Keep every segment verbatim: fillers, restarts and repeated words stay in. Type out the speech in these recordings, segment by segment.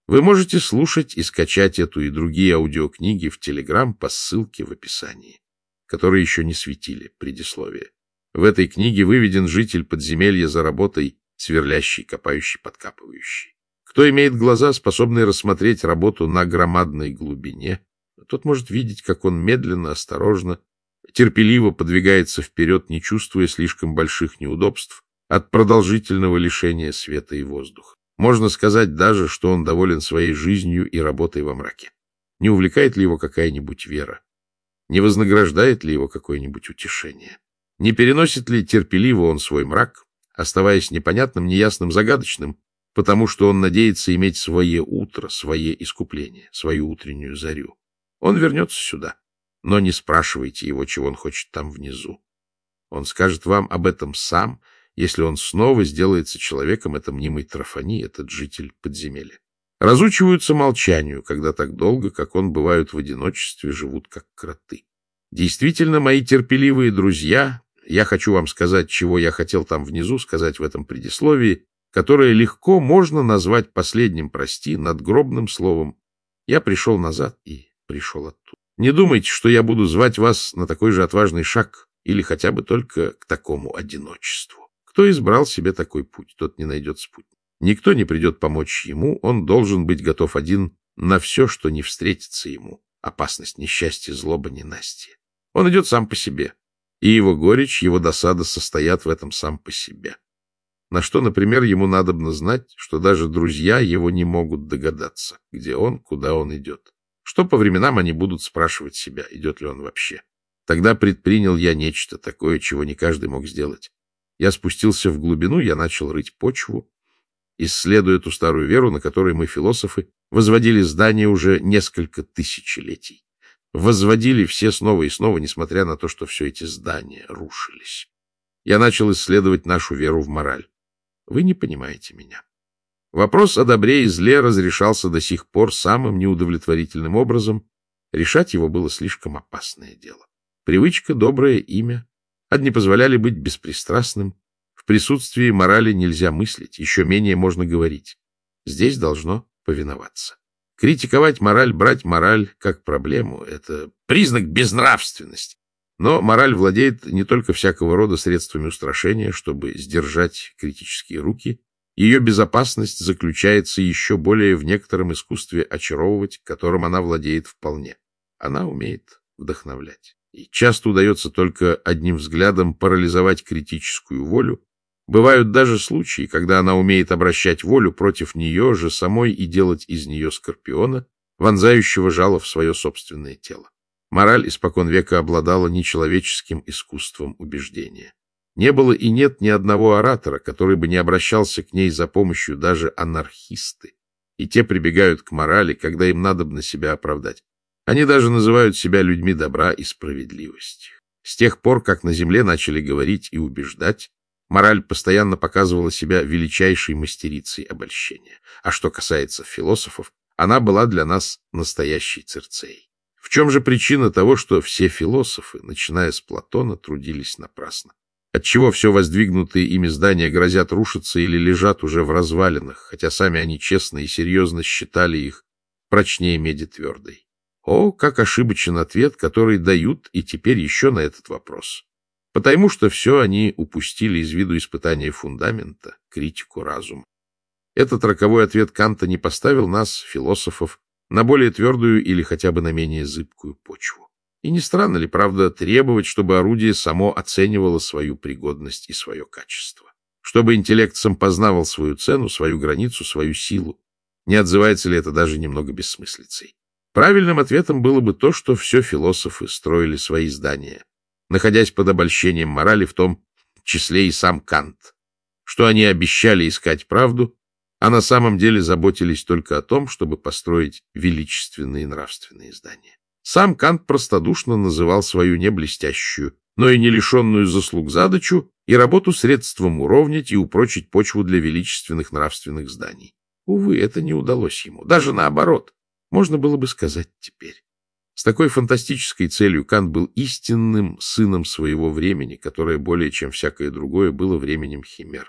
Вы можете слушать и скачать эту и другие аудиокниги в Телеграм по ссылке в описании, которые еще не светили, предисловие. В этой книге выведен житель подземелья за работой, сверлящий, копающий, подкапывающий. Кто имеет глаза, способные рассмотреть работу на громадной глубине, тот может видеть, как он медленно, осторожно, терпеливо подвигается вперед, не чувствуя слишком больших неудобств от продолжительного лишения света и воздуха. Можно сказать даже, что он доволен своей жизнью и работой во мраке. Не увлекает ли его какая-нибудь вера? Не вознаграждает ли его какое-нибудь утешение? Не переносит ли терпеливо он свой мрак, оставаясь непонятным, неясным, загадочным, потому что он надеется иметь свое утро, свое искупление, свою утреннюю зарю? Он вернется сюда, но не спрашивайте его, чего он хочет там внизу. Он скажет вам об этом сам, если он снова сделается человеком, это мнимый Трофани, этот житель подземелья. Разучиваются молчанию, когда так долго, как он, бывают в одиночестве, живут как кроты. Действительно, мои терпеливые друзья, я хочу вам сказать, чего я хотел там внизу, сказать в этом предисловии, которое легко можно назвать последним, прости, надгробным словом. Я пришел назад и пришел оттуда. Не думайте, что я буду звать вас на такой же отважный шаг или хотя бы только к такому одиночеству. Кто избрал себе такой путь, тот не найдет спутника. Никто не придет помочь ему, он должен быть готов один на все, что не встретится ему. Опасность, несчастье, злоба, ненастье. Он идет сам по себе, и его горечь, его досада состоят в этом сам по себе. На что, например, ему надобно знать, что даже друзья его не могут догадаться, где он, куда он идет. Что по временам они будут спрашивать себя, идет ли он вообще. Тогда предпринял я нечто такое, чего не каждый мог сделать. Я спустился в глубину, я начал рыть почву, исследуя ту старую веру, на которой мы, философы, возводили здания уже несколько тысячелетий. Возводили все снова и снова, несмотря на то, что все эти здания рушились. Я начал исследовать нашу веру в мораль. Вы не понимаете меня. Вопрос о добре и зле разрешался до сих пор самым неудовлетворительным образом. Решать его было слишком опасное дело. Привычка, доброе имя. Одни позволяли быть беспристрастным. В присутствии морали нельзя мыслить, еще менее можно говорить. Здесь должно повиноваться. Критиковать мораль, брать мораль как проблему — это признак безнравственности. Но мораль владеет не только всякого рода средствами устрашения, чтобы сдержать критические руки. Ее безопасность заключается еще более в некотором искусстве очаровывать, которым она владеет вполне. Она умеет вдохновлять. И часто удается только одним взглядом парализовать критическую волю. Бывают даже случаи, когда она умеет обращать волю против нее же самой и делать из нее скорпиона, вонзающего жало в свое собственное тело. Мораль испокон века обладала нечеловеческим искусством убеждения. Не было и нет ни одного оратора, который бы не обращался к ней за помощью, даже анархисты. И те прибегают к морали, когда им надобно себя оправдать. Они даже называют себя людьми добра и справедливости. С тех пор, как на земле начали говорить и убеждать, мораль постоянно показывала себя величайшей мастерицей обольщения. А что касается философов, она была для нас настоящей Цирцеей. В чем же причина того, что все философы, начиная с Платона, трудились напрасно? Отчего все воздвигнутые ими здания грозят рушиться или лежат уже в развалинах, хотя сами они честно и серьезно считали их прочнее меди твердой? О, как ошибочен ответ, который дают и теперь еще на этот вопрос. Потому что все они упустили из виду испытания фундамента, критику разума. Этот роковой ответ Канта не поставил нас, философов, на более твердую или хотя бы на менее зыбкую почву. И не странно ли, правда, требовать, чтобы орудие само оценивало свою пригодность и свое качество? Чтобы интеллект сам познавал свою цену, свою границу, свою силу? Не отзывается ли это даже немного бессмыслицей? Правильным ответом было бы то, что все философы строили свои здания, находясь под обольщением морали, в том числе и сам Кант, что они обещали искать правду, а на самом деле заботились только о том, чтобы построить величественные нравственные здания. Сам Кант простодушно называл свою не блестящую, но и не лишенную заслуг задачу и работу средством уровнять и упрочить почву для величественных нравственных зданий. Увы, это не удалось ему, даже наоборот. Можно было бы сказать теперь. С такой фантастической целью Кант был истинным сыном своего времени, которое более чем всякое другое было временем химер.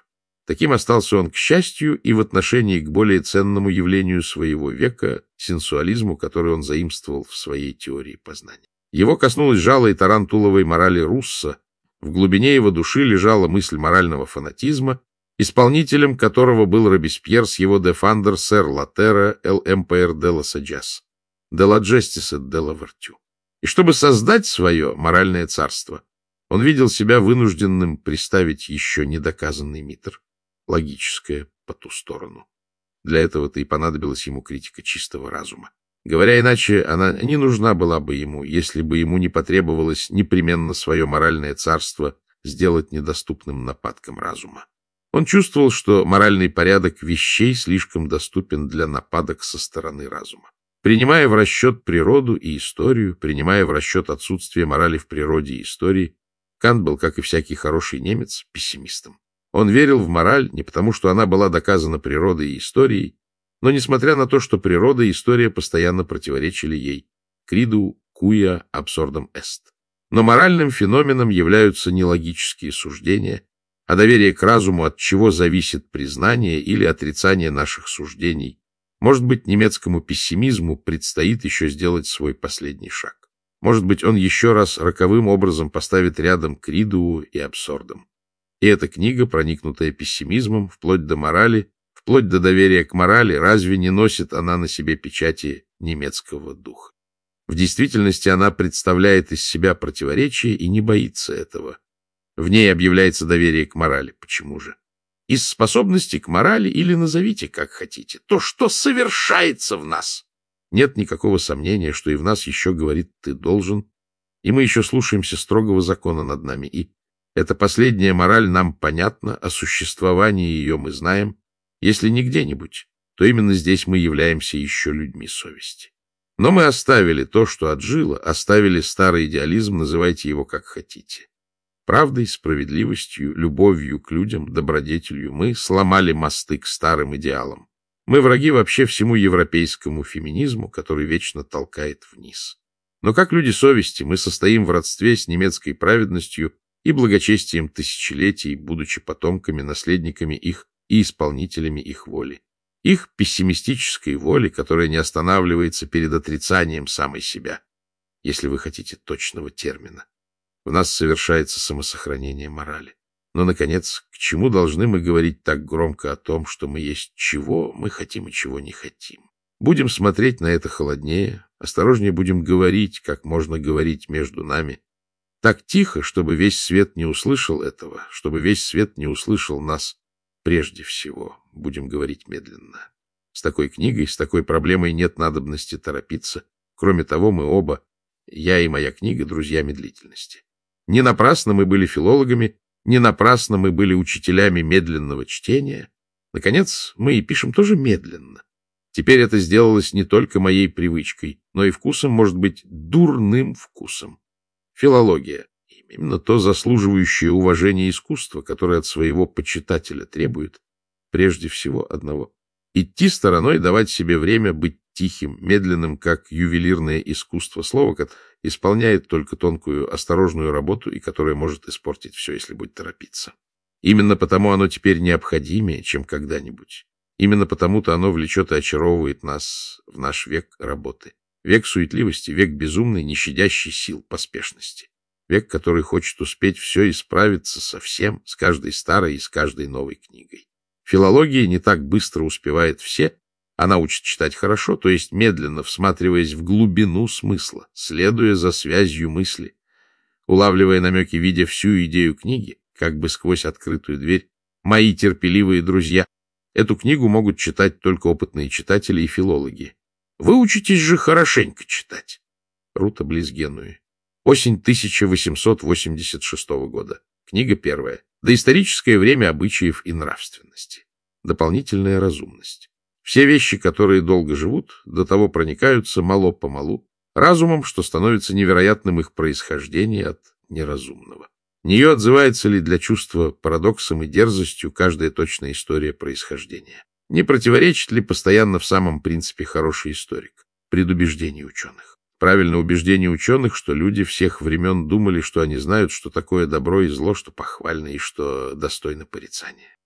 Таким остался он, к счастью, и в отношении к более ценному явлению своего века, сенсуализму, который он заимствовал в своей теории познания. Его коснулась жалой тарантуловой морали Руссо. В глубине его души лежала мысль морального фанатизма, исполнителем которого был Робеспьер с его «Defender ser la terra el empire de la sagesse, de la justice et de la vertu». И чтобы создать свое моральное царство, он видел себя вынужденным приставить еще недоказанный митр, логическое по ту сторону. Для этого-то и понадобилась ему критика чистого разума. Говоря иначе, она не нужна была бы ему, если бы ему не потребовалось непременно свое моральное царство сделать недоступным нападкам разума. Он чувствовал, что моральный порядок вещей слишком доступен для нападок со стороны разума. Принимая в расчет природу и историю, принимая в расчет отсутствие морали в природе и истории, Кант был, как и всякий хороший немец, пессимистом. Он верил в мораль не потому, что она была доказана природой и историей, но несмотря на то, что природа и история постоянно противоречили ей. Криду quia absurdum est. Но моральным феноменом являются не логические суждения, а доверие к разуму, от чего зависит признание или отрицание наших суждений. Может быть, немецкому пессимизму предстоит еще сделать свой последний шаг. Может быть, он еще раз роковым образом поставит рядом Криду и абсурдом. И эта книга, проникнутая пессимизмом, вплоть до морали, вплоть до доверия к морали, разве не носит она на себе печати немецкого духа? В действительности она представляет из себя противоречие и не боится этого. В ней объявляется доверие к морали. Почему же? Из способности к морали, или назовите как хотите, то, что совершается в нас. Нет никакого сомнения, что и в нас еще говорит «ты должен», и мы еще слушаемся строгого закона над нами, и эта последняя мораль нам понятна, о существовании ее мы знаем. Если не где-нибудь, то именно здесь мы являемся еще людьми совести. Но мы оставили то, что отжило, оставили старый идеализм, называйте его как хотите. Правдой, справедливостью, любовью к людям, добродетелью мы сломали мосты к старым идеалам. Мы враги вообще всему европейскому феминизму, который вечно толкает вниз. Но как люди совести мы состоим в родстве с немецкой праведностью и благочестием тысячелетий, будучи потомками, наследниками их и исполнителями их воли. Их пессимистической воли, которая не останавливается перед отрицанием самой себя, если вы хотите точного термина. В нас совершается самосохранение морали. Но, наконец, к чему должны мы говорить так громко о том, что мы есть чего мы хотим и чего не хотим? Будем смотреть на это холоднее, осторожнее будем говорить, как можно говорить между нами, так тихо, чтобы весь свет не услышал этого, чтобы весь свет не услышал нас. Прежде всего, будем говорить медленно. С такой книгой, с такой проблемой нет надобности торопиться. Кроме того, мы оба, я и моя книга, друзья медлительности. Не напрасно мы были филологами, не напрасно мы были учителями медленного чтения. Наконец, мы и пишем тоже медленно. Теперь это сделалось не только моей привычкой, но и вкусом, может быть, дурным вкусом. Филология — именно то заслуживающее уважения искусство, которое от своего почитателя требует прежде всего одного — идти стороной, давать себе время быть тихим, медленным, как ювелирное искусство слова, которое исполняет только тонкую, осторожную работу и которое может испортить все, если будет торопиться. Именно потому оно теперь необходимее, чем когда-нибудь. Именно потому-то оно влечет и очаровывает нас в наш век работы. Век суетливости, век безумной, не щадящей сил поспешности. Век, который хочет успеть все и справиться со всем, с каждой старой и с каждой новой книгой. Филология не так быстро успевает все, она учит читать хорошо, то есть медленно, всматриваясь в глубину смысла, следуя за связью мысли, улавливая намеки, видя всю идею книги, как бы сквозь открытую дверь. Мои терпеливые друзья, эту книгу могут читать только опытные читатели и филологи. Выучитесь же хорошенько читать. Рута близ Генуи. Осень тысяча восемьсот восемьдесят шестого года. Книга первая. Доисторическое время обычаев и нравственности. Дополнительная разумность. Все вещи, которые долго живут, до того проникаются мало-помалу разумом, что становится невероятным их происхождение от неразумного. Нее отзывается ли для чувства парадоксом и дерзостью каждая точная история происхождения? Не противоречит ли постоянно в самом принципе хороший историк предубеждению ученых? Правильное убеждение ученых, что люди всех времен думали, что они знают, что такое добро и зло, что похвально и что достойно порицания.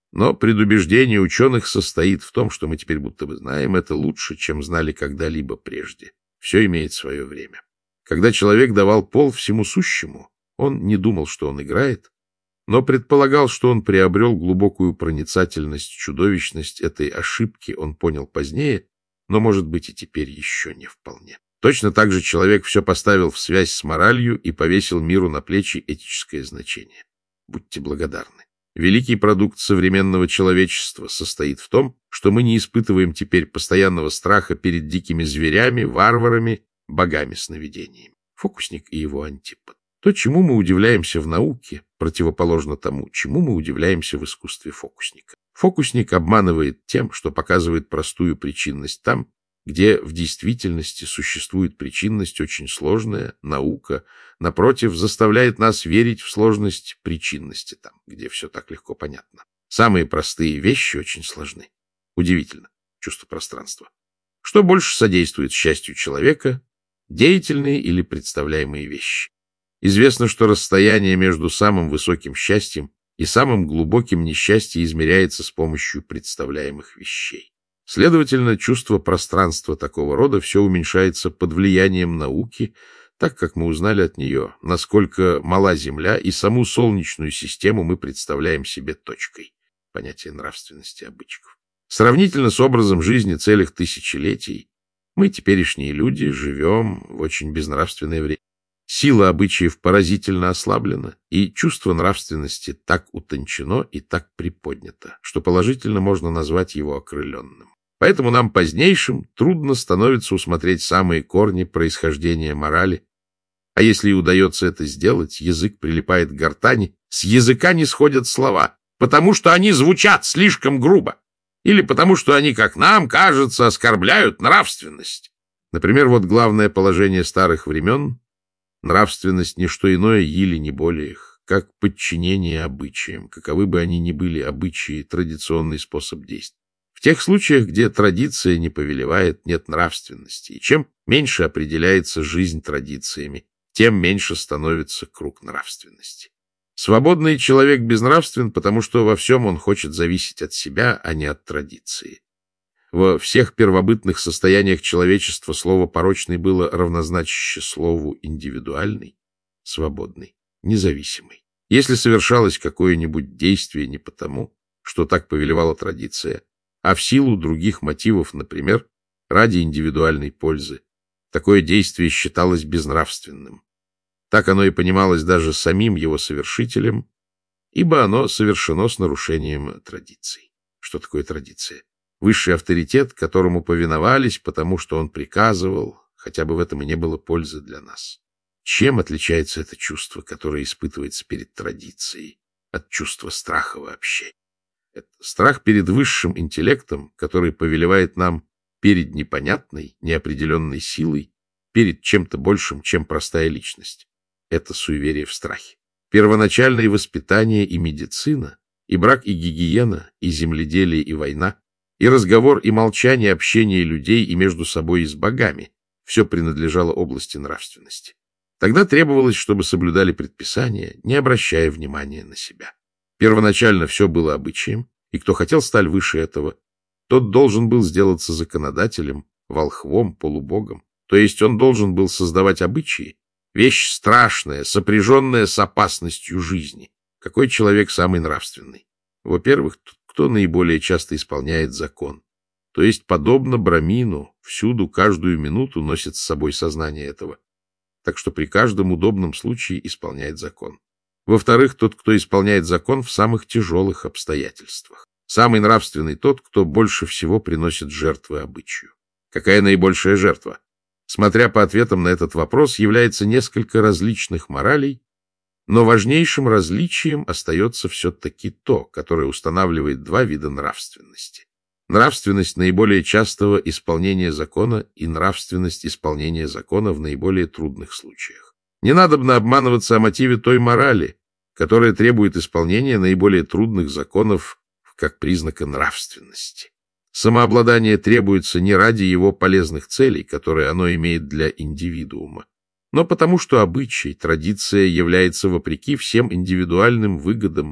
Но предубеждение ученых состоит в том, что мы теперь будто бы знаем это лучше, чем знали когда-либо прежде. Все имеет свое время. Когда человек давал пол всему сущему, он не думал, что он играет, но предполагал, что он приобрел глубокую проницательность, чудовищность этой ошибки он понял позднее, но, может быть, и теперь еще не вполне. Точно так же человек все поставил в связь с моралью и повесил миру на плечи этическое значение. Будьте благодарны. Великий продукт современного человечества состоит в том, что мы не испытываем теперь постоянного страха перед дикими зверями, варварами, богами-сновидениями. Фокусник и его антипод. То, чему мы удивляемся в науке, противоположно тому, чему мы удивляемся в искусстве фокусника. Фокусник обманывает тем, что показывает простую причинность там, где в действительности существует причинность очень сложная, наука, напротив, заставляет нас верить в сложность причинности там, где все так легко понятно. Самые простые вещи очень сложны. Удивительно. Чувство пространства. Что больше содействует счастью человека? Деятельные или представляемые вещи. Известно, что расстояние между самым высоким счастьем и самым глубоким несчастьем измеряется с помощью представляемых вещей. Следовательно, чувство пространства такого рода все уменьшается под влиянием науки, так как мы узнали от нее, насколько мала Земля, и саму Солнечную систему мы представляем себе точкой. Понятие нравственности обычков. Сравнительно с образом жизни целых тысячелетий, мы, теперешние люди, живем в очень безнравственное время. Сила обычаев поразительно ослаблена, и чувство нравственности так утончено и так приподнято, что положительно можно назвать его окрыленным. Поэтому нам позднейшим трудно становится усмотреть самые корни происхождения морали, а если и удается это сделать, язык прилипает к гортани, с языка не сходят слова, потому что они звучат слишком грубо, или потому что они, как нам кажется, оскорбляют нравственность. Например, вот главное положение старых времен — нравственность — не что иное, или не более их, как подчинение обычаям, каковы бы они ни были обычаи, традиционный способ действия. В тех случаях, где традиция не повелевает, нет нравственности, и чем меньше определяется жизнь традициями, тем меньше становится круг нравственности. Свободный человек безнравствен, потому что во всем он хочет зависеть от себя, а не от традиции. Во всех первобытных состояниях человечества слово «порочный» было равнозначище слову «индивидуальный», «свободный», «независимый». Если совершалось какое-нибудь действие не потому, что так повелевала традиция, а в силу других мотивов, например, ради индивидуальной пользы, такое действие считалось безнравственным. Так оно и понималось даже самим его совершителем, ибо оно совершено с нарушением традиций. Что такое традиция? Высший авторитет, которому повиновались, потому что он приказывал, хотя бы в этом и не было пользы для нас. Чем отличается это чувство, которое испытывается перед традицией, от чувства страха вообще? Это страх перед высшим интеллектом, который повелевает нам перед непонятной, неопределенной силой, перед чем-то большим, чем простая личность. Это суеверие в страхе. Первоначальное воспитание и медицина, и брак, и гигиена, и земледелие, и война, и разговор, и молчание, общение людей и между собой, и с богами — все принадлежало области нравственности. Тогда требовалось, чтобы соблюдали предписания, не обращая внимания на себя. Первоначально все было обычаем, и кто хотел стать выше этого, тот должен был сделаться законодателем, волхвом, полубогом. То есть он должен был создавать обычаи, вещь страшная, сопряженная с опасностью жизни. Какой человек самый нравственный? Во-первых, тот, кто наиболее часто исполняет закон. То есть, подобно Брамину, всюду, каждую минуту носит с собой сознание этого. Так что при каждом удобном случае исполняет закон. Во-вторых, тот, кто исполняет закон в самых тяжелых обстоятельствах. Самый нравственный тот, кто больше всего приносит жертвы обычаю. Какая наибольшая жертва? Смотря по ответам на этот вопрос, является несколько различных моралей, но важнейшим различием остается все-таки то, которое устанавливает два вида нравственности. Нравственность наиболее частого исполнения закона и нравственность исполнения закона в наиболее трудных случаях. Не надобно обманываться о мотиве той морали, которая требует исполнения наиболее трудных законов как признака нравственности. Самообладание требуется не ради его полезных целей, которые оно имеет для индивидуума, но потому что обычай, традиция является вопреки всем индивидуальным выгодам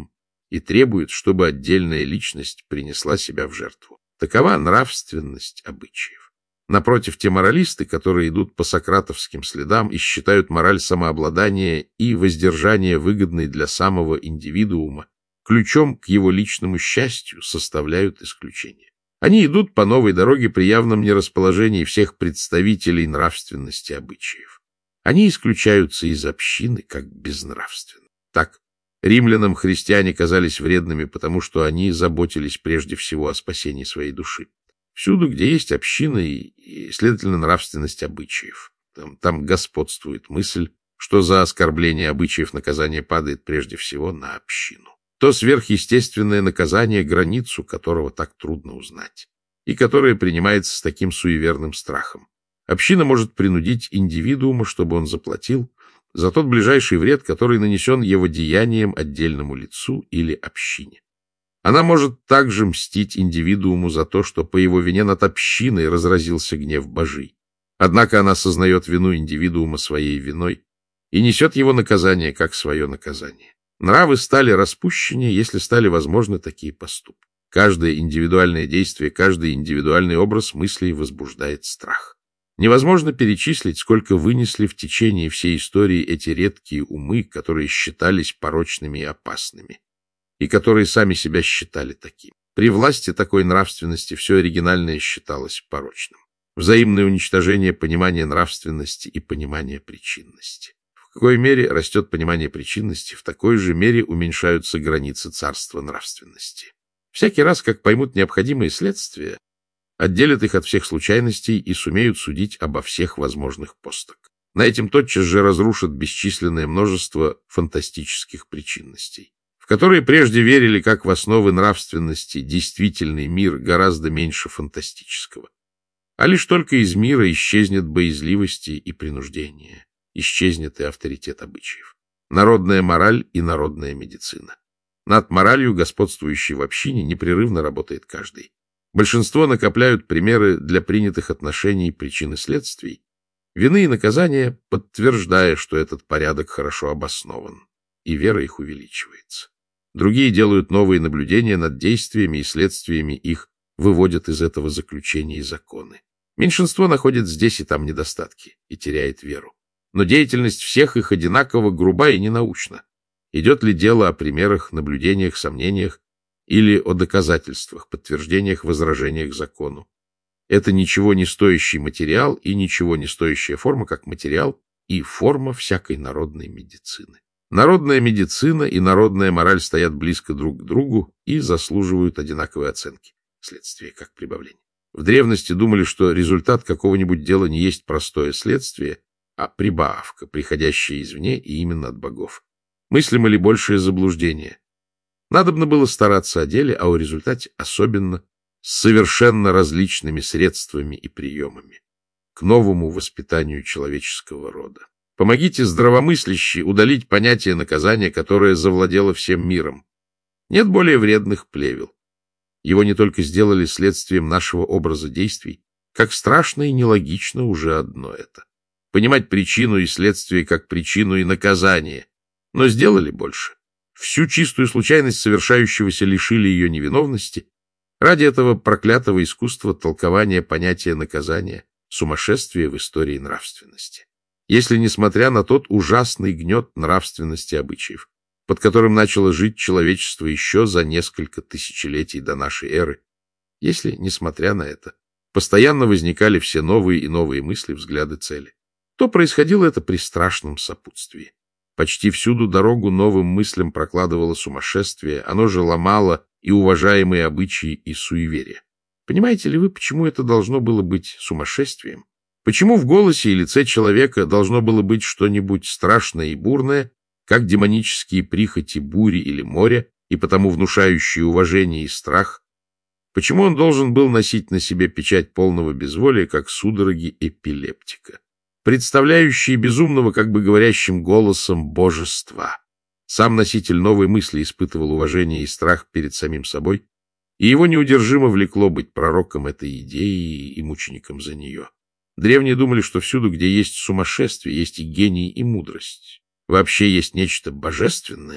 и требует, чтобы отдельная личность принесла себя в жертву. Такова нравственность обычаев. Напротив, те моралисты, которые идут по сократовским следам и считают мораль самообладания и воздержания выгодной для самого индивидуума, ключом к его личному счастью составляют исключение. Они идут по новой дороге при явном нерасположении всех представителей нравственности обычаев. Они исключаются из общины как безнравственны. Так, римлянам христиане казались вредными, потому что они заботились прежде всего о спасении своей души. Всюду, где есть община и, и следовательно, нравственность обычаев, там, там господствует мысль, что за оскорбление обычаев наказание падает прежде всего на общину. То сверхъестественное наказание, границу которого так трудно узнать, и которое принимается с таким суеверным страхом. Община может принудить индивидуума, чтобы он заплатил за тот ближайший вред, который нанесен его деянием отдельному лицу или общине. Она может также мстить индивидууму за то, что по его вине над общиной разразился гнев Божий. Однако она сознает вину индивидуума своей виной и несет его наказание как свое наказание. Нравы стали распущеннее, если стали возможны такие поступки. Каждое индивидуальное действие, каждый индивидуальный образ мыслей возбуждает страх. Невозможно перечислить, сколько вынесли в течение всей истории эти редкие умы, которые считались порочными и опасными, и которые сами себя считали таким. При власти такой нравственности все оригинальное считалось порочным. Взаимное уничтожение понимания нравственности и понимания причинности. В какой мере растет понимание причинности, в такой же мере уменьшаются границы царства нравственности. Всякий раз, как поймут необходимые следствия, отделят их от всех случайностей и сумеют судить обо всех возможных постах. На этим тотчас же разрушат бесчисленное множество фантастических причинностей, в которые прежде верили как в основы нравственности действительный мир гораздо меньше фантастического. А лишь только из мира исчезнет боязливости и принуждение, исчезнет и авторитет обычаев. Народная мораль и народная медицина. Над моралью, господствующей в общине, непрерывно работает каждый. Большинство накопляют примеры для принятых отношений причин и следствий, вины и наказания, подтверждая, что этот порядок хорошо обоснован, и вера их увеличивается. Другие делают новые наблюдения над действиями и следствиями их, выводят из этого заключения и законы. Меньшинство находит здесь и там недостатки и теряет веру. Но деятельность всех их одинаково груба и ненаучна. Идет ли дело о примерах, наблюдениях, сомнениях, или о доказательствах, подтверждениях, возражениях закону. Это ничего не стоящий материал и ничего не стоящая форма, как материал и форма всякой народной медицины. Народная медицина и народная мораль стоят близко друг к другу и заслуживают одинаковой оценки. Следствие как прибавление. В древности думали, что результат какого-нибудь дела не есть простое следствие, а прибавка, приходящая извне и именно от богов. Мыслимо ли большее заблуждение? Надобно было стараться о деле, а о результате особенно, с совершенно различными средствами и приемами, к новому воспитанию человеческого рода. Помогите здравомыслящей удалить понятие наказания, которое завладело всем миром. Нет более вредных плевел. Его не только сделали следствием нашего образа действий, как страшно и нелогично уже одно это. Понимать причину и следствие как причину и наказание, но сделали больше. Всю чистую случайность совершающегося лишили ее невиновности ради этого проклятого искусства толкования понятия наказания, сумасшествия в истории нравственности. Если, несмотря на тот ужасный гнет нравственности обычаев, под которым начало жить человечество еще за несколько тысячелетий до нашей эры, если, несмотря на это, постоянно возникали все новые и новые мысли, взгляды, цели, то происходило это при страшном сопутствии. Почти всюду дорогу новым мыслям прокладывало сумасшествие, оно же ломало и уважаемые обычаи и суеверия. Понимаете ли вы, почему это должно было быть сумасшествием? Почему в голосе и лице человека должно было быть что-нибудь страшное и бурное, как демонические прихоти бури или моря, и потому внушающие уважение и страх? Почему он должен был носить на себе печать полного безволия, как судороги эпилептика, представляющие безумного, как бы говорящим голосом, божества? Сам носитель новой мысли испытывал уважение и страх перед самим собой, и его неудержимо влекло быть пророком этой идеи и мучеником за нее. Древние думали, что всюду, где есть сумасшествие, есть и гений, и мудрость. Вообще есть нечто божественное,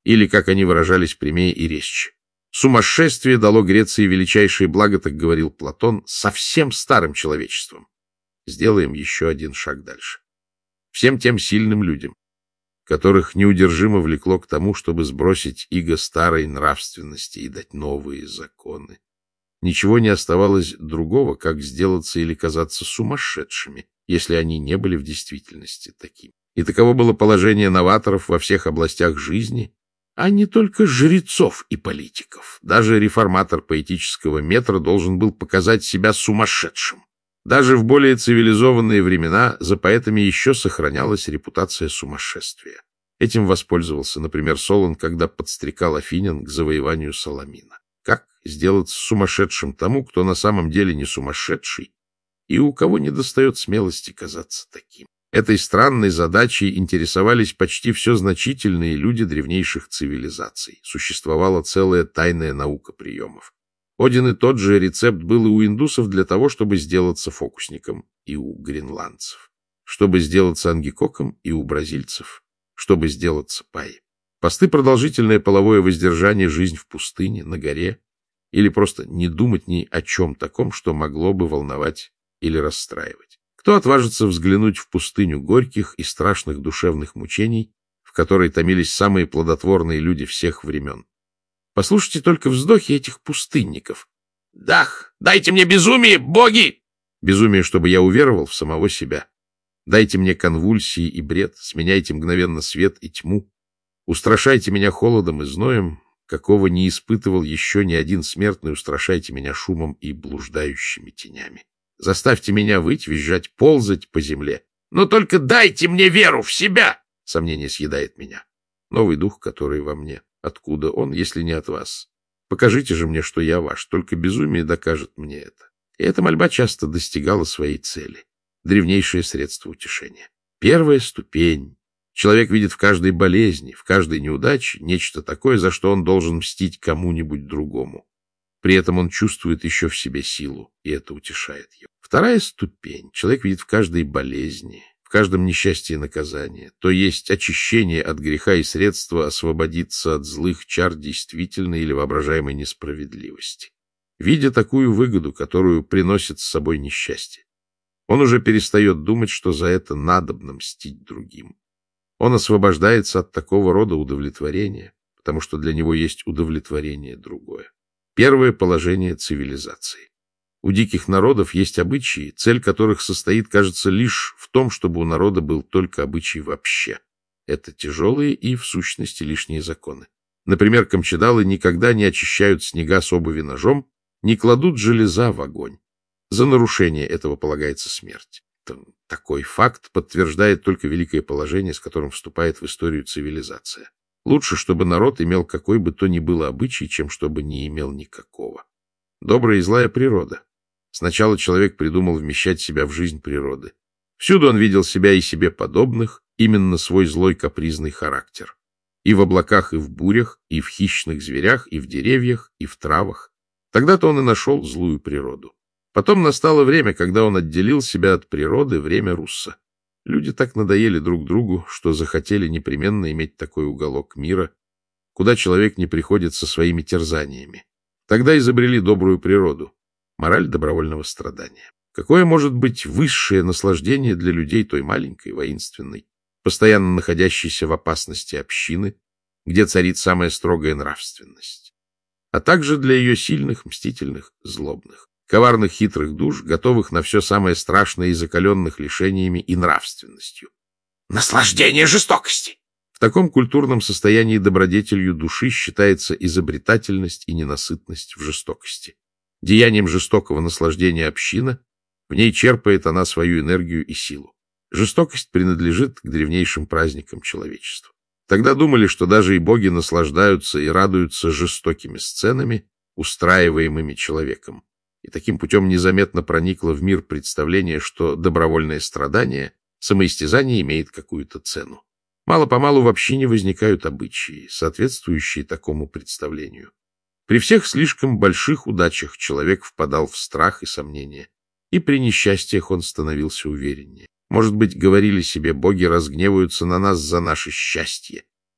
Или, как они выражались, прямее и резче. Сумасшествие дало Греции величайшее благо, так говорил Платон, совсем старым человечеством. Сделаем еще один шаг дальше. Всем тем сильным людям, которых неудержимо влекло к тому, чтобы сбросить иго старой нравственности и дать новые законы, ничего не оставалось другого, как сделаться или казаться сумасшедшими, если они не были в действительности такими. И таково было положение новаторов во всех областях жизни, а не только жрецов и политиков. Даже реформатор поэтического метра должен был показать себя сумасшедшим. Даже в более цивилизованные времена за поэтами еще сохранялась репутация сумасшествия. Этим воспользовался, например, Солон, когда подстрекал афинян к завоеванию Саламина. Как сделать сумасшедшим тому, кто на самом деле не сумасшедший, и у кого недостает смелости казаться таким? Этой странной задачей интересовались почти все значительные люди древнейших цивилизаций. Существовала целая тайная наука приемов. Один и тот же рецепт был и у индусов для того, чтобы сделаться фокусником, и у гренландцев, чтобы сделаться ангикоком, и у бразильцев, чтобы сделаться пай. Посты, продолжительное половое воздержание, жизнь в пустыне, на горе, или просто не думать ни о чем таком, что могло бы волновать или расстраивать. Кто отважится взглянуть в пустыню горьких и страшных душевных мучений, в которой томились самые плодотворные люди всех времен? Послушайте только вздохи этих пустынников. «Дах! Дайте мне безумие, боги!» Безумие, чтобы я уверовал в самого себя. Дайте мне конвульсии и бред, сменяйте мгновенно свет и тьму. Устрашайте меня холодом и зноем, какого не испытывал еще ни один смертный, устрашайте меня шумом и блуждающими тенями. Заставьте меня выть, визжать, ползать по земле. Но только дайте мне веру в себя! Сомнение съедает меня. Новый дух, который во мне. Откуда он, если не от вас? Покажите же мне, что я ваш, только безумие докажет мне это. И эта мольба часто достигала своей цели. Древнейшее средство утешения. Первая ступень. Человек видит в каждой болезни, в каждой неудаче нечто такое, за что он должен мстить кому-нибудь другому. При этом он чувствует еще в себе силу, и это утешает его. Вторая ступень. Человек видит в каждой болезни, в каждом несчастье и наказание, то есть очищение от греха и средство освободиться от злых чар действительной или воображаемой несправедливости. Видя такую выгоду, которую приносит с собой несчастье, он уже перестает думать, что за это надобно мстить другим. Он освобождается от такого рода удовлетворения, потому что для него есть удовлетворение другое. Первое положение цивилизации. У диких народов есть обычаи, цель которых состоит, кажется, лишь в том, чтобы у народа был только обычай вообще. Это тяжелые и, в сущности, лишние законы. Например, камчедалы никогда не очищают снега с обуви ножом, не кладут железа в огонь. За нарушение этого полагается смерть. Такой факт подтверждает только великое положение, с которым вступает в историю цивилизация. Лучше, чтобы народ имел какой бы то ни было обычай, чем чтобы не имел никакого. Добрая и злая природа. Сначала человек придумал вмещать себя в жизнь природы. Всюду он видел себя и себе подобных, именно свой злой капризный характер. И в облаках, и в бурях, и в хищных зверях, и в деревьях, и в травах. Тогда-то он и нашел злую природу. Потом настало время, когда он отделил себя от природы, время Русса. Люди так надоели друг другу, что захотели непременно иметь такой уголок мира, куда человек не приходит со своими терзаниями. Тогда изобрели добрую природу, мораль добровольного страдания. Какое может быть высшее наслаждение для людей той маленькой, воинственной, постоянно находящейся в опасности общины, где царит самая строгая нравственность, а также для ее сильных, мстительных, злобных, коварных, хитрых душ, готовых на все самое страшное и закаленных лишениями и нравственностью. Наслаждение жестокости! В таком культурном состоянии добродетелью души считается изобретательность и ненасытность в жестокости. Деянием жестокого наслаждения община, в ней черпает она свою энергию и силу. Жестокость принадлежит к древнейшим праздникам человечества. Тогда думали, что даже и боги наслаждаются и радуются жестокими сценами, устраиваемыми человеком. И таким путем незаметно проникло в мир представление, что добровольное страдание, самоистязание имеет какую-то цену. Мало-помалу в общине возникают обычаи, соответствующие такому представлению. При всех слишком больших удачах человек впадал в страх и сомнения, и при несчастьях он становился увереннее. Может быть, говорили себе, боги разгневаются на нас за наше счастье,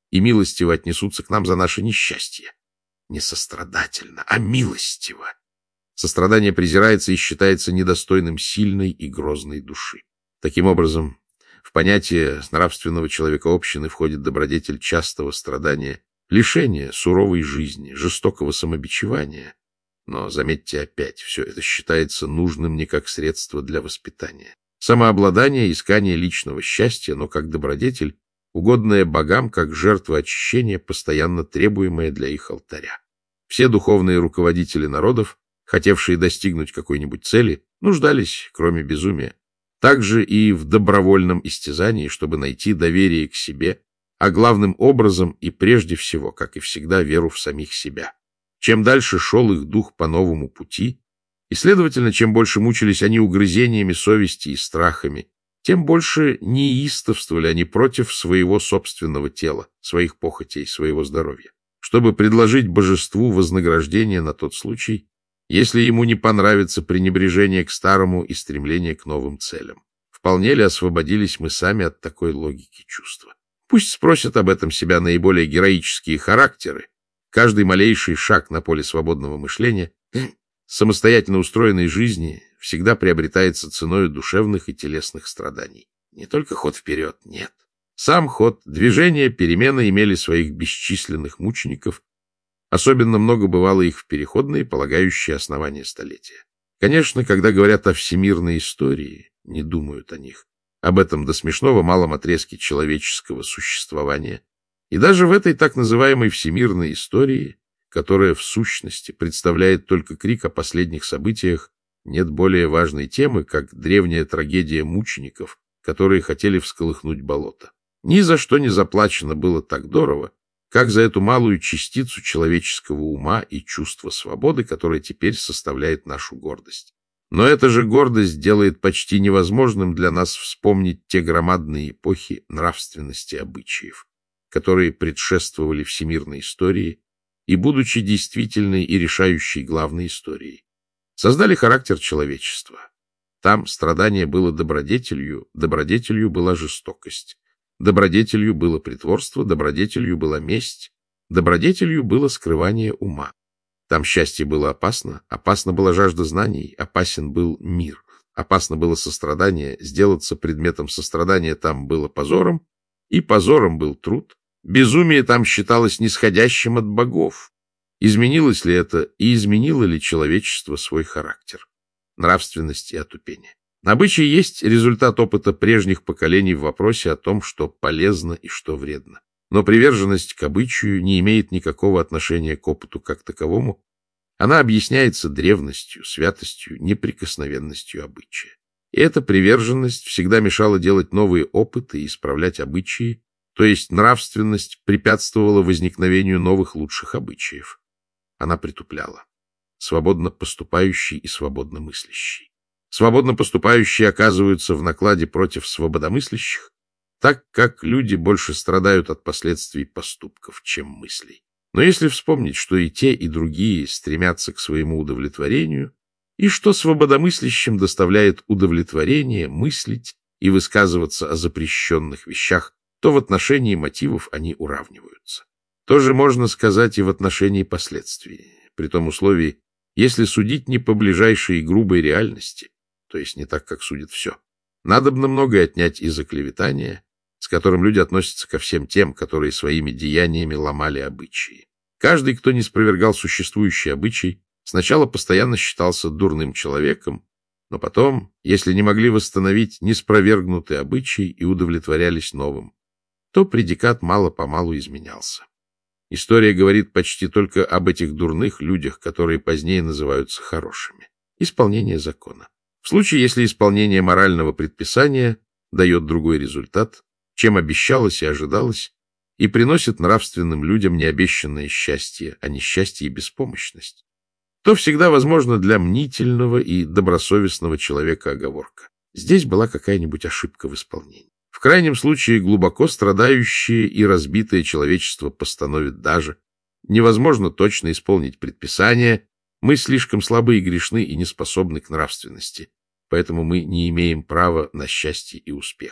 и милостиво отнесутся к нам за наше несчастье. Не сострадательно, а милостиво. Сострадание презирается и считается недостойным сильной и грозной души. Таким образом, в понятие нравственного человекообщины входит добродетель частого страдания, лишения суровой жизни, жестокого самобичевания. Но, заметьте опять, все это считается нужным не как средство для воспитания. Самообладание, искание личного счастья, но как добродетель, угодная богам, как жертва очищения, постоянно требуемая для их алтаря. Все духовные руководители народов, хотевшие достигнуть какой-нибудь цели, нуждались, кроме безумия, также и в добровольном истязании, чтобы найти доверие к себе, а главным образом и прежде всего, как и всегда, веру в самих себя. Чем дальше шел их дух по новому пути, и, следовательно, чем больше мучились они угрызениями совести и страхами, тем больше неистовствовали они против своего собственного тела, своих похотей, своего здоровья, чтобы предложить божеству вознаграждение на тот случай, если ему не понравится пренебрежение к старому и стремление к новым целям. Вполне ли освободились мы сами от такой логики чувства? Пусть спросят об этом себя наиболее героические характеры. Каждый малейший шаг на поле свободного мышления, самостоятельно устроенной жизни, всегда приобретается ценой душевных и телесных страданий. Не только ход вперед, нет. Сам ход, движение, перемены имели своих бесчисленных мучеников. Особенно много бывало их в переходные, полагающие основания столетия. Конечно, когда говорят о всемирной истории, не думают о них. Об этом до смешного малом отрезке человеческого существования. И даже в этой так называемой всемирной истории, которая в сущности представляет только крик о последних событиях, нет более важной темы, как древняя трагедия мучеников, которые хотели всколыхнуть болото. Ни за что не заплачено было так дорого, как за эту малую частицу человеческого ума и чувства свободы, которая теперь составляет нашу гордость. Но эта же гордость делает почти невозможным для нас вспомнить те громадные эпохи нравственности обычаев, которые предшествовали всемирной истории и, будучи действительной и решающей главной историей, создали характер человечества. Там страдание было добродетелью, добродетелью была жестокость. Добродетелью было притворство, добродетелью была месть, добродетелью было скрывание ума. Там счастье было опасно, опасна была жажда знаний, опасен был мир, опасно было сострадание, сделаться предметом сострадания там было позором, и позором был труд. Безумие там считалось нисходящим от богов. Изменилось ли это и изменило ли человечество свой характер? Нравственность и отупение. Обычай есть результат опыта прежних поколений в вопросе о том, что полезно и что вредно. Но приверженность к обычаю не имеет никакого отношения к опыту как таковому. Она объясняется древностью, святостью, неприкосновенностью обычая. И эта приверженность всегда мешала делать новые опыты и исправлять обычаи, то есть нравственность препятствовала возникновению новых лучших обычаев. Она притупляла. Свободно поступающий и свободно мыслящий. Свободно поступающие оказываются в накладе против свободомыслящих, так как люди больше страдают от последствий поступков, чем мыслей. Но если вспомнить, что и те, и другие стремятся к своему удовлетворению, и что свободомыслящим доставляет удовлетворение мыслить и высказываться о запрещенных вещах, то в отношении мотивов они уравниваются. То же можно сказать и в отношении последствий, при том условии, если судить не по ближайшей и грубой реальности, то есть не так, как судит все. Надобно многое отнять из оклеветания, с которым люди относятся ко всем тем, которые своими деяниями ломали обычаи. Каждый, кто не спровергал существующий обычай, сначала постоянно считался дурным человеком, но потом, если не могли восстановить неспровергнутый обычай и удовлетворялись новым, то предикат мало-помалу изменялся. История говорит почти только об этих дурных людях, которые позднее называются хорошими. Исполнение закона. В случае, если исполнение морального предписания дает другой результат, чем обещалось и ожидалось, и приносит нравственным людям необещанное счастье, а не счастье и беспомощность, то всегда возможно для мнительного и добросовестного человека оговорка. Здесь была какая-нибудь ошибка в исполнении. В крайнем случае глубоко страдающее и разбитое человечество постановит даже. Невозможно точно исполнить предписание, мы слишком слабы и грешны и не способны к нравственности, поэтому мы не имеем права на счастье и успех.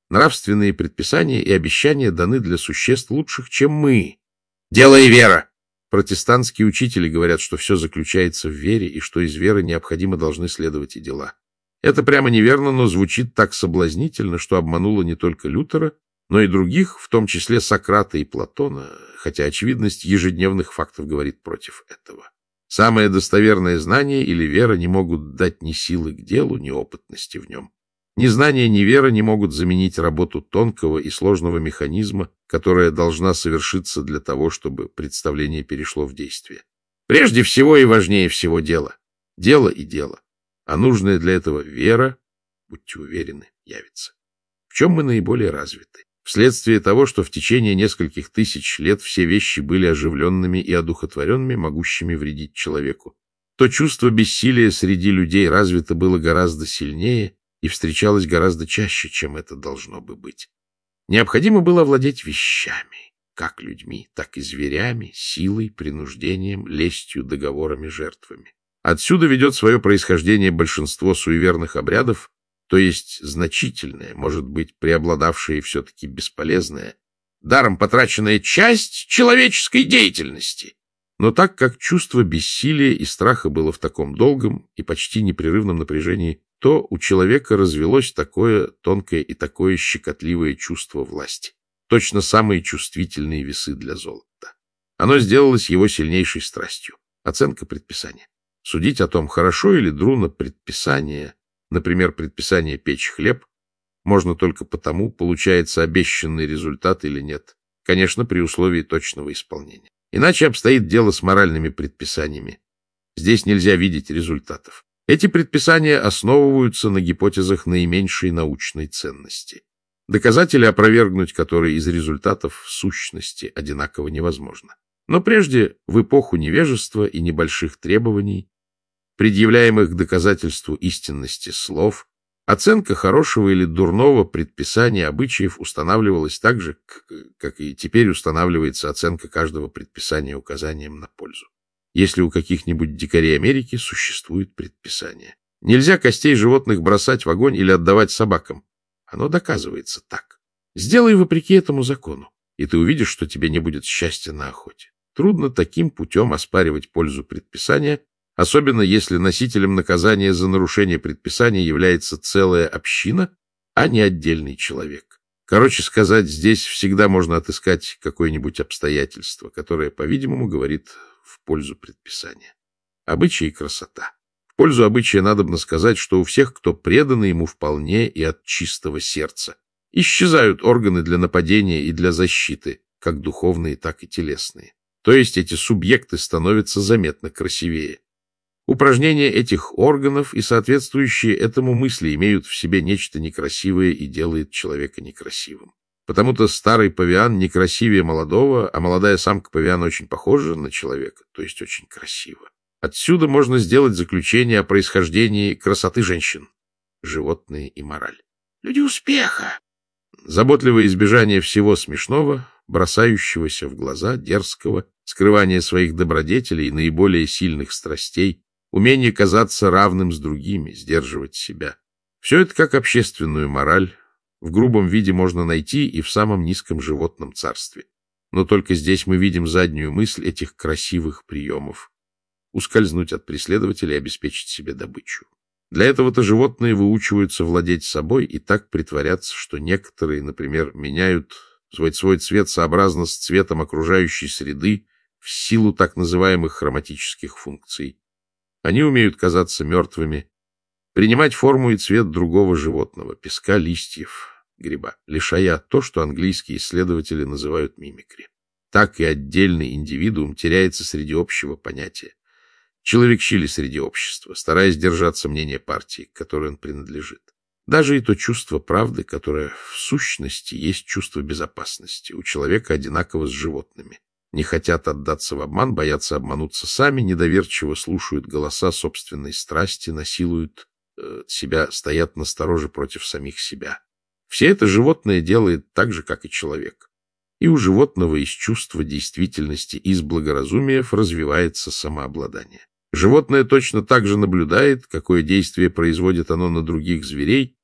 Нравственные предписания и обещания даны для существ лучших, чем мы. Дело и вера. Протестантские учители говорят, что все заключается в вере, и что из веры необходимо должны следовать и дела. Это прямо неверно, но звучит так соблазнительно, что обмануло не только Лютера, но и других, в том числе Сократа и Платона, хотя очевидность ежедневных фактов говорит против этого. Самое достоверное знание или вера не могут дать ни силы к делу, ни опытности в нем. Ни знание, ни вера не могут заменить работу тонкого и сложного механизма, которая должна совершиться для того, чтобы представление перешло в действие. Прежде всего и важнее всего дело. Дело и дело. А нужная для этого вера, будьте уверены, явится. В чем мы наиболее развиты? Вследствие того, что в течение нескольких тысяч лет все вещи были оживленными и одухотворенными, могущими вредить человеку. То чувство бессилия среди людей развито было гораздо сильнее и встречалось гораздо чаще, чем это должно бы быть. Необходимо было овладеть вещами, как людьми, так и зверями, силой, принуждением, лестью, договорами, жертвами. Отсюда ведет свое происхождение большинство суеверных обрядов, то есть значительное, может быть, преобладавшее и все-таки бесполезное, даром потраченная часть человеческой деятельности. Но так как чувство бессилия и страха было в таком долгом и почти непрерывном напряжении, то у человека развелось такое тонкое и такое щекотливое чувство власти, точно самые чувствительные весы для золота. Оно сделалось его сильнейшей страстью. Оценка предписания. Судить о том, хорошо или дурно предписание, например, предписание печь хлеб, можно только потому, получается обещанный результат или нет, конечно, при условии точного исполнения. Иначе обстоит дело с моральными предписаниями. Здесь нельзя видеть результатов. Эти предписания основываются на гипотезах наименьшей научной ценности, доказать или опровергнуть которые из результатов в сущности одинаково невозможно. Но прежде, в эпоху невежества и небольших требований, предъявляемых к доказательству истинности слов, оценка хорошего или дурного предписания обычаев устанавливалась так же, как и теперь устанавливается оценка каждого предписания указанием на пользу. Если у каких-нибудь дикарей Америки существует предписание. Нельзя костей животных бросать в огонь или отдавать собакам. Оно доказывается так. Сделай вопреки этому закону, и ты увидишь, что тебе не будет счастья на охоте. Трудно таким путем оспаривать пользу предписания, особенно если носителем наказания за нарушение предписания является целая община, а не отдельный человек. Короче сказать, здесь всегда можно отыскать какое-нибудь обстоятельство, которое, по-видимому, говорит в пользу предписания. Обычай и красота. В пользу обычая надобно сказать, что у всех, кто предан ему вполне и от чистого сердца, исчезают органы для нападения и для защиты, как духовные, так и телесные. То есть эти субъекты становятся заметно красивее. Упражнения этих органов и соответствующие этому мысли имеют в себе нечто некрасивое и делает человека некрасивым. Потому-то старый павиан некрасивее молодого, а молодая самка павиана очень похожа на человека, то есть очень красиво. Отсюда можно сделать заключение о происхождении красоты женщин, животные и мораль. Люди успеха. Заботливое избежание всего смешного, бросающегося в глаза, дерзкого, скрывание своих добродетелей, наиболее сильных страстей, умение казаться равным с другими, сдерживать себя. Все это как общественную мораль в грубом виде можно найти и в самом низком животном царстве. Но только здесь мы видим заднюю мысль этих красивых приемов. Ускользнуть от преследователя и обеспечить себе добычу. Для этого-то животные выучиваются владеть собой и так притворяться, что некоторые, например, меняют свой, свой цвет сообразно с цветом окружающей среды в силу так называемых хроматических функций. Они умеют казаться мертвыми, принимать форму и цвет другого животного, песка, листьев, гриба, лишая то, что английские исследователи называют мимикри. Так и отдельный индивидуум теряется среди общего понятия. Человек-щили среди общества, стараясь держаться мнения партии, к которой он принадлежит. Даже и то чувство правды, которое в сущности есть чувство безопасности, у человека одинаково с животными. Не хотят отдаться в обман, боятся обмануться сами, недоверчиво слушают голоса собственной страсти, насилуют э, себя, стоят настороже против самих себя. Все это животное делает так же, как и человек. И у животного из чувства действительности, из благоразумиев развивается самообладание. Животное точно так же наблюдает, какое действие производит оно на других зверей,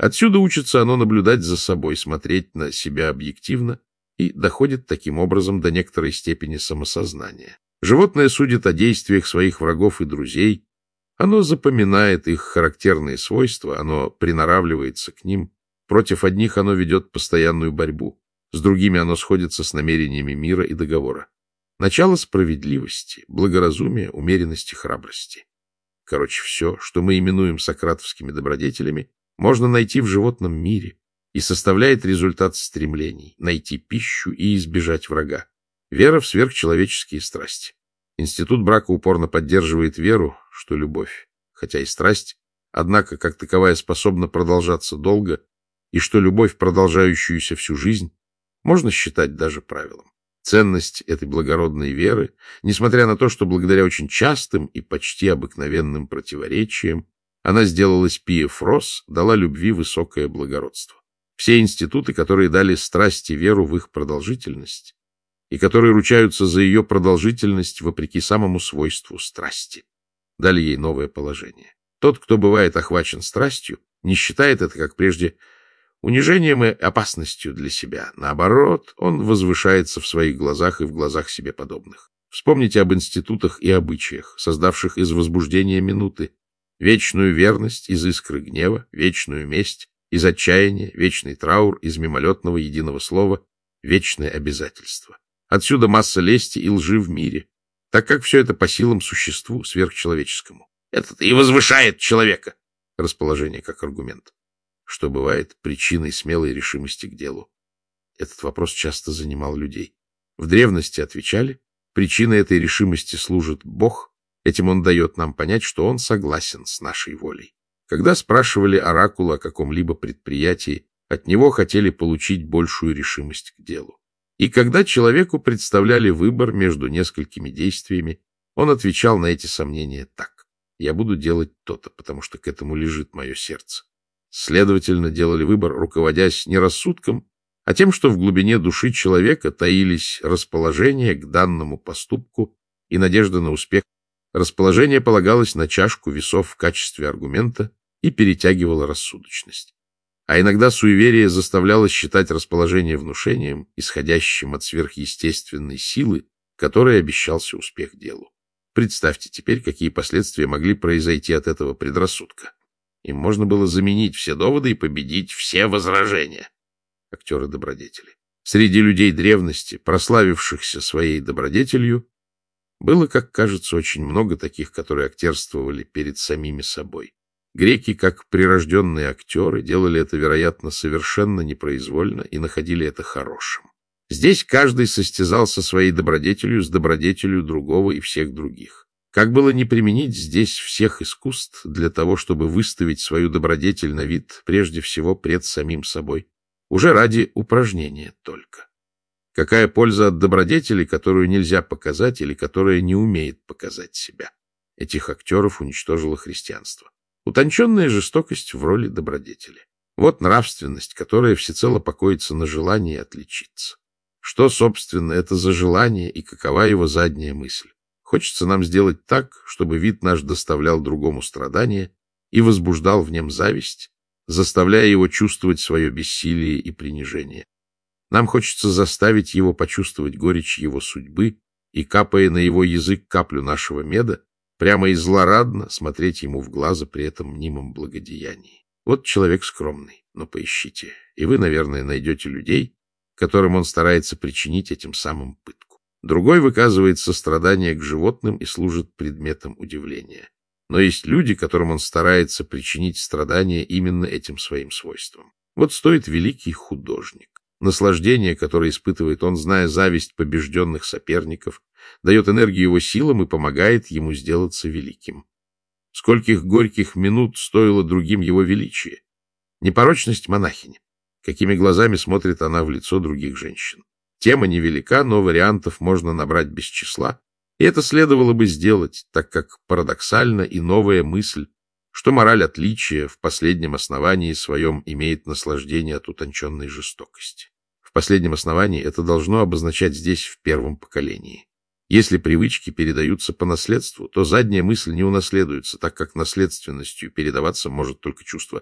Отсюда учится оно наблюдать за собой, смотреть на себя объективно и доходит таким образом до некоторой степени самосознания. Животное судит о действиях своих врагов и друзей, оно запоминает их характерные свойства, оно приноравливается к ним, против одних оно ведет постоянную борьбу, с другими оно сходится с намерениями мира и договора. Начало справедливости, благоразумия, умеренности, храбрости. Короче, все, что мы именуем сократовскими добродетелями, можно найти в животном мире и составляет результат стремлений найти пищу и избежать врага. Вера в сверхчеловеческие страсти. Институт брака упорно поддерживает веру, что любовь, хотя и страсть, однако как таковая способна продолжаться долго, и что любовь, продолжающуюся всю жизнь, можно считать даже правилом. Ценность этой благородной веры, несмотря на то, что благодаря очень частым и почти обыкновенным противоречиям она сделалась пиа фрос, дала любви высокое благородство. Все институты, которые дали страсти веру в их продолжительность, и которые ручаются за ее продолжительность вопреки самому свойству страсти, дали ей новое положение. Тот, кто бывает охвачен страстью, не считает это, как прежде, унижением и опасностью для себя. Наоборот, он возвышается в своих глазах и в глазах себе подобных. Вспомните об институтах и обычаях, создавших из возбуждения минуты вечную верность из искры гнева, вечную месть из отчаяния, вечный траур из мимолетного единого слова, вечное обязательство. Отсюда масса лести и лжи в мире, так как все это по силам существу сверхчеловеческому. Это-то и возвышает человека. Расположение как аргумент, что бывает причиной смелой решимости к делу. Этот вопрос часто занимал людей. В древности отвечали, причиной этой решимости служит Бог, этим он дает нам понять, что он согласен с нашей волей. Когда спрашивали оракула о каком-либо предприятии, от него хотели получить большую решимость к делу. И когда человеку представляли выбор между несколькими действиями, он отвечал на эти сомнения так: «Я буду делать то-то, потому что к этому лежит мое сердце». Следовательно, делали выбор, руководясь не рассудком, а тем, что в глубине души человека таились расположение к данному поступку и надежда на успех. Расположение полагалось на чашку весов в качестве аргумента и перетягивало рассудочность. А иногда суеверие заставляло считать расположение внушением, исходящим от сверхъестественной силы, которой обещался успех делу. Представьте теперь, какие последствия могли произойти от этого предрассудка. Им можно было заменить все доводы и победить все возражения. Актеры-добродетели. Среди людей древности, прославившихся своей добродетелью, было, как кажется, очень много таких, которые актерствовали перед самими собой. Греки, как прирожденные актеры, делали это, вероятно, совершенно непроизвольно и находили это хорошим. Здесь каждый состязался своей добродетелью с добродетелью другого и всех других. Как было не применить здесь всех искусств для того, чтобы выставить свою добродетель на вид прежде всего пред самим собой, уже ради упражнения только? Какая польза от добродетели, которую нельзя показать или которая не умеет показать себя? Этих актеров уничтожило христианство. Утонченная жестокость в роли добродетели. Вот нравственность, которая всецело покоится на желании отличиться. Что, собственно, это за желание и какова его задняя мысль? Хочется нам сделать так, чтобы вид наш доставлял другому страдания и возбуждал в нем зависть, заставляя его чувствовать свое бессилие и принижение. Нам хочется заставить его почувствовать горечь его судьбы и, капая на его язык каплю нашего меда, прямо и злорадно смотреть ему в глаза при этом мнимом благодеянии. Вот человек скромный, но поищите, и вы, наверное, найдете людей, которым он старается причинить этим самым пытку. Другой выказывает сострадание к животным и служит предметом удивления. Но есть люди, которым он старается причинить страдания именно этим своим свойством. Вот стоит великий художник. Наслаждение, которое испытывает он, зная зависть побежденных соперников, дает энергию его силам и помогает ему сделаться великим. Скольких горьких минут стоило другим его величие? Непорочность монахини. Какими глазами смотрит она в лицо других женщин. Тема невелика, но вариантов можно набрать без числа, и это следовало бы сделать, так как парадоксальна и новая мысль, что мораль отличия в последнем основании своем имеет наслаждение от утонченной жестокости. В последнем основании это должно обозначать здесь в первом поколении. Если привычки передаются по наследству, то задняя мысль не унаследуется, так как наследственностью передаваться может только чувство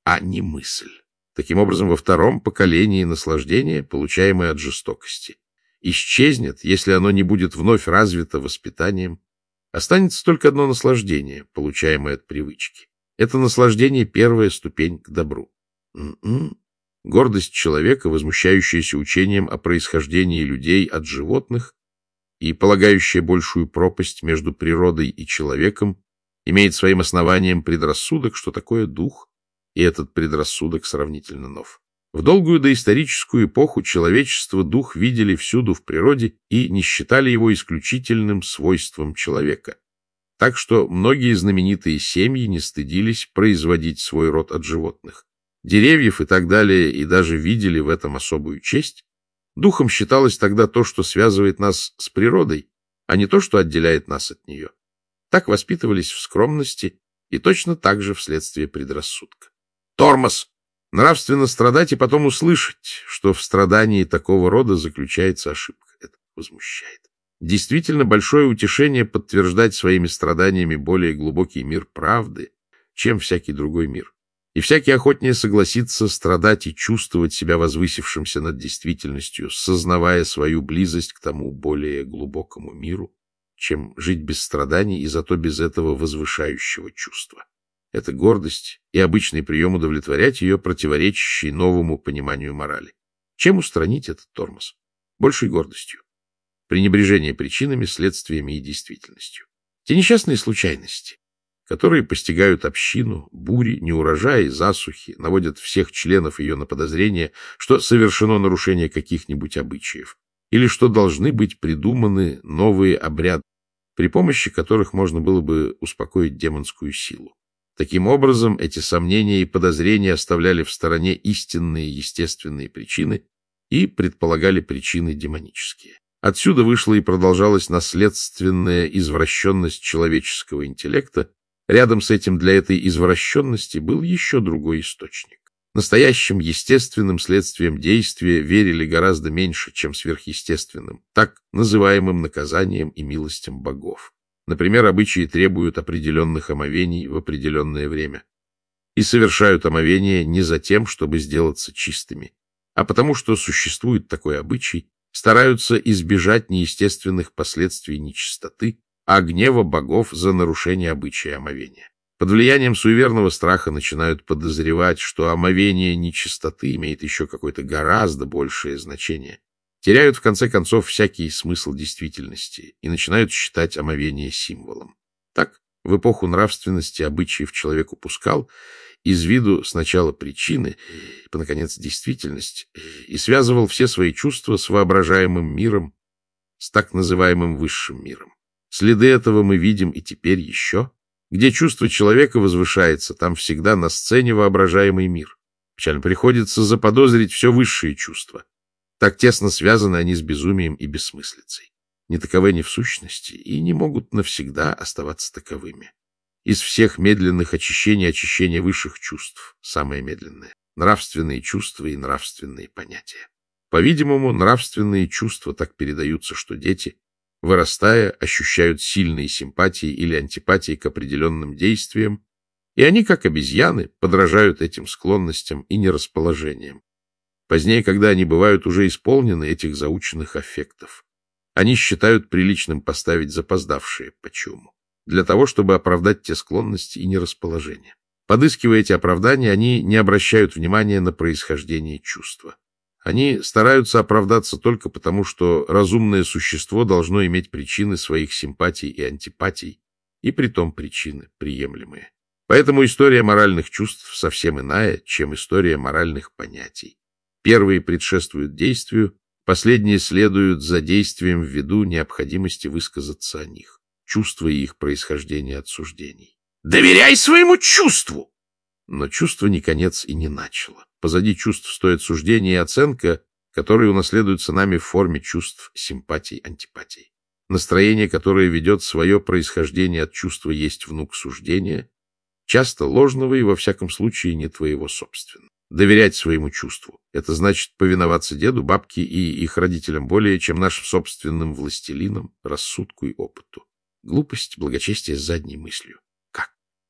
а не мысль. Таким образом, во втором поколении наслаждение, получаемое от жестокости, исчезнет, если оно не будет вновь развито воспитанием. Останется только одно наслаждение, получаемое от привычки. Это наслаждение — первая ступень к добру. М-м. Гордость человека, возмущающаяся учением о происхождении людей от животных и полагающая большую пропасть между природой и человеком, имеет своим основанием предрассудок, что такое дух, и этот предрассудок сравнительно нов. В долгую доисторическую эпоху человечество дух видели всюду в природе и не считали его исключительным свойством человека. Так что многие знаменитые семьи не стыдились производить свой род от животных, деревьев и так далее, и даже видели в этом особую честь. Духом считалось тогда то, что связывает нас с природой, а не то, что отделяет нас от нее. Так воспитывались в скромности и точно так же вследствие предрассудка. Тормоз! Нравственно страдать и потом услышать, что в страдании такого рода заключается ошибка. Это возмущает. Действительно большое утешение подтверждать своими страданиями более глубокий мир правды, чем всякий другой мир. И всякий охотнее согласится страдать и чувствовать себя возвысившимся над действительностью, сознавая свою близость к тому более глубокому миру, чем жить без страданий и зато без этого возвышающего чувства. Это гордость и обычный прием удовлетворять ее, противоречащий новому пониманию морали. Чем устранить этот тормоз? Большей гордостью. Пренебрежение причинами, следствиями и действительностью. Те несчастные случайности, которые постигают общину, бури, неурожаи, засухи, наводят всех членов ее на подозрение, что совершено нарушение каких-нибудь обычаев, или что должны быть придуманы новые обряды, при помощи которых можно было бы успокоить демонскую силу. Таким образом, эти сомнения и подозрения оставляли в стороне истинные естественные причины и предполагали причины демонические. Отсюда вышла и продолжалась наследственная извращенность человеческого интеллекта. Рядом с этим для этой извращенности был еще другой источник. Настоящим естественным следствием действия верили гораздо меньше, чем сверхъестественным, так называемым наказанием и милостям богов. Например, обычаи требуют определенных омовений в определенное время и совершают омовение не за тем, чтобы сделаться чистыми, а потому что существует такой обычай, стараются избежать неестественных последствий нечистоты, а гнева богов за нарушение обычая омовения. Под влиянием суеверного страха начинают подозревать, что омовение нечистоты имеет еще какое-то гораздо большее значение. Теряют, в конце концов, всякий смысл действительности и начинают считать омовение символом. Так, в эпоху нравственности обычаев человек упускал из виду сначала причины, и, наконец, действительность, и связывал все свои чувства с воображаемым миром, с так называемым высшим миром. Следы этого мы видим и теперь еще. Где чувство человека возвышается, там всегда на сцене воображаемый мир. Печально приходится заподозрить все высшие чувства. Так тесно связаны они с безумием и бессмыслицей. Не таковы они в сущности и не могут навсегда оставаться таковыми. Из всех медленных очищений очищение высших чувств самое медленное. Нравственные чувства и нравственные понятия. По-видимому, нравственные чувства так передаются, что дети, вырастая, ощущают сильные симпатии или антипатии к определенным действиям, и они, как обезьяны, подражают этим склонностям и нерасположениям. Позднее, когда они бывают уже исполнены этих заученных аффектов, они считают приличным поставить запоздавшие по чуму, для того, чтобы оправдать те склонности и нерасположения. Подыскивая эти оправдания, они не обращают внимания на происхождение чувства. Они стараются оправдаться только потому, что разумное существо должно иметь причины своих симпатий и антипатий, и притом причины приемлемые. Поэтому история моральных чувств совсем иная, чем история моральных понятий. Первые предшествуют действию, последние следуют за действием ввиду необходимости высказаться о них, чувства и их происхождение от суждений. «Доверяй своему чувству!» Но чувство не конец и не начало. Позади чувств стоит суждение и оценка, которые унаследуются нами в форме чувств симпатий, антипатий. Настроение, которое ведет свое происхождение от чувства, есть внук суждения, часто ложного и, во всяком случае, не твоего собственного. Доверять своему чувству — это значит повиноваться деду, бабке и их родителям более, чем нашим собственным властелинам, рассудку и опыту. Глупость, благочестие с задней мыслью. Как?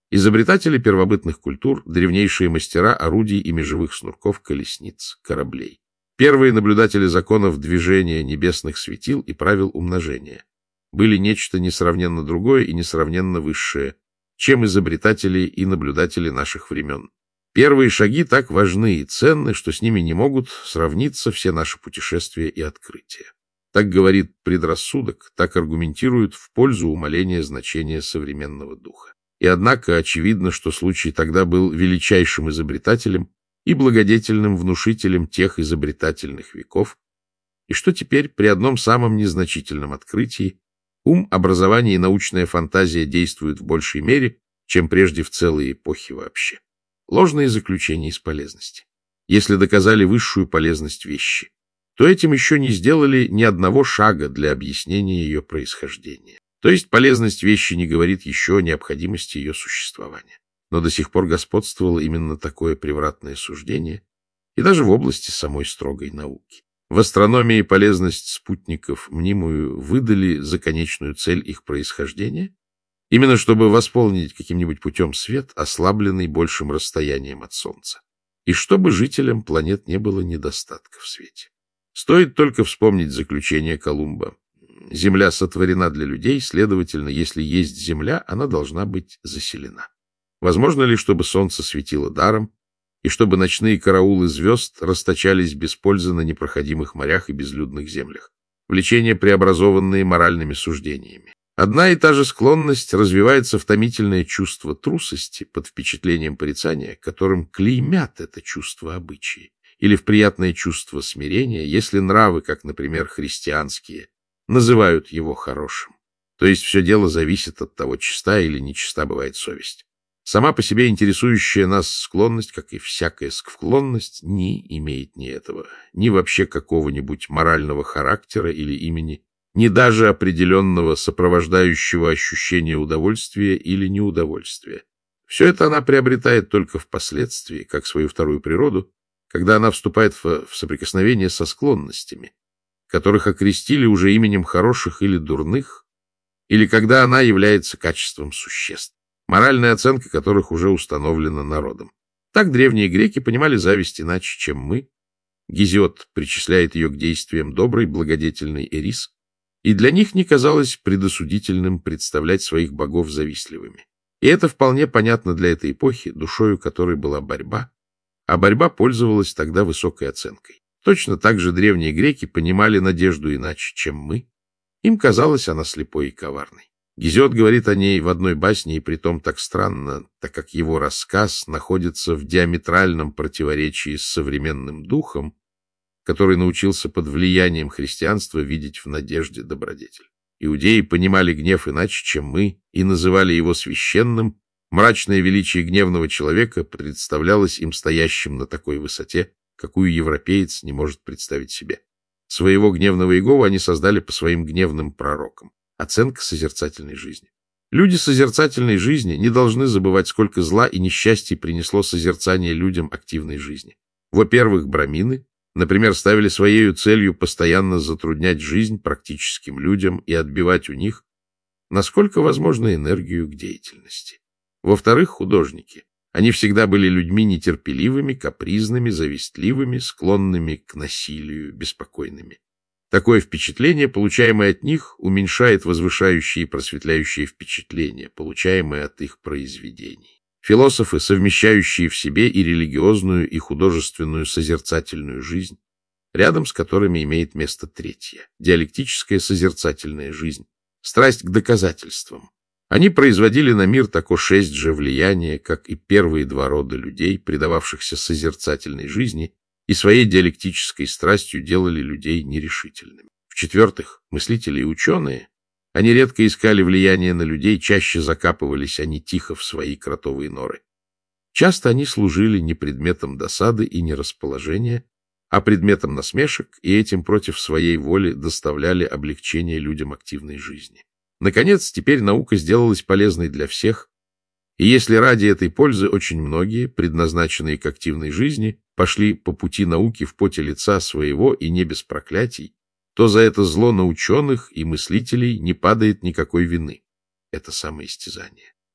Изобретатели первобытных культур, древнейшие мастера орудий и межевых снурков, колесниц, кораблей. Первые наблюдатели законов движения небесных светил и правил умножения. Были нечто несравненно другое и несравненно высшее, чем изобретатели и наблюдатели наших времен. Первые шаги так важны и ценны, что с ними не могут сравниться все наши путешествия и открытия. Так говорит предрассудок, так аргументируют в пользу умаления значения современного духа. И однако очевидно, что случай тогда был величайшим изобретателем и благодетельным внушителем тех изобретательных веков, и что теперь при одном самом незначительном открытии ум, образование и научная фантазия действуют в большей мере, чем прежде в целой эпохе вообще. Ложные заключения из полезности. Если доказали высшую полезность вещи, то этим еще не сделали ни одного шага для объяснения ее происхождения. То есть полезность вещи не говорит еще о необходимости ее существования. Но до сих пор господствовало именно такое превратное суждение, и даже в области самой строгой науки. В астрономии полезность спутников мнимую выдали за конечную цель их происхождения, именно чтобы восполнить каким-нибудь путем свет, ослабленный большим расстоянием от Солнца, и чтобы жителям планет не было недостатка в свете. Стоит только вспомнить заключение Колумба. Земля сотворена для людей, следовательно, если есть земля, она должна быть заселена. Возможно ли, чтобы солнце светило даром, и чтобы ночные караулы звезд расточались без пользы на непроходимых морях и безлюдных землях? Влечения, преобразованные моральными суждениями. Одна и та же склонность развивается в томительное чувство трусости под впечатлением порицания, которым клеймят это чувство обычаи, или в приятное чувство смирения, если нравы, как, например, христианские, называют его хорошим. То есть все дело зависит от того, чиста или нечиста бывает совесть. Сама по себе интересующая нас склонность, как и всякая склонность, не имеет ни этого, ни вообще какого-нибудь морального характера или имени, ни даже определенного сопровождающего ощущения удовольствия или неудовольствия. Все это она приобретает только впоследствии, как свою вторую природу, когда она вступает в, в соприкосновение со склонностями, которых окрестили уже именем хороших или дурных, или когда она является качеством существ, моральная оценка которых уже установлена народом. Так древние греки понимали зависть иначе, чем мы. Гезиод причисляет ее к действиям доброй, благодетельной Эрис, и для них не казалось предосудительным представлять своих богов завистливыми. И это вполне понятно для этой эпохи, душою которой была борьба, а борьба пользовалась тогда высокой оценкой. Точно так же древние греки понимали надежду иначе, чем мы. Им казалось она слепой и коварной. Гезиод говорит о ней в одной басне, и притом так странно, так как его рассказ находится в диаметральном противоречии с современным духом, который научился под влиянием христианства видеть в надежде добродетель. Иудеи понимали гнев иначе, чем мы, и называли его священным. Мрачное величие гневного человека представлялось им стоящим на такой высоте, какую европеец не может представить себе. Своего гневного Иегову они создали по своим гневным пророкам. Оценка созерцательной жизни. Люди созерцательной жизни не должны забывать, сколько зла и несчастий принесло созерцание людям активной жизни. Во-первых, брамины, например, ставили своею целью постоянно затруднять жизнь практическим людям и отбивать у них, насколько возможно, энергию к деятельности. Во-вторых, художники. Они всегда были людьми нетерпеливыми, капризными, завистливыми, склонными к насилию, беспокойными. Такое впечатление, получаемое от них, уменьшает возвышающие и просветляющие впечатления, получаемые от их произведений. Философы, совмещающие в себе и религиозную, и художественную созерцательную жизнь, рядом с которыми имеет место третья, диалектическая созерцательная жизнь, страсть к доказательствам. Они производили на мир тако шесть же влияния, как и первые два рода людей, предававшихся созерцательной жизни, и своей диалектической страстью делали людей нерешительными. В-четвертых, мыслители и ученые, они редко искали влияние на людей, чаще закапывались они тихо в свои кротовые норы. Часто они служили не предметом досады и нерасположения, а предметом насмешек, и этим против своей воли доставляли облегчение людям активной жизни. Наконец, теперь наука сделалась полезной для всех, и если ради этой пользы очень многие, предназначенные к активной жизни, пошли по пути науки в поте лица своего и не без проклятий, то за это зло на ученых и мыслителей не падает никакой вины. Это самоистязание.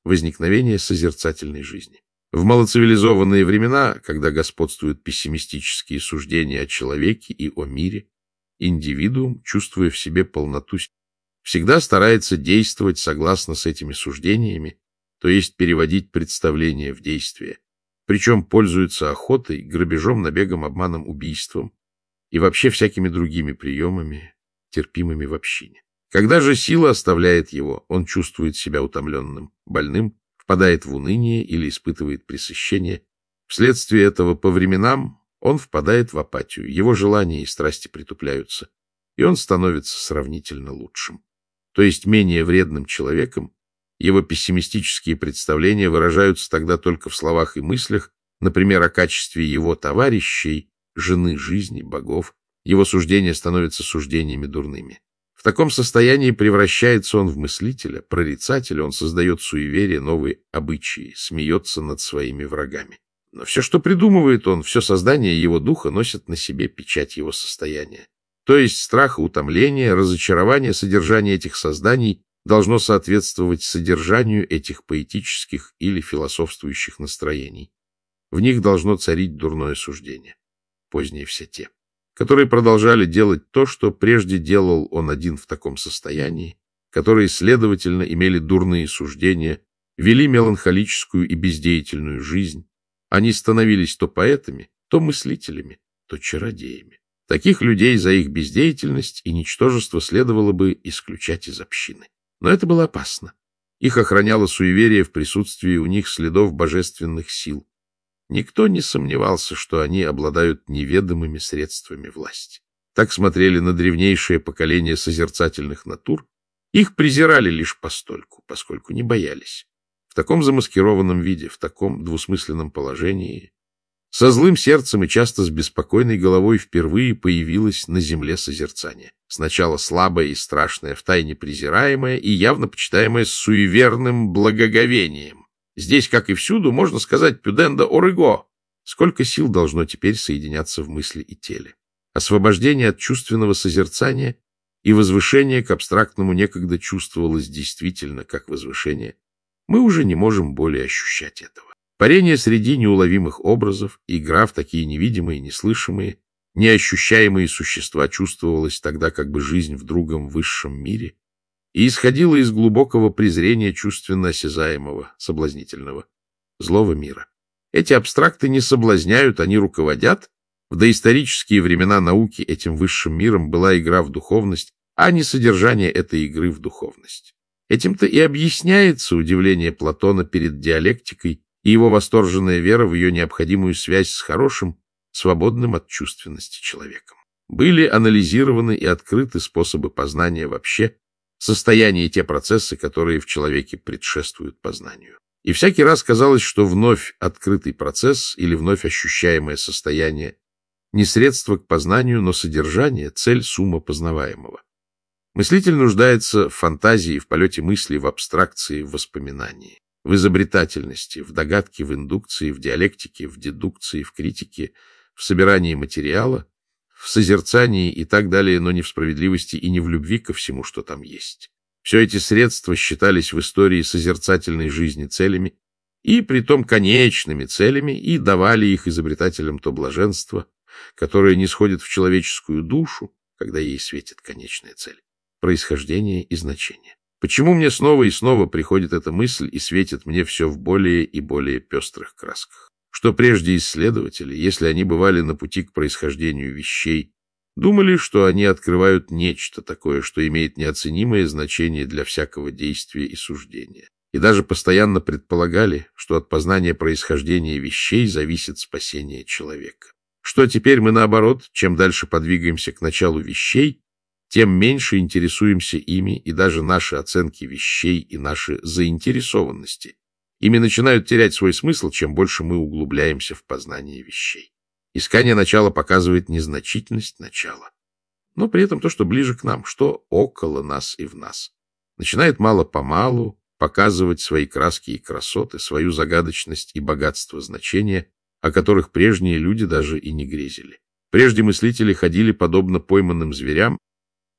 возникновения созерцательной жизни. В малоцивилизованные времена, когда господствуют пессимистические суждения о человеке и о мире, индивидуум, чувствуя в себе полноту, всегда старается действовать согласно с этими суждениями, то есть переводить представление в действие. Причем пользуется охотой, грабежом, набегом, обманом, убийством и вообще всякими другими приемами, терпимыми в общине. Когда же сила оставляет его, он чувствует себя утомленным, больным, впадает в уныние или испытывает пресыщение. Вследствие этого по временам он впадает в апатию, его желания и страсти притупляются, и он становится сравнительно лучшим, то есть менее вредным человеком. Его пессимистические представления выражаются тогда только в словах и мыслях, например, о качестве его товарищей, жены жизни, богов. Его суждения становятся суждениями дурными. В таком состоянии превращается он в мыслителя, прорицателя, он создает суеверия, новые обычаи, смеется над своими врагами. Но все, что придумывает он, все создание его духа носит на себе печать его состояния. То есть страх, утомление, разочарование, содержание этих созданий должно соответствовать содержанию этих поэтических или философствующих настроений. В них должно царить дурное суждение. Поздние все те, которые продолжали делать то, что прежде делал он один в таком состоянии, которые, следовательно, имели дурные суждения, вели меланхолическую и бездеятельную жизнь. Они становились то поэтами, то мыслителями, то чародеями. Таких людей за их бездеятельность и ничтожество следовало бы исключать из общины. Но это было опасно. Их охраняло суеверие в присутствии у них следов божественных сил. Никто не сомневался, что они обладают неведомыми средствами власти. Так смотрели на древнейшее поколение созерцательных натур. Их презирали лишь постольку, поскольку не боялись. В таком замаскированном виде, в таком двусмысленном положении, со злым сердцем и часто с беспокойной головой впервые появилось на земле созерцание. Сначала слабое и страшное, втайне презираемое и явно почитаемое с суеверным благоговением. Здесь, как и всюду, можно сказать «пюденда орыго». Сколько сил должно теперь соединяться в мысли и теле. Освобождение от чувственного созерцания и возвышение к абстрактному некогда чувствовалось действительно как возвышение. Мы уже не можем более ощущать этого. Парение среди неуловимых образов, игра в такие невидимые, неслышимые, неощущаемые существа чувствовалась тогда как бы жизнь в другом высшем мире и исходила из глубокого презрения чувственно осязаемого, соблазнительного, злого мира. Эти абстракты не соблазняют, они руководят. В доисторические времена науки этим высшим миром была игра в духовность, а не содержание этой игры в духовность. Этим-то и объясняется удивление Платона перед диалектикой и его восторженная вера в ее необходимую связь с хорошим, свободным от чувственности человеком. Были анализированы и открыты способы познания вообще, состояние и те процессы, которые в человеке предшествуют познанию. И всякий раз казалось, что вновь открытый процесс или вновь ощущаемое состояние не средство к познанию, но содержание, цель сумма познаваемого. Мыслитель нуждается в фантазии, в полете мысли, в абстракции, в воспоминании, в изобретательности, в догадке, в индукции, в диалектике, в дедукции, в критике, в собирании материала, в созерцании и так далее, но не в справедливости и не в любви ко всему, что там есть. Все эти средства считались в истории созерцательной жизни целями, и притом конечными целями, и давали их изобретателям то блаженство, которое нисходит в человеческую душу, когда ей светит конечная цель, происхождение и значение. Почему мне снова и снова приходит эта мысль и светит мне все в более и более пестрых красках? Что прежде исследователи, если они бывали на пути к происхождению вещей, думали, что они открывают нечто такое, что имеет неоценимое значение для всякого действия и суждения. И даже постоянно предполагали, что от познания происхождения вещей зависит спасение человека. Что теперь мы, наоборот, чем дальше подвигаемся к началу вещей, тем меньше интересуемся ими, и даже наши оценки вещей и наши заинтересованности ими начинают терять свой смысл, чем больше мы углубляемся в познание вещей. Искание начала показывает незначительность начала, но при этом то, что ближе к нам, что около нас и в нас, начинает мало-помалу показывать свои краски и красоты, свою загадочность и богатство значения, о которых прежние люди даже и не грезили. Прежде мыслители ходили подобно пойманным зверям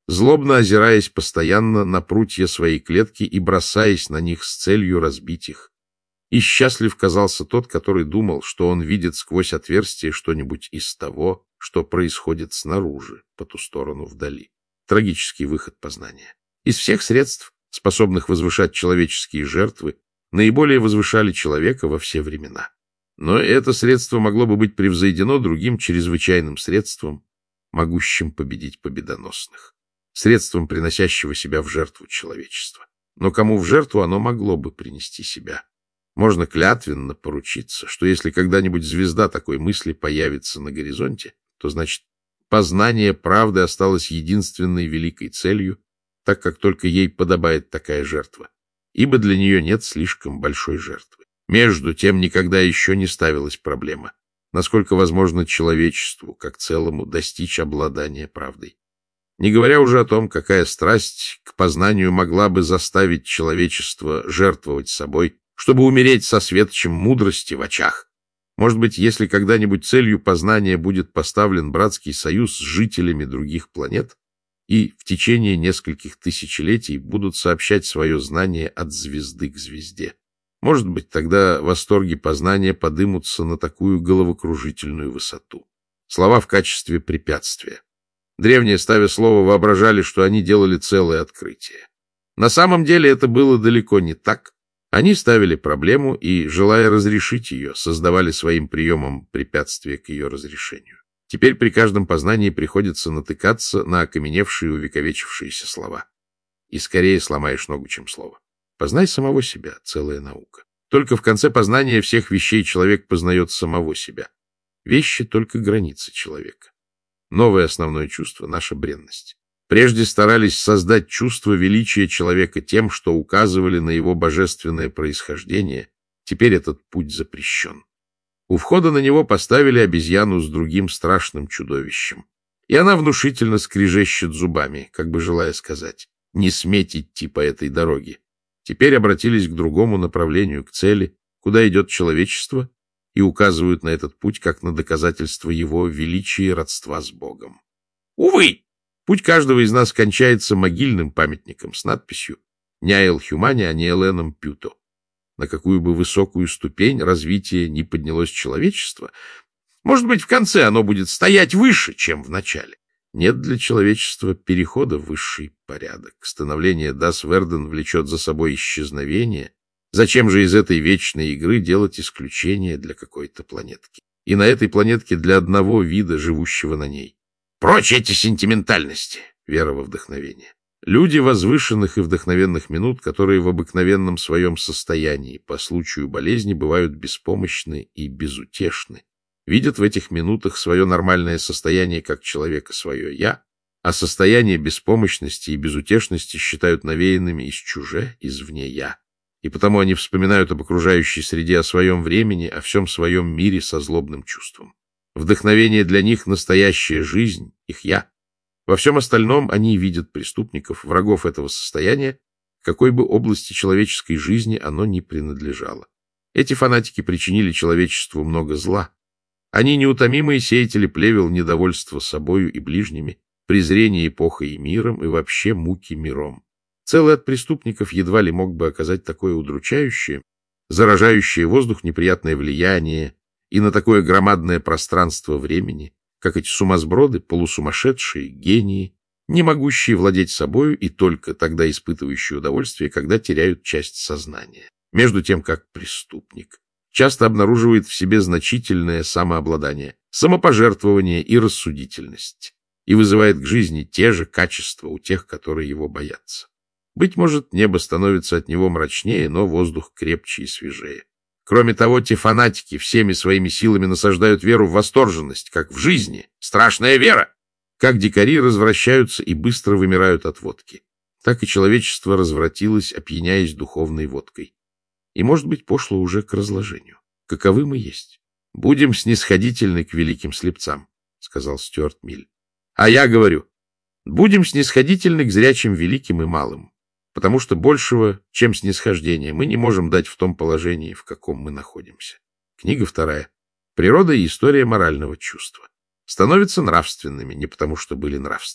злобно озираясь постоянно на прутья своей клетки и бросаясь на них с целью разбить их. И счастлив казался тот, который думал, что он видит сквозь отверстие что-нибудь из того, что происходит снаружи, по ту сторону вдали. Трагический выход познания. Из всех средств, способных возвышать человеческие жертвы, наиболее возвышали человека во все времена. Но это средство могло бы быть превзойдено другим чрезвычайным средством, могущим победить победоносных. Средством, приносящего себя в жертву человечества. Но кому в жертву оно могло бы принести себя? Можно клятвенно поручиться, что если когда-нибудь звезда такой мысли появится на горизонте, то, значит, познание правды осталось единственной великой целью, так как только ей подобает такая жертва, ибо для нее нет слишком большой жертвы. Между тем никогда еще не ставилась проблема, насколько возможно человечеству, как целому, достичь обладания правдой. Не говоря уже о том, какая страсть к познанию могла бы заставить человечество жертвовать собой, чтобы умереть со светочем мудрости в очах. Может быть, если когда-нибудь целью познания будет поставлен братский союз с жителями других планет, и в течение нескольких тысячелетий будут сообщать свое знание от звезды к звезде. Может быть, тогда восторги познания подымутся на такую головокружительную высоту. Слова в качестве препятствия. Древние, ставя слово, воображали, что они делали целое открытие. На самом деле это было далеко не так. Они ставили проблему и, желая разрешить ее, создавали своим приемом препятствие к ее разрешению. Теперь при каждом познании приходится натыкаться на окаменевшие увековечившиеся слова. И скорее сломаешь ногу, чем слово. Познай самого себя — целая наука. Только в конце познания всех вещей человек познает самого себя. Вещи — только границы человека. Новое основное чувство — наша бренность. Прежде старались создать чувство величия человека тем, что указывали на его божественное происхождение. Теперь этот путь запрещен. У входа на него поставили обезьяну с другим страшным чудовищем. И она внушительно скрежещет зубами, как бы желая сказать: не сметь идти по этой дороге. Теперь обратились к другому направлению, к цели, куда идет человечество, и указывают на этот путь как на доказательство его величия и родства с Богом. Увы! Путь каждого из нас кончается могильным памятником с надписью «Няэл Хюмани аниэленом пюто». На какую бы высокую ступень развития ни поднялось человечество, может быть, в конце оно будет стоять выше, чем в начале. Нет для человечества перехода в высший порядок. Становление Дас-Верден влечет за собой исчезновение. Зачем же из этой вечной игры делать исключение для какой-то планетки? И на этой планетке для одного вида, живущего на ней. Прочь эти сентиментальности, вера во вдохновение. Люди возвышенных и вдохновенных минут, которые в обыкновенном своем состоянии по случаю болезни бывают беспомощны и безутешны, видят в этих минутах свое нормальное состояние как человека свое «я», а состояние беспомощности и безутешности считают навеянными из чуже, извне «я». И потому они вспоминают об окружающей среде, о своем времени, о всем своем мире со злобным чувством. Вдохновение для них — настоящая жизнь, их «я». Во всем остальном они видят преступников, врагов этого состояния, какой бы области человеческой жизни оно ни принадлежало. Эти фанатики причинили человечеству много зла. Они неутомимые сеятели плевел недовольства собою и ближними, презрение эпохой и миром и вообще муки миром. Целый от преступников едва ли мог бы оказать такое удручающее, заражающее воздух неприятное влияние и на такое громадное пространство времени, как эти сумасброды, полусумасшедшие, гении, не могущие владеть собою и только тогда испытывающие удовольствие, когда теряют часть сознания. Между тем, как преступник часто обнаруживает в себе значительное самообладание, самопожертвование и рассудительность, и вызывает к жизни те же качества у тех, которые его боятся. Быть может, небо становится от него мрачнее, но воздух крепче и свежее. Кроме того, те фанатики всеми своими силами насаждают веру в восторженность, как в жизни. Страшная вера! Как дикари развращаются и быстро вымирают от водки. Так и человечество развратилось, опьяняясь духовной водкой. И, может быть, пошло уже к разложению. Каковы мы есть? Будем снисходительны к великим слепцам, — сказал Стюарт Миль. А я говорю, будем снисходительны к зрячим великим и малым. Потому что большего, чем снисхождение, мы не можем дать в том положении, в каком мы находимся. Книга вторая. Природа и история морального чувства. Становятся нравственными не потому, что были нравственны.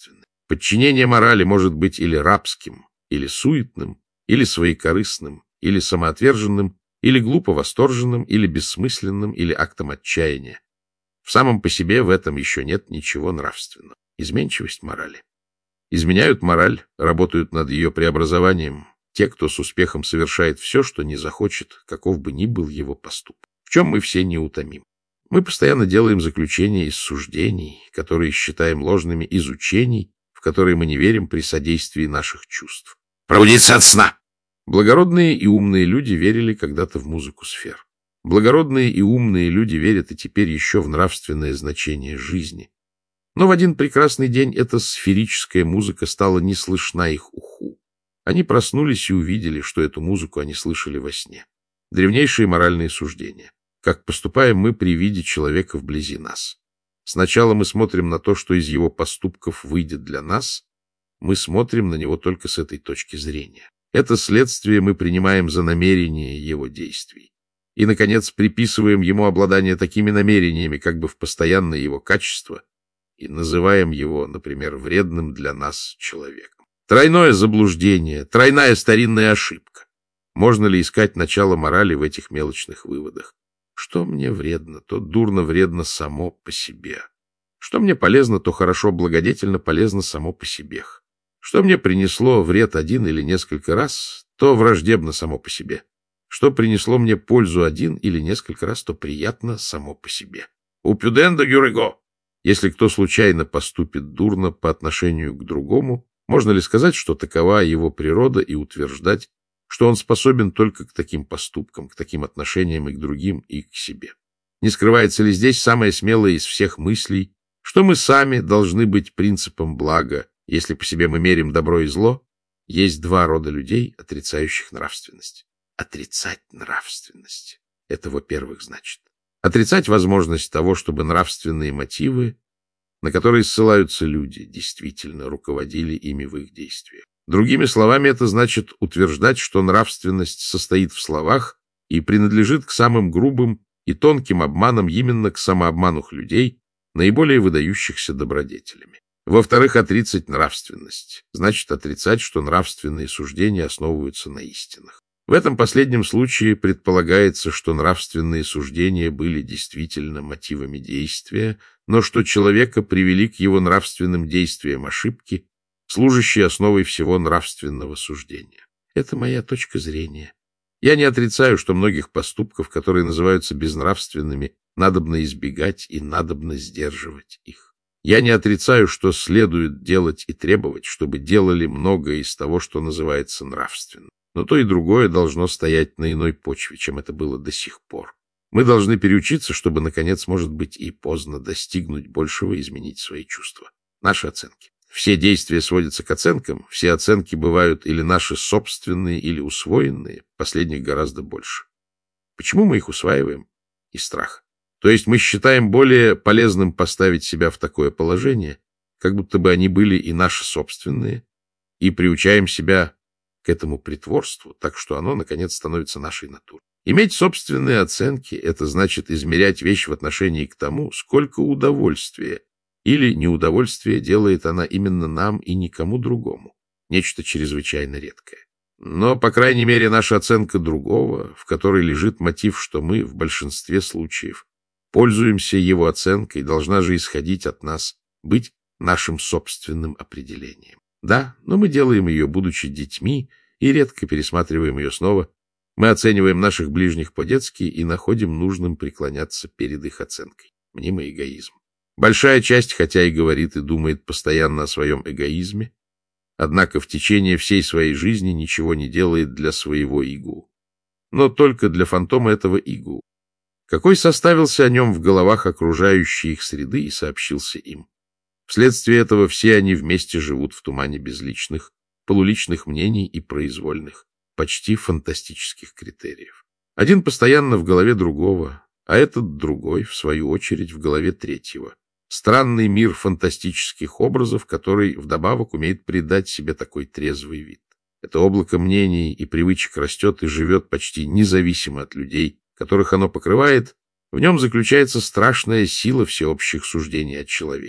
Подчинение морали может быть или рабским, или суетным, или своекорыстным, или самоотверженным, или глупо восторженным, или бессмысленным, или актом отчаяния. В самом по себе в этом еще нет ничего нравственного. Изменчивость морали. Изменяют мораль, работают над ее преобразованием те, кто с успехом совершает все, что не захочет, каков бы ни был его поступок. В чем мы все неутомимы. Мы постоянно делаем заключения из суждений, которые считаем ложными, из учений, в которые мы не верим при содействии наших чувств. Пробудиться от сна! Благородные и умные люди верили когда-то в музыку сфер. Благородные и умные люди верят и теперь еще в нравственное значение жизни. Но в один прекрасный день эта сферическая музыка стала не слышна их уху. Они проснулись и увидели, что эту музыку они слышали во сне. Древнейшие моральные суждения. Как поступаем мы при виде человека вблизи нас? Сначала мы смотрим на то, что из его поступков выйдет для нас. Мы смотрим на него только с этой точки зрения. Это следствие мы принимаем за намерение его действий. И, наконец, приписываем ему обладание такими намерениями, как бы в постоянное его качество, и называем его, например, вредным для нас человеком. Тройное заблуждение, тройная старинная ошибка. Можно ли искать начало морали в этих мелочных выводах? Что мне вредно, то дурно вредно само по себе. Что мне полезно, то хорошо благодетельно полезно само по себе. Что мне принесло вред один или несколько раз, то враждебно само по себе. Что принесло мне пользу один или несколько раз, то приятно само по себе. Упюденда гюрего. Если кто случайно поступит дурно по отношению к другому, можно ли сказать, что такова его природа, и утверждать, что он способен только к таким поступкам, к таким отношениям и к другим, и к себе? Не скрывается ли здесь самое смелое из всех мыслей, что мы сами должны быть принципом блага, если по себе мы мерим добро и зло? Есть два рода людей, отрицающих нравственность. Отрицать нравственность — это, во-первых, значит отрицать возможность того, чтобы нравственные мотивы, на которые ссылаются люди, действительно руководили ими в их действиях. Другими словами, это значит утверждать, что нравственность состоит в словах и принадлежит к самым грубым и тонким обманам, именно к самообману людей, наиболее выдающихся добродетелями. Во-вторых, отрицать нравственность значит отрицать, что нравственные суждения основываются на истинах. В этом последнем случае предполагается, что нравственные суждения были действительно мотивами действия, но что человека привели к его нравственным действиям ошибки, служащие основой всего нравственного суждения. Это моя точка зрения. Я не отрицаю, что многих поступков, которые называются безнравственными, надобно избегать и надобно сдерживать их. Я не отрицаю, что следует делать и требовать, чтобы делали многое из того, что называется нравственным. Но то и другое должно стоять на иной почве, чем это было до сих пор. Мы должны переучиться, чтобы, наконец, может быть, и поздно достигнуть большего и изменить свои чувства. Наши оценки. Все действия сводятся к оценкам, все оценки бывают или наши собственные, или усвоенные, последних гораздо больше. Почему мы их усваиваем? Из страха. То есть мы считаем более полезным поставить себя в такое положение, как будто бы они были и наши собственные, и приучаем себя к этому притворству, так что оно, наконец, становится нашей натурой. Иметь собственные оценки — это значит измерять вещь в отношении к тому, сколько удовольствия или неудовольствия делает она именно нам и никому другому. Нечто чрезвычайно редкое. Но, по крайней мере, наша оценка другого, в которой лежит мотив, что мы в большинстве случаев пользуемся его оценкой, должна же исходить от нас, быть нашим собственным определением. Да, но мы делаем ее, будучи детьми, и редко пересматриваем ее снова. Мы оцениваем наших ближних по-детски и находим нужным преклоняться перед их оценкой. Мнимый эгоизм. Большая часть, хотя и говорит и думает постоянно о своем эгоизме, однако в течение всей своей жизни ничего не делает для своего игу. Но только для фантома этого игу, какой составился о нем в головах окружающей их среды и сообщился им. Вследствие этого все они вместе живут в тумане безличных, полуличных мнений и произвольных, почти фантастических критериев. Один постоянно в голове другого, а этот другой, в свою очередь, в голове третьего. Странный мир фантастических образов, который вдобавок умеет придать себе такой трезвый вид. Это облако мнений и привычек растет и живет почти независимо от людей, которых оно покрывает. В нем заключается страшная сила всеобщих суждений о человеке.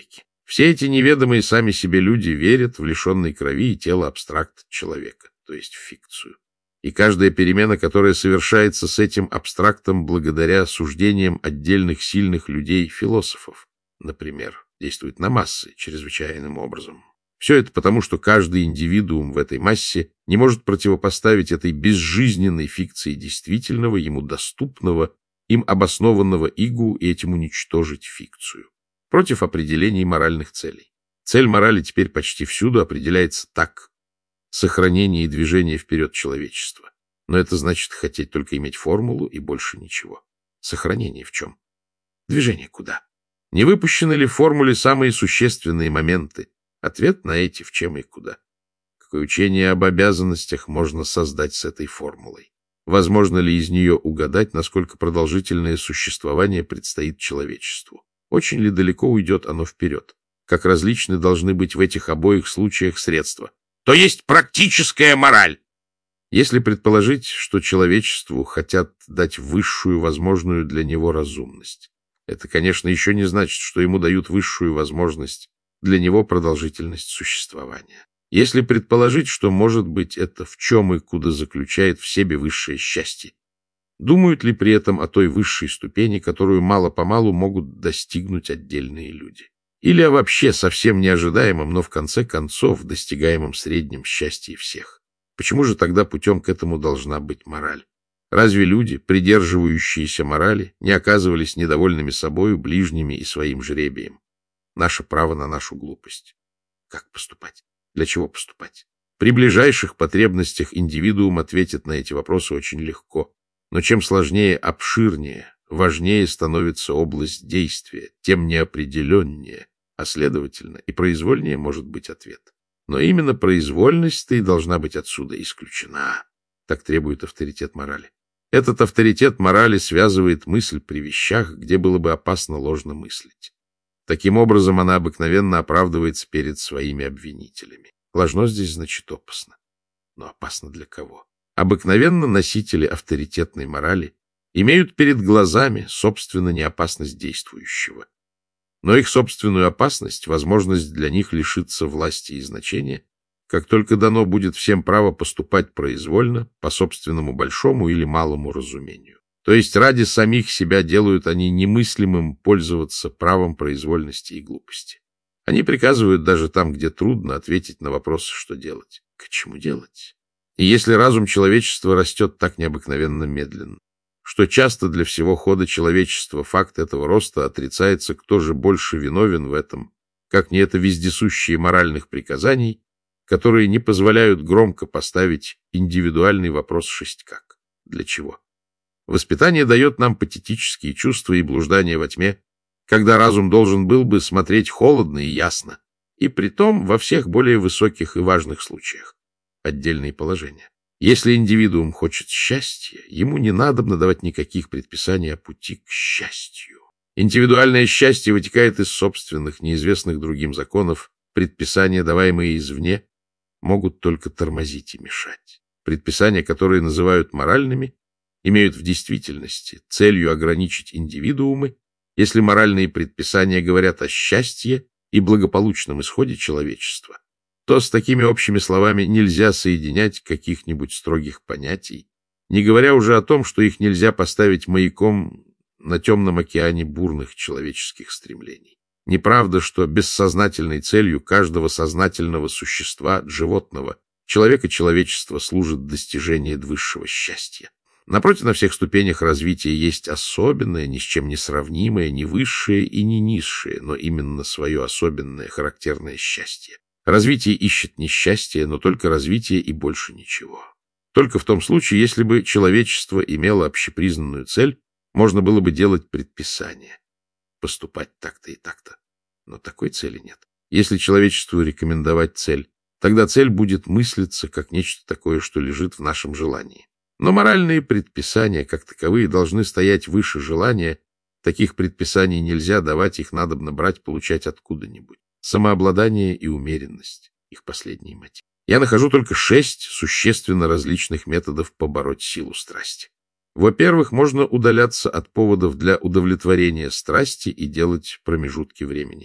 Все эти неведомые сами себе люди верят в лишенный крови и тела абстракт человека, то есть в фикцию. И каждая перемена, которая совершается с этим абстрактом благодаря суждениям отдельных сильных людей-философов, например, действует на массы чрезвычайным образом. Все это потому, что каждый индивидуум в этой массе не может противопоставить этой безжизненной фикции действительного, ему доступного, им обоснованного игу и этим уничтожить фикцию. Против определений моральных целей. Цель морали теперь почти всюду определяется так: сохранение и движение вперед человечества. Но это значит хотеть только иметь формулу и больше ничего. Сохранение в чем? Движение куда? Не выпущены ли в формуле самые существенные моменты? Ответ на эти в чем и куда. Какое учение об обязанностях можно создать с этой формулой? Возможно ли из нее угадать, насколько продолжительное существование предстоит человечеству? Очень ли далеко уйдет оно вперед? Как различны должны быть в этих обоих случаях средства? То есть практическая мораль. Если предположить, что человечеству хотят дать высшую возможную для него разумность, это, конечно, еще не значит, что ему дают высшую возможность для него продолжительность существования. Если предположить, что, может быть, это в чем и куда заключает в себе высшее счастье, думают ли при этом о той высшей ступени, которую мало-помалу могут достигнуть отдельные люди? Или о вообще совсем неожидаемом, но в конце концов достигаемом среднем счастье всех? Почему же тогда путем к этому должна быть мораль? Разве люди, придерживающиеся морали, не оказывались недовольными собою, ближними и своим жребием? Наше право на нашу глупость. Как поступать? Для чего поступать? При ближайших потребностях индивидуум ответит на эти вопросы очень легко. Но чем сложнее, обширнее, важнее становится область действия, тем неопределеннее, а следовательно и произвольнее может быть ответ. Но именно произвольность-то и должна быть отсюда исключена. Так требует авторитет морали. Этот авторитет морали связывает мысль при вещах, где было бы опасно ложно мыслить. Таким образом, она обыкновенно оправдывается перед своими обвинителями. Ложно здесь значит опасно. Но опасно для кого? Обыкновенно носители авторитетной морали имеют перед глазами, собственно, не опасность действующего, но их собственную опасность, возможность для них лишиться власти и значения, как только дано будет всем право поступать произвольно, по собственному большому или малому разумению. То есть ради самих себя делают они немыслимым пользоваться правом произвольности и глупости. Они приказывают даже там, где трудно ответить на вопрос, что делать. К чему делать? И если разум человечества растет так необыкновенно медленно, что часто для всего хода человечества факт этого роста отрицается, кто же больше виновен в этом, как не это вездесущие моральных приказаний, которые не позволяют громко поставить индивидуальный вопрос шесть как. Для чего? Воспитание дает нам патетические чувства и блуждания во тьме, когда разум должен был бы смотреть холодно и ясно, и притом во всех более высоких и важных случаях. Отдельные положения. Если индивидуум хочет счастья, ему не надобно давать никаких предписаний о пути к счастью. Индивидуальное счастье вытекает из собственных, неизвестных другим законов. Предписания, даваемые извне, могут только тормозить и мешать. Предписания, которые называют моральными, имеют в действительности целью ограничить индивидуумы, если моральные предписания говорят о счастье и благополучном исходе человечества, то с такими общими словами нельзя соединять каких-нибудь строгих понятий, не говоря уже о том, что их нельзя поставить маяком на темном океане бурных человеческих стремлений. Неправда, что бессознательной целью каждого сознательного существа, животного, человека человечества служит достижение высшего счастья. Напротив, на всех ступенях развития есть особенное, ни с чем не сравнимое, не высшее и не низшее, но именно свое особенное, характерное счастье. Развитие ищет не счастье, но только развитие и больше ничего. Только в том случае, если бы человечество имело общепризнанную цель, можно было бы делать предписания, поступать так-то и так-то. Но такой цели нет. Если человечеству рекомендовать цель, тогда цель будет мыслиться как нечто такое, что лежит в нашем желании. Но моральные предписания, как таковые, должны стоять выше желания. Таких предписаний нельзя давать, их надобно брать, получать откуда-нибудь. Самообладание и умеренность — их последние мотивы. Я нахожу только шесть существенно различных методов побороть силу страсти. Во-первых, можно удаляться от поводов для удовлетворения страсти и делать промежутки времени.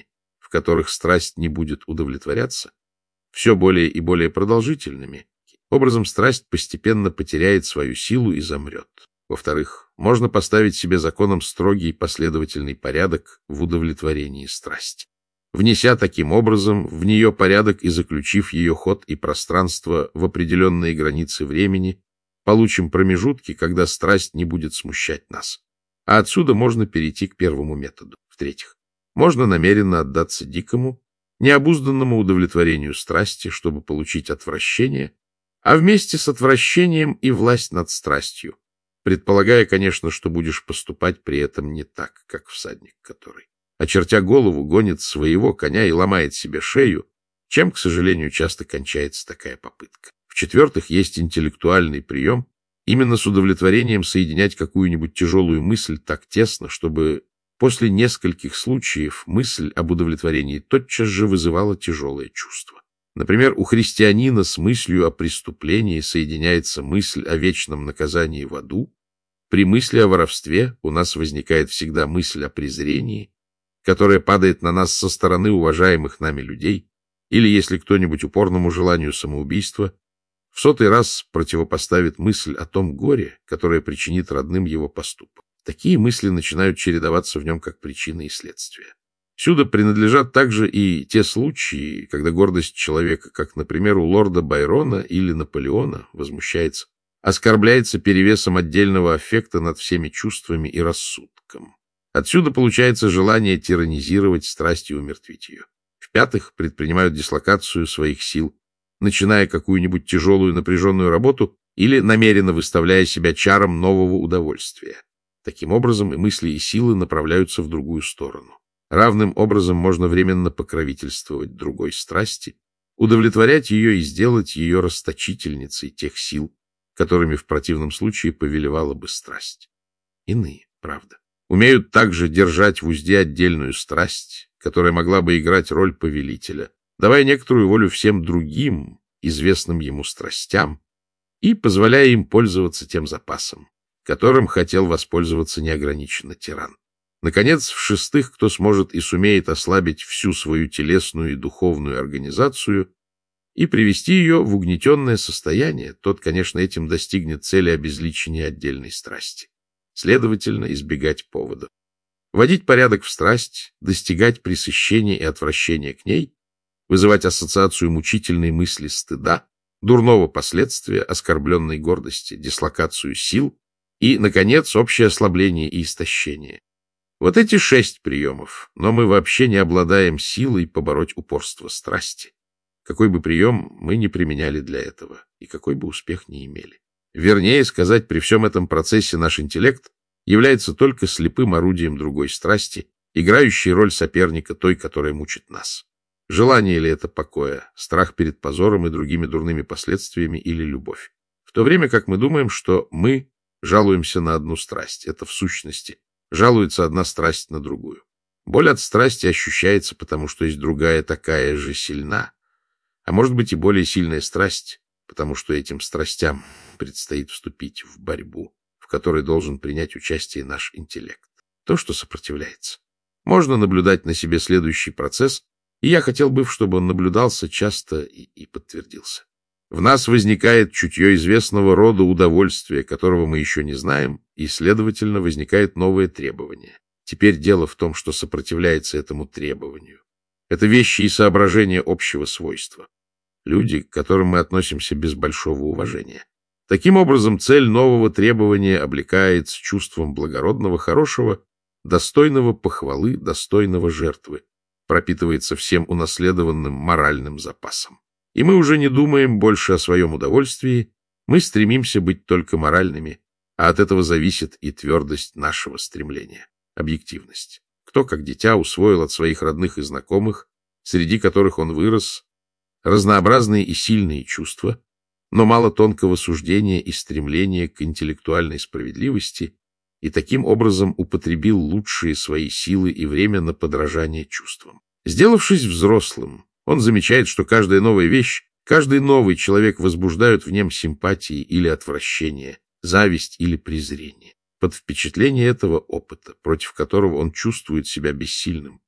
в которых страсть не будет удовлетворяться, все более и более продолжительными, образом страсть постепенно потеряет свою силу и замрет. Во-вторых, можно поставить себе законом строгий последовательный порядок в удовлетворении страсти, внеся таким образом в нее порядок и заключив ее ход и пространство в определенные границы времени, получим промежутки, когда страсть не будет смущать нас. А отсюда можно перейти к первому методу. В-третьих, можно намеренно отдаться дикому, необузданному удовлетворению страсти, чтобы получить отвращение, а вместе с отвращением и власть над страстью, предполагая, конечно, что будешь поступать при этом не так, как всадник, который, очертя голову, гонит своего коня и ломает себе шею, чем, к сожалению, часто кончается такая попытка. В-четвертых, есть интеллектуальный прием, именно с удовлетворением соединять какую-нибудь тяжелую мысль так тесно, чтобы после нескольких случаев мысль об удовлетворении тотчас же вызывала тяжелое чувство. Например, у христианина с мыслью о преступлении соединяется мысль о вечном наказании в аду. При мысли о воровстве у нас возникает всегда мысль о презрении, которая падает на нас со стороны уважаемых нами людей, или, если кто-нибудь упорному желанию самоубийства, в сотый раз противопоставит мысль о том горе, которое причинит родным его поступок. Такие мысли начинают чередоваться в нем как причины и следствия. Сюда принадлежат также и те случаи, когда гордость человека, как, например, у лорда Байрона или Наполеона, возмущается, оскорбляется перевесом отдельного аффекта над всеми чувствами и рассудком. Отсюда получается желание тиранизировать страсть и умертвить ее. В-пятых, предпринимают дислокацию своих сил, начиная какую-нибудь тяжелую напряженную работу или намеренно выставляя себя чаром нового удовольствия. Таким образом, и мысли, и силы направляются в другую сторону. Равным образом можно временно покровительствовать другой страсти, удовлетворять ее и сделать ее расточительницей тех сил, которыми в противном случае повелевала бы страсть. Иные, правда, умеют также держать в узде отдельную страсть, которая могла бы играть роль повелителя, давая некоторую волю всем другим, известным ему страстям, и позволяя им пользоваться тем запасом, которым хотел воспользоваться неограниченно тиран. Наконец, в-шестых, кто сможет и сумеет ослабить всю свою телесную и духовную организацию и привести ее в угнетенное состояние, тот, конечно, этим достигнет цели обезличения отдельной страсти. Следовательно, избегать поводов. Вводить порядок в страсть, достигать пресыщения и отвращения к ней, вызывать ассоциацию мучительной мысли стыда, дурного последствия, оскорбленной гордости, дислокацию сил и, наконец, общее ослабление и истощение. Вот эти шесть приемов, но мы вообще не обладаем силой побороть упорство страсти. Какой бы прием мы ни применяли для этого, и какой бы успех ни имели. Вернее сказать, при всем этом процессе наш интеллект является только слепым орудием другой страсти, играющей роль соперника той, которая мучит нас. Желание ли это покоя, страх перед позором и другими дурными последствиями или любовь? В то время как мы думаем, что мы жалуемся на одну страсть, это в сущности жалуется одна страсть на другую. Боль от страсти ощущается, потому что есть другая такая же сильна, а может быть и более сильная страсть, потому что этим страстям предстоит вступить в борьбу, в которой должен принять участие наш интеллект. То, что сопротивляется. Можно наблюдать на себе следующий процесс, и я хотел бы, чтобы он наблюдался часто и, и подтвердился. В нас возникает чутье известного рода удовольствия, которого мы еще не знаем, и, следовательно, возникает новое требование. Теперь дело в том, что сопротивляется этому требованию. Это вещи и соображения общего свойства. Люди, к которым мы относимся без большого уважения. Таким образом, цель нового требования облекается чувством благородного, хорошего, достойного похвалы, достойного жертвы, пропитывается всем унаследованным моральным запасом. И мы уже не думаем больше о своем удовольствии, мы стремимся быть только моральными, а от этого зависит и твердость нашего стремления, объективность. Кто, как дитя, усвоил от своих родных и знакомых, среди которых он вырос, разнообразные и сильные чувства, но мало тонкого суждения и стремления к интеллектуальной справедливости, и таким образом употребил лучшие свои силы и время на подражание чувствам. Сделавшись взрослым, он замечает, что каждая новая вещь, каждый новый человек возбуждают в нем симпатии или отвращение, зависть или презрение. Под впечатление этого опыта, против которого он чувствует себя бессильным,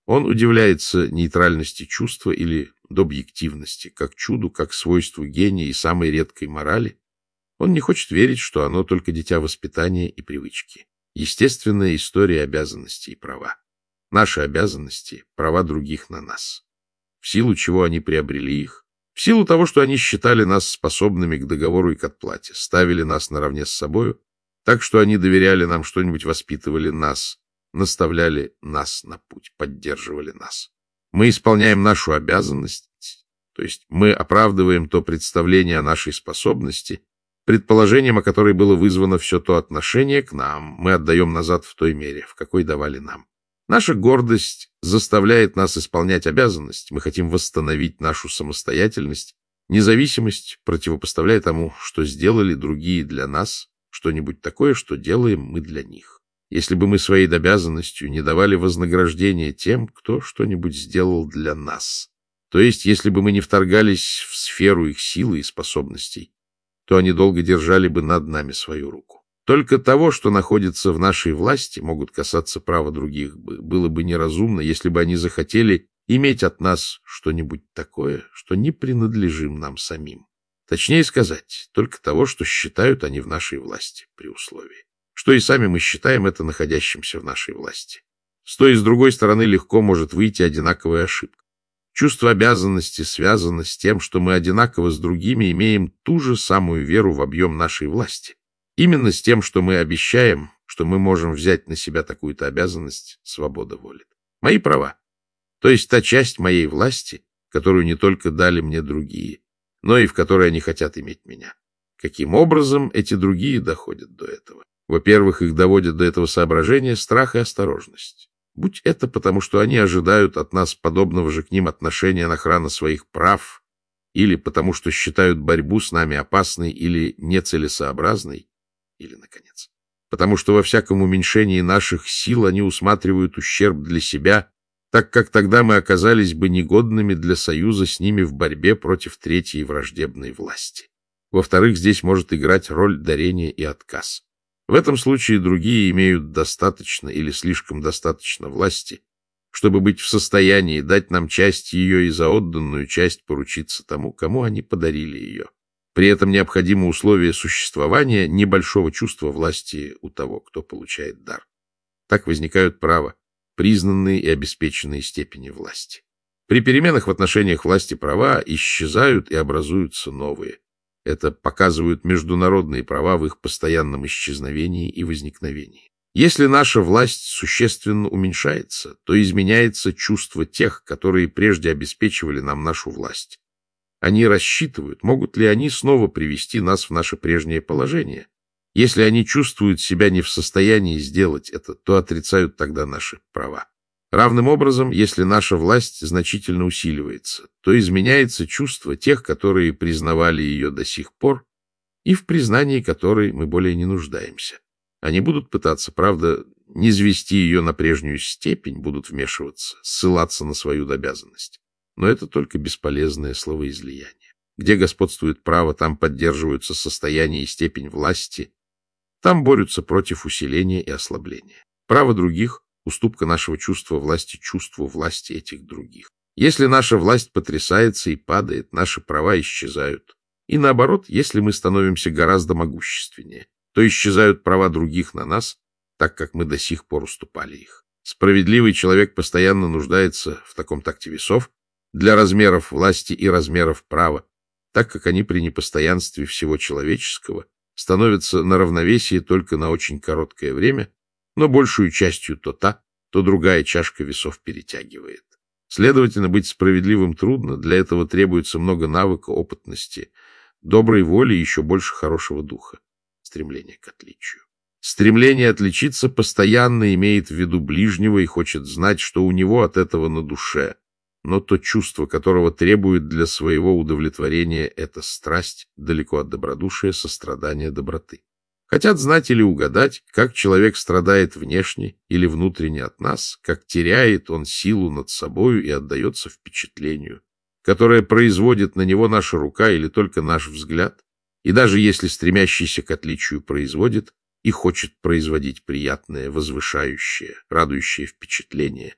Он удивляется нейтральности чувства или добъективности, как чуду, как свойству гения и самой редкой морали. Он не хочет верить, что оно только дитя воспитания и привычки. Естественная история обязанностей и права. Наши обязанности — права других на нас. В силу чего они приобрели их? В силу того, что они считали нас способными к договору и к отплате, ставили нас наравне с собою, так что они доверяли нам что-нибудь, воспитывали нас, наставляли нас на путь, поддерживали нас. Мы исполняем нашу обязанность, то есть мы оправдываем то представление о нашей способности, предположением, о которой было вызвано все то отношение к нам, мы отдаем назад в той мере, в какой давали нам. Наша гордость заставляет нас исполнять обязанность, мы хотим восстановить нашу самостоятельность, независимость, противопоставляя тому, что сделали другие для нас, что-нибудь такое, что делаем мы для них. Если бы мы своей обязанностью не давали вознаграждения тем, кто что-нибудь сделал для нас, то есть если бы мы не вторгались в сферу их силы и способностей, то они долго держали бы над нами свою руку. Только того, что находится в нашей власти, могут касаться права других. Было бы неразумно, если бы они захотели иметь от нас что-нибудь такое, что не принадлежим нам самим. Точнее сказать, только того, что считают они в нашей власти, при условии, что и сами мы считаем это находящимся в нашей власти. С той и с другой стороны легко может выйти одинаковая ошибка. Чувство обязанности связано с тем, что мы одинаково с другими имеем ту же самую веру в объем нашей власти. Именно с тем, что мы обещаем, что мы можем взять на себя такую-то обязанность, свобода воли. Мои права, то есть та часть моей власти, которую не только дали мне другие, но и в которой они хотят иметь меня. Каким образом эти другие доходят до этого? Во-первых, их доводят до этого соображения страх и осторожность. Будь это потому, что они ожидают от нас подобного же к ним отношения на охрану своих прав, или потому, что считают борьбу с нами опасной или нецелесообразной, или, наконец, потому что во всяком уменьшении наших сил они усматривают ущерб для себя, так как тогда мы оказались бы негодными для союза с ними в борьбе против третьей враждебной власти. Во-вторых, здесь может играть роль дарения и отказ. В этом случае другие имеют достаточно или слишком достаточно власти, чтобы быть в состоянии дать нам часть ее и за отданную часть поручиться тому, кому они подарили ее. При этом необходимо условие существования небольшого чувства власти у того, кто получает дар. Так возникают права, признанные и обеспеченные степени власти. При переменах в отношениях власти права исчезают и образуются новые. Это показывают международные права в их постоянном исчезновении и возникновении. Если наша власть существенно уменьшается, то изменяется чувство тех, которые прежде обеспечивали нам нашу власть. Они рассчитывают, могут ли они снова привести нас в наше прежнее положение. Если они чувствуют себя не в состоянии сделать это, то отрицают тогда наши права. Равным образом, если наша власть значительно усиливается, то изменяется чувство тех, которые признавали ее до сих пор, и в признании которой мы более не нуждаемся. Они будут пытаться, правда, не низвести ее на прежнюю степень, будут вмешиваться, ссылаться на свою обязанность. Но это только бесполезное словоизлияние. Где господствует право, там поддерживаются состояние и степень власти, там борются против усиления и ослабления. Право других — уступка нашего чувства власти чувству власти этих других. Если наша власть потрясается и падает, наши права исчезают. И наоборот, если мы становимся гораздо могущественнее, то исчезают права других на нас, так как мы до сих пор уступали их. Справедливый человек постоянно нуждается в таком такте весов для размеров власти и размеров права, так как они при непостоянстве всего человеческого становятся на равновесии только на очень короткое время, но большую частью то та, то другая чашка весов перетягивает. Следовательно, быть справедливым трудно, для этого требуется много навыка, опытности, доброй воли и еще больше хорошего духа, стремление к отличию. Стремление отличиться постоянно имеет в виду ближнего и хочет знать, что у него от этого на душе, но то чувство, которого требует для своего удовлетворения эта страсть, далеко от добродушия, сострадания, доброты. Хотят знать или угадать, как человек страдает внешне или внутренне от нас, как теряет он силу над собою и отдается впечатлению, которое производит на него наша рука или только наш взгляд, и даже если стремящийся к отличию производит и хочет производить приятное, возвышающее, радующее впечатление,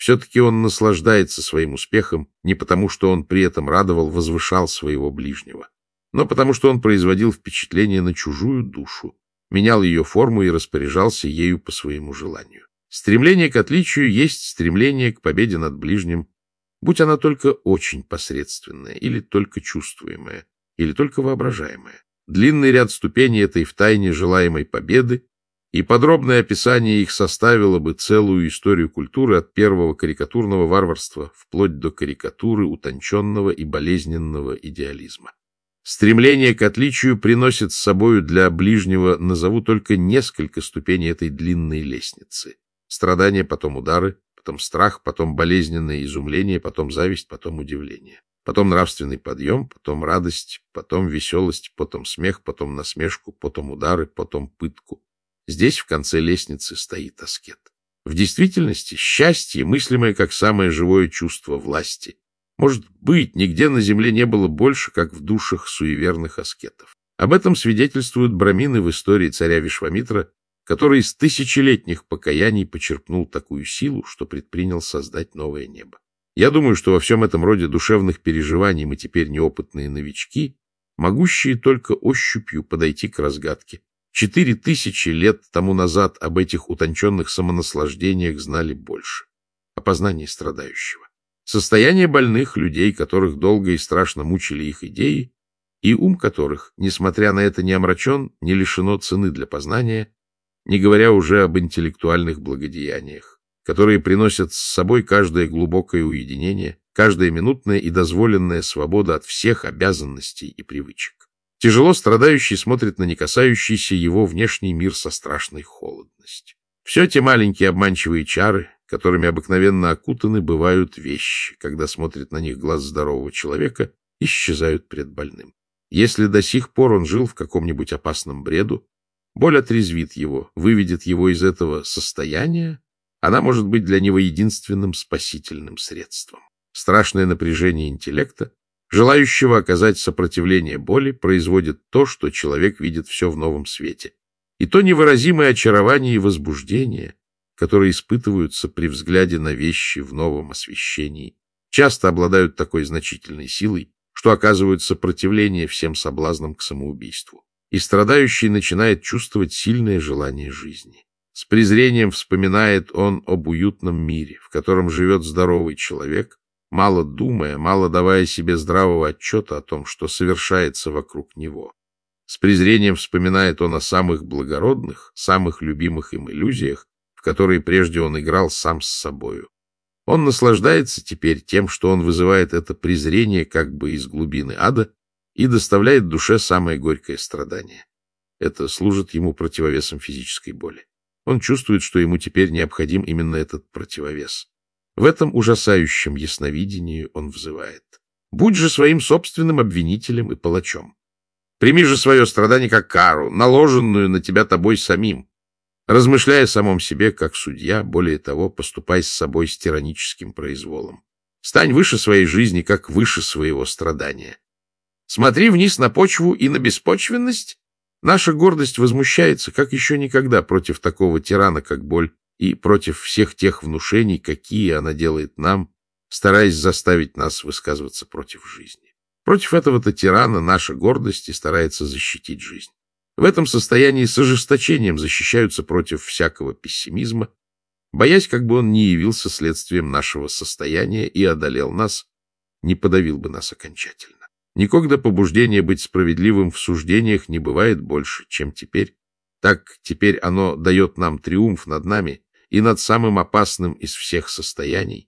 Все-таки он наслаждается своим успехом не потому, что он при этом радовал, возвышал своего ближнего, но потому, что он производил впечатление на чужую душу, менял ее форму и распоряжался ею по своему желанию. Стремление к отличию есть стремление к победе над ближним, будь она только очень посредственная, или только чувствуемая, или только воображаемая. Длинный ряд ступеней этой втайне желаемой победы и подробное описание их составило бы целую историю культуры от первого карикатурного варварства вплоть до карикатуры утонченного и болезненного идеализма. Стремление к отличию приносит с собою для ближнего, назову только несколько ступеней этой длинной лестницы. Страдания, потом удары, потом страх, потом болезненное изумление, потом зависть, потом удивление. Потом нравственный подъем, потом радость, потом веселость, потом смех, потом насмешку, потом удары, потом пытку. Здесь в конце лестницы стоит аскет. В действительности счастье, мыслимое как самое живое чувство власти, может быть, нигде на земле не было больше, как в душах суеверных аскетов. Об этом свидетельствуют брамины в истории царя Вишвамитра, который из тысячелетних покаяний почерпнул такую силу, что предпринял создать новое небо. Я думаю, что во всем этом роде душевных переживаний мы теперь неопытные новички, могущие только ощупью подойти к разгадке. Четыре тысячи лет тому назад об этих утонченных самонаслаждениях знали больше. О познании страдающего. Состояние больных людей, которых долго и страшно мучили их идеи, и ум которых, несмотря на это, не омрачен, не лишено цены для познания, не говоря уже об интеллектуальных благодеяниях, которые приносят с собой каждое глубокое уединение, каждая минутная и дозволенная свобода от всех обязанностей и привычек. Тяжело страдающий смотрит на не касающийся его внешний мир со страшной холодностью. Все те маленькие обманчивые чары, которыми обыкновенно окутаны бывают вещи, когда смотрит на них глаз здорового человека, исчезают пред больным. Если до сих пор он жил в каком-нибудь опасном бреду, боль отрезвит его, выведет его из этого состояния, она может быть для него единственным спасительным средством. Страшное напряжение интеллекта, желающего оказать сопротивление боли, производит то, что человек видит все в новом свете, и то невыразимое очарование и возбуждение, которые испытываются при взгляде на вещи в новом освещении, часто обладают такой значительной силой, что оказывают сопротивление всем соблазнам к самоубийству. И страдающий начинает чувствовать сильное желание жизни. С презрением вспоминает он об уютном мире, в котором живет здоровый человек, мало думая, мало давая себе здравого отчета о том, что совершается вокруг него. С презрением вспоминает он о самых благородных, самых любимых им иллюзиях, в которые прежде он играл сам с собою. Он наслаждается теперь тем, что он вызывает это презрение как бы из глубины ада и доставляет душе самое горькое страдание. Это служит ему противовесом физической боли. Он чувствует, что ему теперь необходим именно этот противовес. В этом ужасающем ясновидении он взывает: «Будь же своим собственным обвинителем и палачом. Прими же свое страдание как кару, наложенную на тебя тобой самим. Размышляя о самом себе как судья, более того, поступай с собой с тираническим произволом. Стань выше своей жизни, как выше своего страдания. Смотри вниз на почву и на беспочвенность. Наша гордость возмущается, как еще никогда, против такого тирана, как боль, и против всех тех внушений, какие она делает нам, стараясь заставить нас высказываться против жизни. Против этого-то тирана наша гордость и старается защитить жизнь. В этом состоянии с ожесточением защищаются против всякого пессимизма, боясь, как бы он не явился следствием нашего состояния и одолел нас, не подавил бы нас окончательно. Никогда побуждение быть справедливым в суждениях не бывает больше, чем теперь. Так теперь оно дает нам триумф над нами и над самым опасным из всех состояний,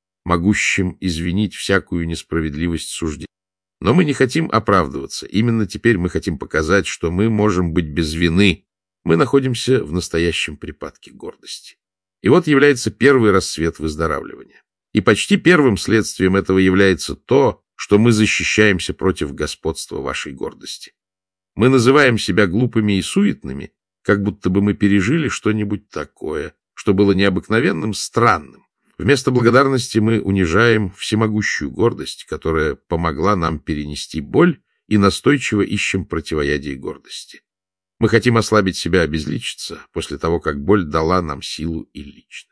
могущим извинить всякую несправедливость суждений. Но мы не хотим оправдываться. Именно теперь мы хотим показать, что мы можем быть без вины. Мы находимся в настоящем припадке гордости. И вот является первый рассвет выздоравливания. И почти первым следствием этого является то, что мы защищаемся против господства вашей гордости. Мы называем себя глупыми и суетными, как будто бы мы пережили что-нибудь такое, что было необыкновенным, странным. Вместо благодарности мы унижаем всемогущую гордость, которая помогла нам перенести боль, и настойчиво ищем противоядие гордости. Мы хотим ослабить себя, обезличиться, после того, как боль дала нам силу и личность.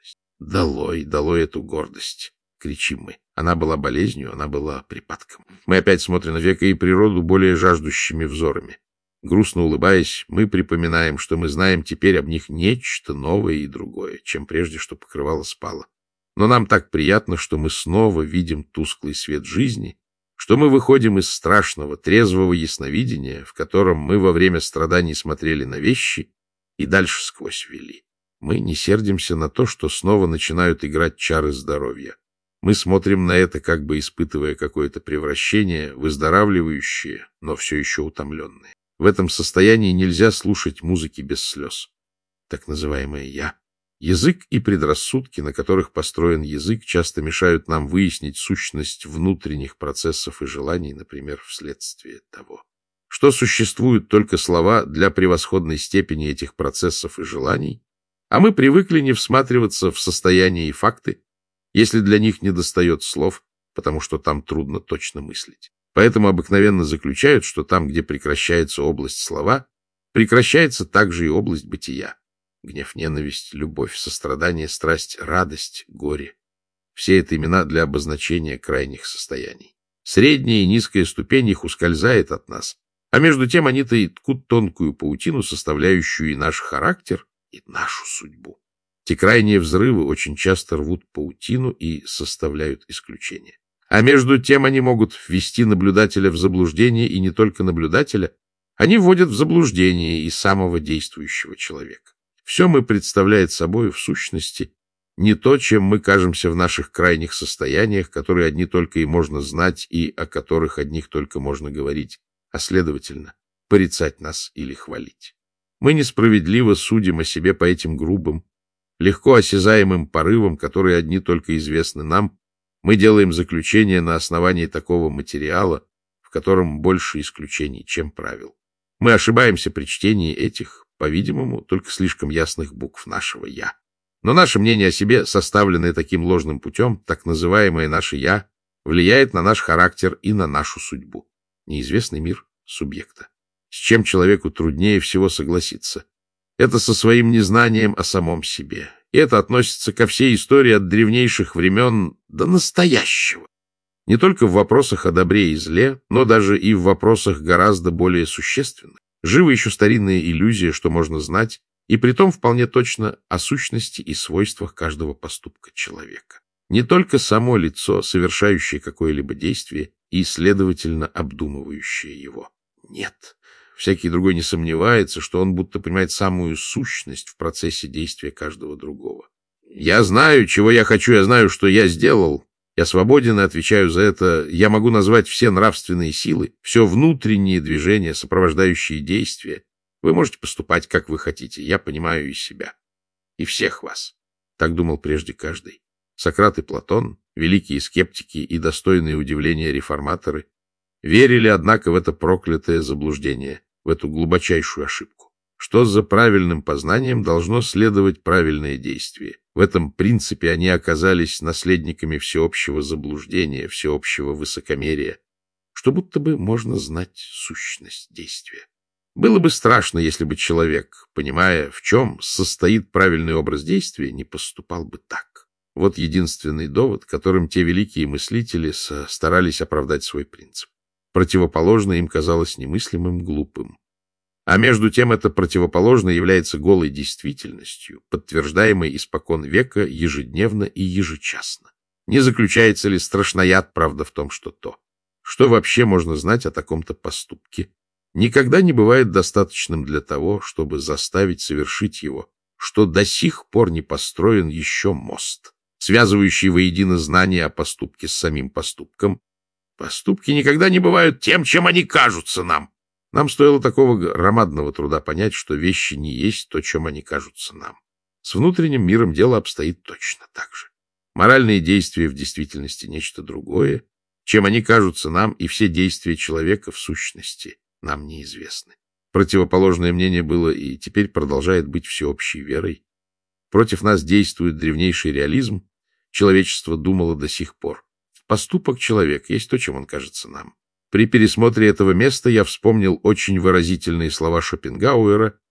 «Долой, долой эту гордость!» — кричим мы. Она была болезнью, она была припадком. Мы опять смотрим на века и природу более жаждущими взорами. Грустно улыбаясь, мы припоминаем, что мы знаем теперь об них нечто новое и другое, чем прежде, что покрывало спало. Но нам так приятно, что мы снова видим тусклый свет жизни, что мы выходим из страшного, трезвого ясновидения, в котором мы во время страданий смотрели на вещи и дальше сквозь вели. Мы не сердимся на то, что снова начинают играть чары здоровья. Мы смотрим на это, как бы испытывая какое-то превращение, выздоравливающее, но все еще утомленное. В этом состоянии нельзя слушать музыки без слез. Так называемое «я». Язык и предрассудки, на которых построен язык, часто мешают нам выяснить сущность внутренних процессов и желаний, например, вследствие того, что существуют только слова для превосходной степени этих процессов и желаний, а мы привыкли не всматриваться в состояние и факты, если для них недостает слов, потому что там трудно точно мыслить. Поэтому обыкновенно заключают, что там, где прекращается область слова, прекращается также и область бытия. Гнев, ненависть, любовь, сострадание, страсть, радость, горе. Все это имена для обозначения крайних состояний. Средняя и низкая ступень их ускользает от нас, а между тем они-то и ткут тонкую паутину, составляющую и наш характер, и нашу судьбу. Те крайние взрывы очень часто рвут паутину и составляют исключение. А между тем они могут ввести наблюдателя в заблуждение, и не только наблюдателя, они вводят в заблуждение и самого действующего человека. Все мы представляет собой в сущности не то, чем мы кажемся в наших крайних состояниях, которые одни только и можно знать, и о которых одних только можно говорить, а, следовательно, порицать нас или хвалить. Мы несправедливо судим о себе по этим грубым, легко осязаемым порывам, которые одни только известны нам. Мы делаем заключение на основании такого материала, в котором больше исключений, чем правил. Мы ошибаемся при чтении этих, по-видимому, только слишком ясных букв нашего «я». Но наше мнение о себе, составленное таким ложным путем, так называемое наше «я», влияет на наш характер и на нашу судьбу. Неизвестный мир субъекта. С чем человеку труднее всего согласиться? Это со своим незнанием о самом себе. И это относится ко всей истории от древнейших времен до настоящего. Не только в вопросах о добре и зле, но даже и в вопросах гораздо более существенных. Жива еще старинная иллюзия, что можно знать, и притом вполне точно о сущности и свойствах каждого поступка человека. Не только само лицо, совершающее какое-либо действие и, следовательно, обдумывающее его. Нет. Всякий другой не сомневается, что он будто понимает самую сущность в процессе действия каждого другого. Я знаю, чего я хочу, я знаю, что я сделал. Я свободен и отвечаю за это. Я могу назвать все нравственные силы, все внутренние движения, сопровождающие действия. Вы можете поступать, как вы хотите. Я понимаю и себя, и всех вас. Так думал прежде каждый. Сократ и Платон, великие скептики и достойные удивления реформаторы, верили, однако, в это проклятое заблуждение, в эту глубочайшую ошибку. Что за правильным познанием должно следовать правильное действие. В этом принципе они оказались наследниками всеобщего заблуждения, всеобщего высокомерия, что будто бы можно знать сущность действия. Было бы страшно, если бы человек, понимая, в чем состоит правильный образ действия, не поступал бы так. Вот единственный довод, которым те великие мыслители старались оправдать свой принцип. Противоположное им казалось немыслимым, глупым. А между тем это противоположное является голой действительностью, подтверждаемой испокон века ежедневно и ежечасно. Не заключается ли страшнояд правда в том, что то? Что вообще можно знать о таком-то поступке? Никогда не бывает достаточным для того, чтобы заставить совершить его, что до сих пор не построен еще мост, связывающий воедино знание о поступке с самим поступком. Поступки никогда не бывают тем, чем они кажутся нам. Нам стоило такого громадного труда понять, что вещи не есть то, чем они кажутся нам. С внутренним миром дело обстоит точно так же. Моральные действия в действительности нечто другое, чем они кажутся нам, и все действия человека в сущности нам неизвестны. Противоположное мнение было и теперь продолжает быть всеобщей верой. Против нас действует древнейший реализм, человечество думало до сих пор. Поступок человека есть то, чем он кажется нам. При пересмотре этого места я вспомнил очень выразительные слова Шопенгауэра,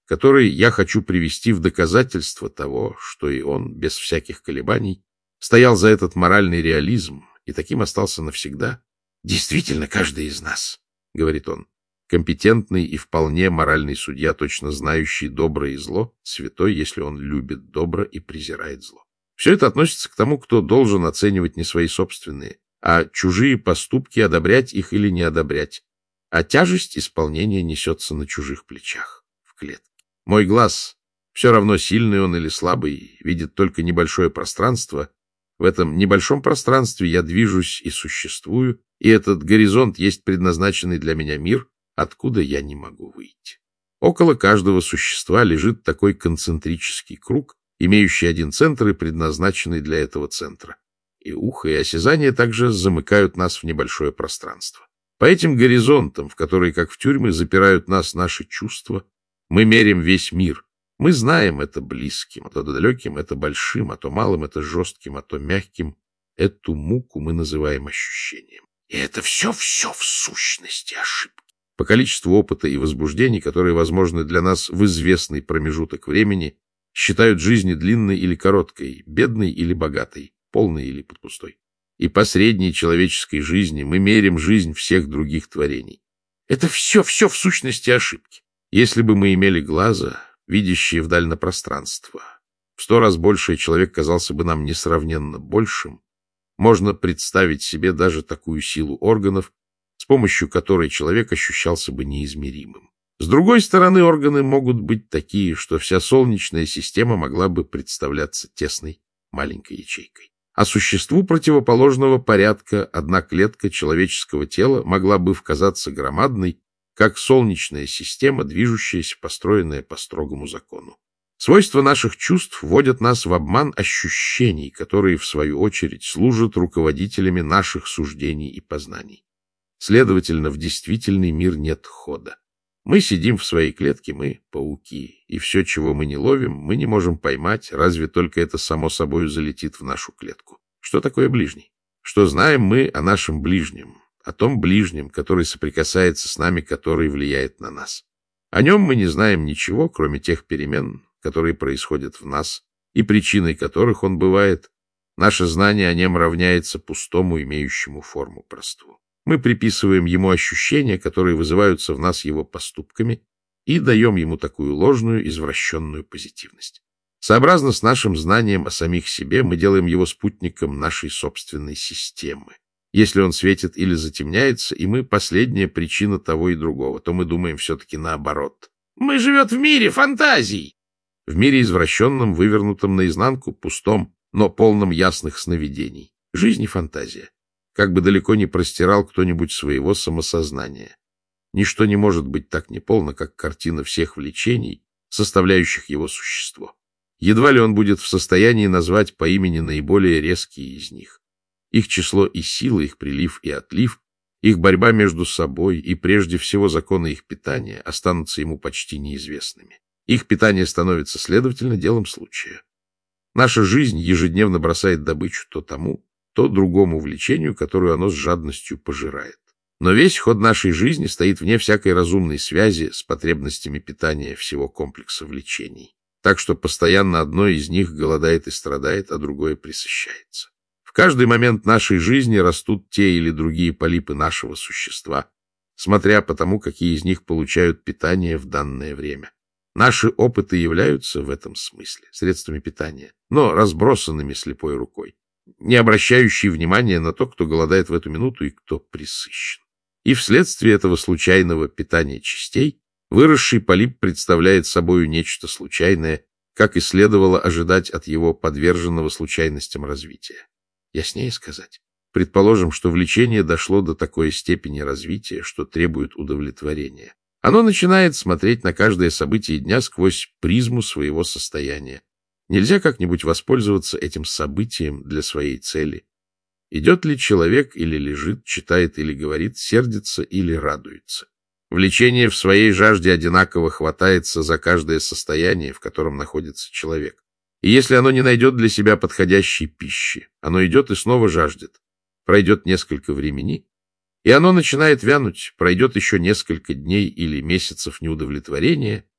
который я хочу привести в доказательство того, что и он, без всяких колебаний, стоял за этот моральный реализм и таким остался навсегда. «Действительно, каждый из нас», — говорит он, компетентный и вполне моральный судья, точно знающий добро и зло, святой, если он любит добро и презирает зло. Все это относится к тому, кто должен оценивать не свои собственные, а чужие поступки, одобрять их или не одобрять. А тяжесть исполнения несется на чужих плечах, в клетке. Мой глаз, все равно сильный он или слабый, видит только небольшое пространство. В этом небольшом пространстве я движусь и существую, и этот горизонт есть предназначенный для меня мир, откуда я не могу выйти. Около каждого существа лежит такой концентрический круг, имеющий один центр и предназначенный для этого центра. И ухо, и осязание также замыкают нас в небольшое пространство. По этим горизонтам, в которые, как в тюрьмы, запирают нас наши чувства, мы меряем весь мир. Мы знаем это близким, а то далеким, это большим, а то малым, это жестким, а то мягким. Эту муку мы называем ощущением. И это все-все в сущности ошибки. По количеству опыта и возбуждений, которые возможны для нас в известный промежуток времени, считают жизнь длинной или короткой, бедной или богатой, полной или пустой. И по средней человеческой жизни мы меряем жизнь всех других творений. Это все-все в сущности ошибки. Если бы мы имели глаза, видящие вдаль на пространство, в сто раз больший человек казался бы нам несравненно большим, можно представить себе даже такую силу органов, с помощью которой человек ощущался бы неизмеримым. С другой стороны, органы могут быть такие, что вся Солнечная система могла бы представляться тесной маленькой ячейкой. А существу противоположного порядка одна клетка человеческого тела могла бы казаться громадной, как Солнечная система, движущаяся, построенная по строгому закону. Свойства наших чувств вводят нас в обман ощущений, которые, в свою очередь, служат руководителями наших суждений и познаний. Следовательно, в действительный мир нет хода. Мы сидим в своей клетке, мы — пауки, и все, чего мы не ловим, мы не можем поймать, разве только это само собой залетит в нашу клетку. Что такое ближний? Что знаем мы о нашем ближнем, о том ближнем, который соприкасается с нами, который влияет на нас? О нем мы не знаем ничего, кроме тех перемен, которые происходят в нас, и причиной которых он бывает. Наше знание о нем равняется пустому, имеющему форму просту. Мы приписываем ему ощущения, которые вызываются в нас его поступками, и даем ему такую ложную, извращенную позитивность. Сообразно с нашим знанием о самих себе, мы делаем его спутником нашей собственной системы. Если он светит или затемняется, и мы последняя причина того и другого, то мы думаем все-таки наоборот. Мы живем в мире фантазий. В мире извращенном, вывернутом наизнанку, пустом, но полном ясных сновидений. Жизнь и фантазия. Как бы далеко ни простирал кто-нибудь своего самосознания. Ничто не может быть так неполно, как картина всех влечений, составляющих его существо. Едва ли он будет в состоянии назвать по имени наиболее резкие из них. Их число и сила, их прилив и отлив, их борьба между собой и прежде всего законы их питания останутся ему почти неизвестными. Их питание становится, следовательно, делом случая. Наша жизнь ежедневно бросает добычу то тому, то другому влечению, которую оно с жадностью пожирает. Но весь ход нашей жизни стоит вне всякой разумной связи с потребностями питания всего комплекса влечений. Так что постоянно одно из них голодает и страдает, а другое пресыщается. В каждый момент нашей жизни растут те или другие полипы нашего существа, смотря по тому, какие из них получают питание в данное время. Наши опыты являются в этом смысле средствами питания, но разбросанными слепой рукой, не обращающие внимания на то, кто голодает в эту минуту и кто пресыщен. И вследствие этого случайного питания частей выросший полип представляет собою нечто случайное, как и следовало ожидать от его подверженного случайностям развития. Яснее сказать, предположим, что влечение дошло до такой степени развития, что требует удовлетворения. Оно начинает смотреть на каждое событие дня сквозь призму своего состояния. Нельзя как-нибудь воспользоваться этим событием для своей цели. Идет ли человек или лежит, читает или говорит, сердится или радуется. Влечение в своей жажде одинаково хватается за каждое состояние, в котором находится человек. И если оно не найдет для себя подходящей пищи, оно идет и снова жаждет. Пройдет несколько времени, и оно начинает вянуть, пройдет еще несколько дней или месяцев неудовлетворения,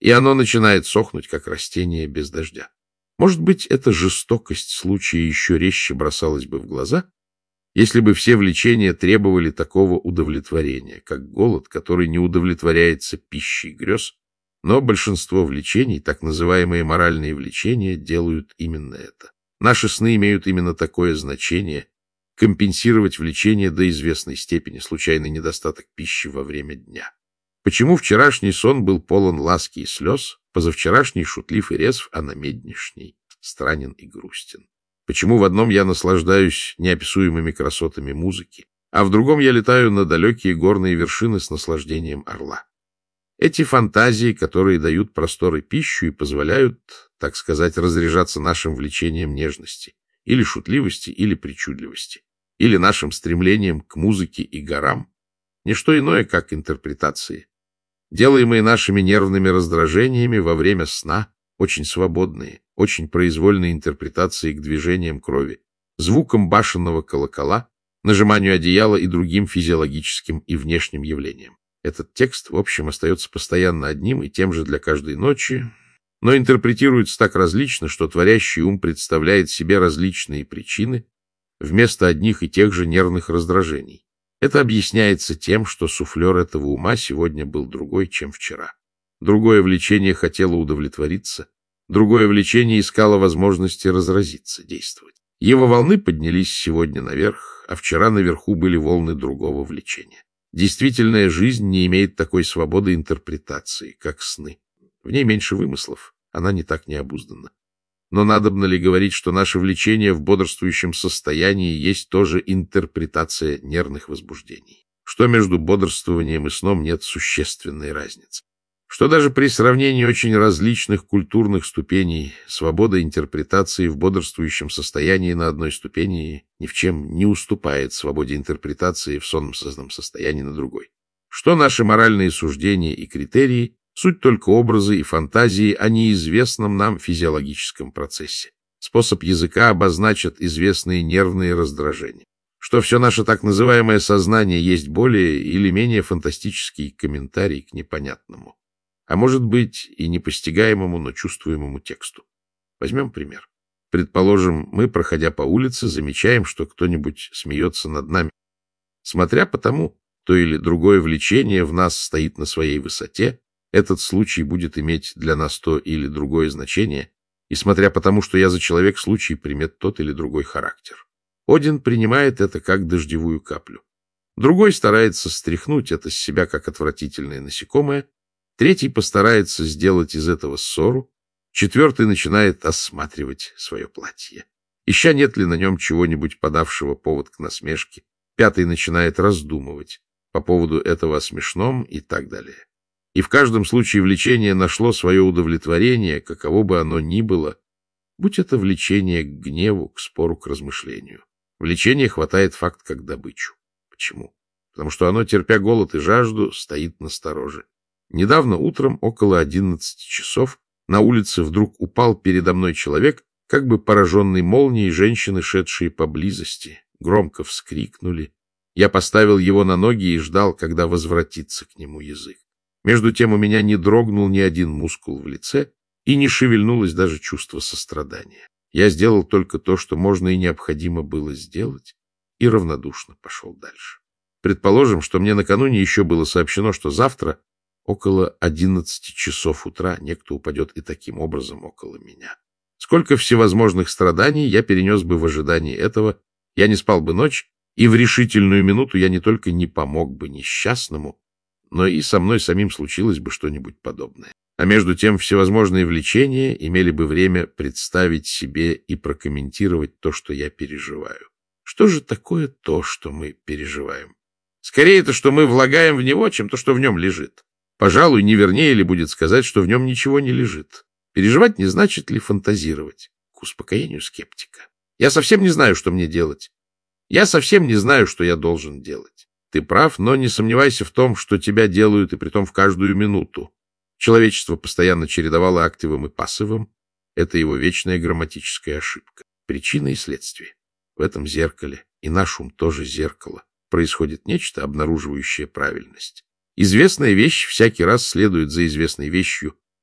и оно начинает сохнуть, как растение без дождя. Может быть, эта жестокость случая еще резче бросалась бы в глаза, если бы все влечения требовали такого удовлетворения, как голод, который не удовлетворяется пищей грез, но большинство влечений, так называемые моральные влечения, делают именно это. Наши сны имеют именно такое значение — компенсировать влечение до известной степени, случайный недостаток пищи во время дня. Почему вчерашний сон был полон ласки и слез, позавчерашний шутлив и резв, а намеднишний странен и грустен? Почему в одном я наслаждаюсь неописуемыми красотами музыки, а в другом я летаю на далекие горные вершины с наслаждением орла? Эти фантазии, которые дают простор и пищу и позволяют, так сказать, разряжаться нашим влечением нежности, или шутливости, или причудливости, или нашим стремлением к музыке и горам, не что иное, как интерпретации, делаемые нашими нервными раздражениями во время сна, очень свободные, очень произвольные интерпретации к движениям крови, звукам башенного колокола, нажиманию одеяла и другим физиологическим и внешним явлениям. Этот текст, в общем, остается постоянно одним и тем же для каждой ночи, но интерпретируется так различно, что творящий ум представляет себе различные причины вместо одних и тех же нервных раздражений. Это объясняется тем, что суфлер этого ума сегодня был другой, чем вчера. Другое влечение хотело удовлетвориться, другое влечение искало возможности разразиться, действовать. Его волны поднялись сегодня наверх, а вчера наверху были волны другого влечения. Действительная жизнь не имеет такой свободы интерпретации, как сны. В ней меньше вымыслов, она не так необузданна. Но надобно ли говорить, что наше влечение в бодрствующем состоянии есть тоже интерпретация нервных возбуждений? Что между бодрствованием и сном нет существенной разницы? Что даже при сравнении очень различных культурных ступеней свобода интерпретации в бодрствующем состоянии на одной ступени ни в чем не уступает свободе интерпретации в сонном состоянии на другой? Что наши моральные суждения и критерии — суть только образы и фантазии о неизвестном нам физиологическом процессе. Способ языка обозначит известные нервные раздражения. Что все наше так называемое сознание есть более или менее фантастический комментарий к непонятному, а может быть и непостигаемому, но чувствуемому тексту. Возьмем пример. Предположим, мы, проходя по улице, замечаем, что кто-нибудь смеется над нами. Смотря по тому, то или другое влечение в нас стоит на своей высоте, этот случай будет иметь для нас то или другое значение, и смотря по тому, что я за человек, случай примет тот или другой характер. Один принимает это как дождевую каплю. Другой старается стряхнуть это с себя как отвратительное насекомое, третий постарается сделать из этого ссору, четвертый начинает осматривать свое платье, ища нет ли на нем чего-нибудь подавшего повод к насмешке, пятый начинает раздумывать по поводу этого о смешном и так далее. И в каждом случае влечение нашло свое удовлетворение, каково бы оно ни было, будь это влечение к гневу, к спору, к размышлению. Влечение хватает факт как добычу. Почему? Потому что оно, терпя голод и жажду, стоит настороже. Недавно утром, около одиннадцати часов, на улице вдруг упал передо мной человек, как бы пораженный молнией. Женщины, шедшие поблизости, громко вскрикнули. Я поставил его на ноги и ждал, когда возвратится к нему язык. Между тем у меня не дрогнул ни один мускул в лице и не шевельнулось даже чувство сострадания. Я сделал только то, что можно и необходимо было сделать, и равнодушно пошел дальше. Предположим, что мне накануне еще было сообщено, что завтра около одиннадцати часов утра некто упадет и таким образом около меня. Сколько всевозможных страданий я перенес бы в ожидании этого, я не спал бы ночь, и в решительную минуту я не только не помог бы несчастному, но и со мной самим случилось бы что-нибудь подобное. А между тем всевозможные влечения имели бы время представить себе и прокомментировать то, что я переживаю. Что же такое то, что мы переживаем? Скорее это, что мы влагаем в него, чем то, что в нем лежит. Пожалуй, не вернее ли будет сказать, что в нем ничего не лежит. Переживать не значит ли фантазировать? К успокоению скептика. Я совсем не знаю, что мне делать. Я совсем не знаю, что я должен делать. Ты прав, но не сомневайся в том, что тебя делают, и притом в каждую минуту. Человечество постоянно чередовало активом и пассивом. Это его вечная грамматическая ошибка. Причина и следствие. В этом зеркале, и наш ум тоже зеркало, происходит нечто, обнаруживающее правильность. Известная вещь всякий раз следует за известной вещью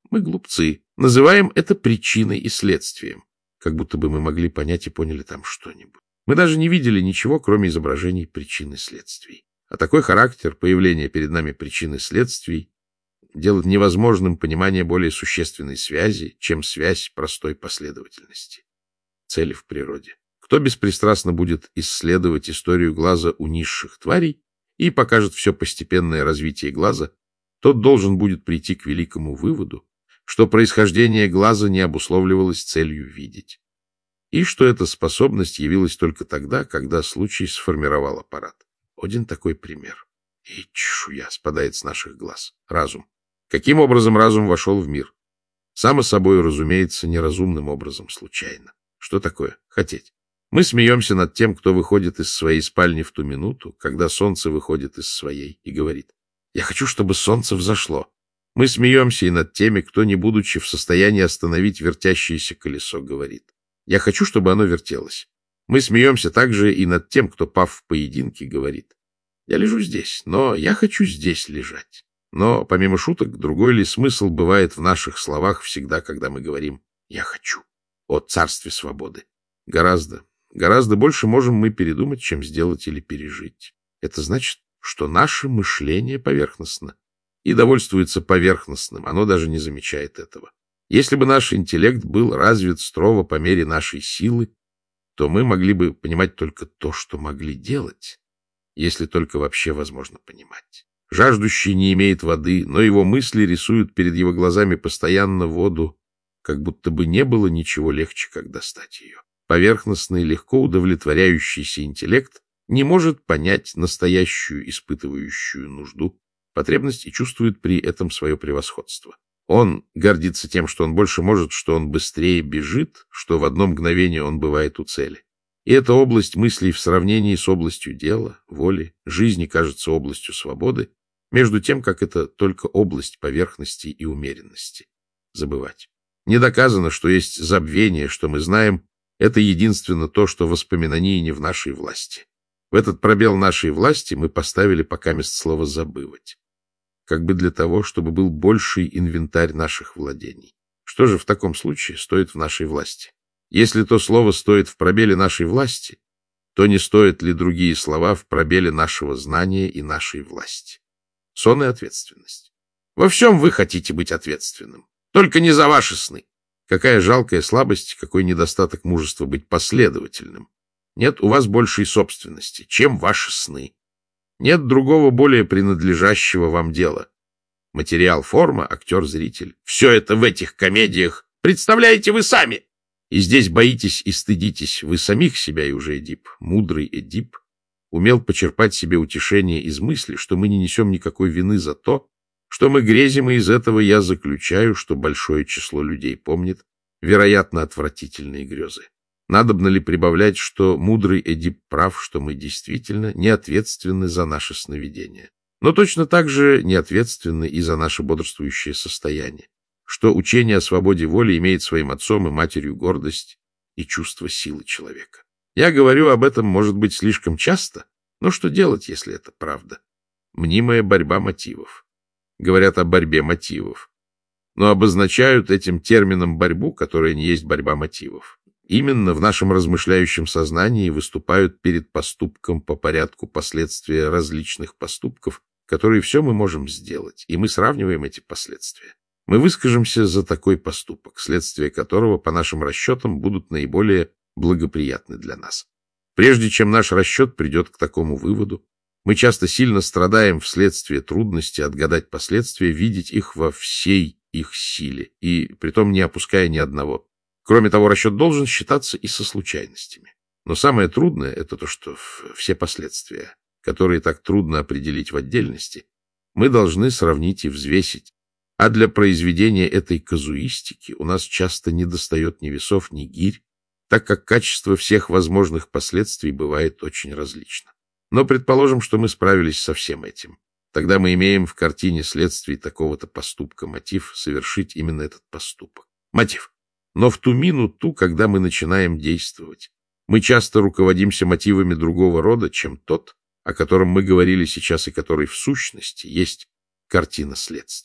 Мы глупцы. Называем это причиной и следствием. Как будто бы мы могли понять и поняли там что-нибудь. Мы даже не видели ничего, кроме изображений причин и следствий. А такой характер появления перед нами причин и следствий делает невозможным понимание более существенной связи, чем связь простой последовательности. Цели в природе. Кто беспристрастно будет исследовать историю глаза у низших тварей и покажет все постепенное развитие глаза, тот должен будет прийти к великому выводу, что происхождение глаза не обусловливалось целью видеть, и что эта способность явилась только тогда, когда случай сформировал аппарат. Один такой пример. И чешуя спадает с наших глаз. Разум. Каким образом разум вошел в мир? Само собой, разумеется, неразумным образом, случайно. Что такое хотеть? Мы смеемся над тем, кто выходит из своей спальни в ту минуту, когда солнце выходит из своей, и говорит: «Я хочу, чтобы солнце взошло». Мы смеемся и над теми, кто, не будучи в состоянии остановить вертящееся колесо, говорит: «Я хочу, чтобы оно вертелось». Мы смеемся также и над тем, кто, пав в поединке, говорит: «Я лежу здесь, но я хочу здесь лежать». Но, помимо шуток, другой ли смысл бывает в наших словах всегда, когда мы говорим «я хочу» о царстве свободы? Гораздо, гораздо больше можем мы передумать, чем сделать или пережить. Это значит, что наше мышление поверхностно и довольствуется поверхностным, оно даже не замечает этого. Если бы наш интеллект был развит строго по мере нашей силы, то мы могли бы понимать только то, что могли делать, если только вообще возможно понимать. Жаждущий не имеет воды, но его мысли рисуют перед его глазами постоянно воду, как будто бы не было ничего легче, как достать ее. Поверхностный, легко удовлетворяющийся интеллект не может понять настоящую испытывающую нужду, потребность и чувствует при этом свое превосходство. Он гордится тем, что он больше может, что он быстрее бежит, что в одно мгновение он бывает у цели. И эта область мыслей в сравнении с областью дела, воли, жизни кажется областью свободы, между тем, как это только область поверхности и умеренности. Забывать. Не доказано, что есть забвение, что мы знаем, это единственно то, что воспоминание не в нашей власти. В этот пробел нашей власти мы поставили покамест слово «забывать», как бы для того, чтобы был больший инвентарь наших владений. Что же в таком случае стоит в нашей власти? Если то слово стоит в пробеле нашей власти, то не стоят ли другие слова в пробеле нашего знания и нашей власти? Сон и ответственность. Во всем вы хотите быть ответственным, только не за ваши сны. Какая жалкая слабость, какой недостаток мужества быть последовательным. Нет у вас большей собственности, чем ваши сны. Нет другого более принадлежащего вам дела. Материал, форма, актер, зритель. Все это в этих комедиях представляете вы сами. И здесь боитесь и стыдитесь вы самих себя, и уже Эдип, мудрый Эдип, умел почерпать себе утешение из мысли, что мы не несем никакой вины за то, что мы грезим, и из этого я заключаю, что большое число людей помнит, вероятно, отвратительные грезы. Надобно ли прибавлять, что мудрый Эдип прав, что мы действительно не ответственны за наше сновидение, но точно так же не ответственны и за наше бодрствующее состояние, что учение о свободе воли имеет своим отцом и матерью гордость и чувство силы человека. Я говорю об этом, может быть, слишком часто, но что делать, если это правда? Мнимая борьба мотивов. Говорят о борьбе мотивов, но обозначают этим термином борьбу, которая не есть борьба мотивов. Именно в нашем размышляющем сознании выступают перед поступком по порядку последствия различных поступков, которые все мы можем сделать, и мы сравниваем эти последствия. Мы выскажемся за такой поступок, следствия которого, по нашим расчетам, будут наиболее благоприятны для нас. Прежде чем наш расчет придет к такому выводу, мы часто сильно страдаем вследствие трудности отгадать последствия, видеть их во всей их силе, и притом не опуская ни одного. Кроме того, расчет должен считаться и со случайностями. Но самое трудное — это то, что все последствия, которые так трудно определить в отдельности, мы должны сравнить и взвесить. А для произведения этой казуистики у нас часто недостает ни весов, ни гирь, так как качество всех возможных последствий бывает очень различно. Но предположим, что мы справились со всем этим. Тогда мы имеем в картине следствий такого-то поступка мотив совершить именно этот поступок. Мотив. Но в ту минуту, когда мы начинаем действовать, мы часто руководимся мотивами другого рода, чем тот, о котором мы говорили сейчас и который в сущности есть картина следствий.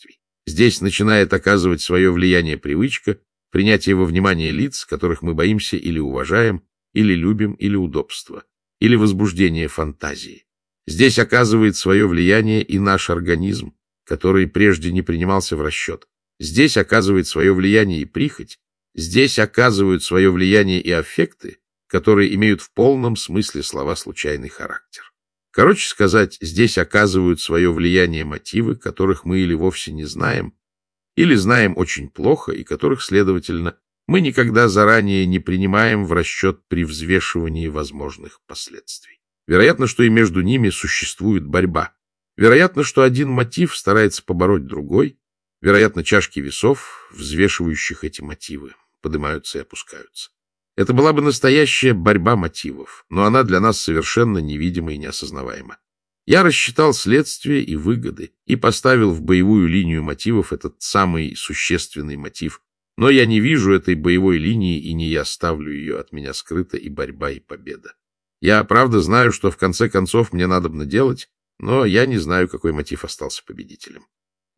Здесь начинает оказывать свое влияние привычка, принятие во внимание лиц, которых мы боимся или уважаем, или любим, или удобство, или возбуждение фантазии. Здесь оказывает свое влияние и наш организм, который прежде не принимался в расчет. Здесь оказывает свое влияние и прихоть. Здесь оказывают свое влияние и аффекты, которые имеют в полном смысле слова случайный характер. Короче сказать, здесь оказывают свое влияние мотивы, которых мы или вовсе не знаем, или знаем очень плохо, и которых, следовательно, мы никогда заранее не принимаем в расчет при взвешивании возможных последствий. Вероятно, что и между ними существует борьба. Вероятно, что один мотив старается побороть другой. Вероятно, чашки весов, взвешивающих эти мотивы, поднимаются и опускаются. Это была бы настоящая борьба мотивов, но она для нас совершенно невидима и неосознаваема. Я рассчитал следствия и выгоды и поставил в боевую линию мотивов этот самый существенный мотив, но я не вижу этой боевой линии, и не я ставлю ее, от меня скрыта и борьба, и победа. Я, правда, знаю, что в конце концов мне надобно делать, но я не знаю, какой мотив остался победителем.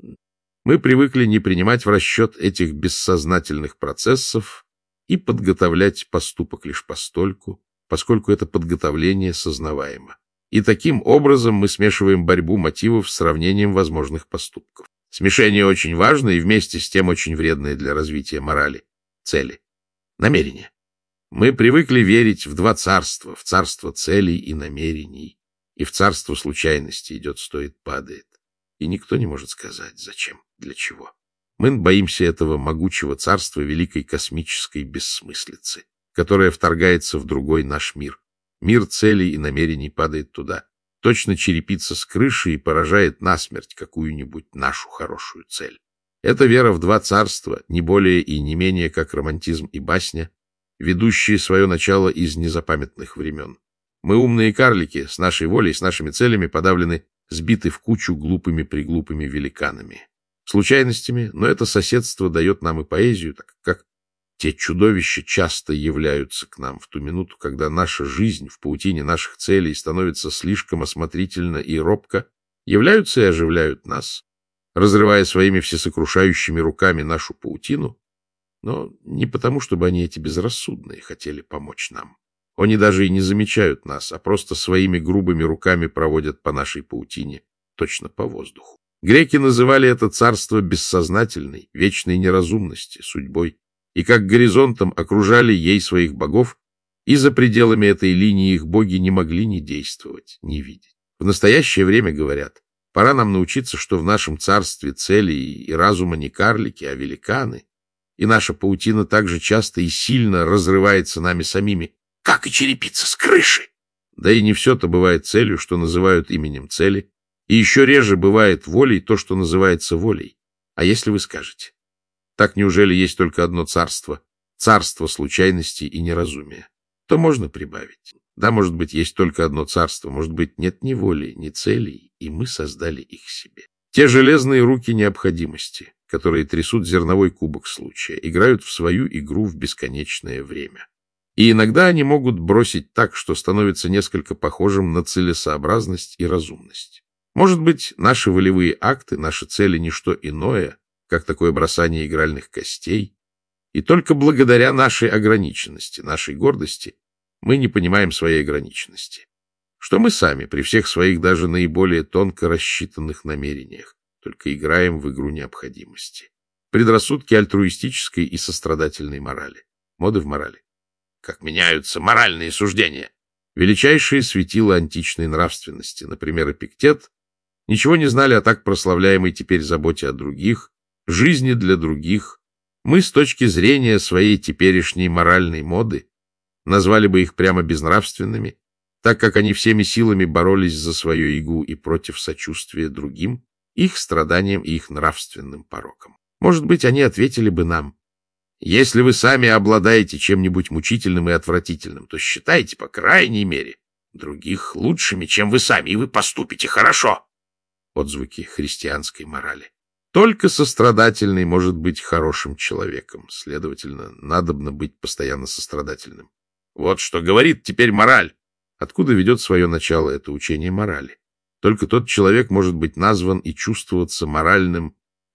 Мы привыкли не принимать в расчет этих бессознательных процессов и подготовлять поступок лишь постольку, поскольку это подготовление сознаваемо. И таким образом мы смешиваем борьбу мотивов с сравнением возможных поступков. Смешение очень важно и вместе с тем очень вредное для развития морали, цели, намерения. Мы привыкли верить в два царства, в царство целей и намерений, и в царство случайности идет, стоит, падает. И никто не может сказать, зачем, для чего. Мы боимся этого могучего царства великой космической бессмыслицы, которая вторгается в другой наш мир. Мир целей и намерений падает туда. Точно черепица с крыши и поражает насмерть какую-нибудь нашу хорошую цель. Эта вера в два царства, не более и не менее, как романтизм и басня, ведущие свое начало из незапамятных времен. Мы умные карлики, с нашей волей, с нашими целями подавлены, сбиты в кучу глупыми-приглупыми великанами. Случайностями, но это соседство дает нам и поэзию, так как те чудовища часто являются к нам в ту минуту, когда наша жизнь в паутине наших целей становится слишком осмотрительна и робко, являются и оживляют нас, разрывая своими всесокрушающими руками нашу паутину, но не потому, чтобы они, эти безрассудные, хотели помочь нам. Они даже и не замечают нас, а просто своими грубыми руками проводят по нашей паутине, точно по воздуху. Греки называли это царство бессознательной, вечной неразумности, судьбой, и как горизонтом окружали ей своих богов, и за пределами этой линии их боги не могли ни действовать, ни видеть. В настоящее время говорят, пора нам научиться, что в нашем царстве целей и разума не карлики, а великаны, и наша паутина так же часто и сильно разрывается нами самими, как и черепица с крыши. Да и не все-то бывает целью, что называют именем цели, и еще реже бывает волей то, что называется волей. А если вы скажете, так неужели есть только одно царство, царство случайности и неразумия, то можно прибавить. Да, может быть, есть только одно царство, может быть, нет ни воли, ни целей, и мы создали их себе. Те железные руки необходимости, которые трясут зерновой кубок случая, играют в свою игру в бесконечное время. И иногда они могут бросить так, что становится несколько похожим на целесообразность и разумность. Может быть, наши волевые акты, наши цели — ничто иное, как такое бросание игральных костей, и только благодаря нашей ограниченности, нашей гордости, мы не понимаем своей ограниченности, что мы сами, при всех своих даже наиболее тонко рассчитанных намерениях, только играем в игру необходимости. Предрассудки альтруистической и сострадательной морали. Моды в морали. Как меняются моральные суждения. Величайшие светила античной нравственности, например, Эпиктет, ничего не знали о так прославляемой теперь заботе о других, жизни для других. Мы с точки зрения своей теперешней моральной моды назвали бы их прямо безнравственными, так как они всеми силами боролись за свою игу и против сочувствия другим, их страданиям и их нравственным порокам. Может быть, они ответили бы нам: если вы сами обладаете чем-нибудь мучительным и отвратительным, то считайте, по крайней мере, других лучшими, чем вы сами, и вы поступите хорошо. Отзвуки христианской морали. Только сострадательный может быть хорошим человеком, следовательно, надобно быть постоянно сострадательным. Вот что говорит теперь мораль. Откуда ведет свое начало это учение морали? Только тот человек может быть назван и чувствоваться моральным,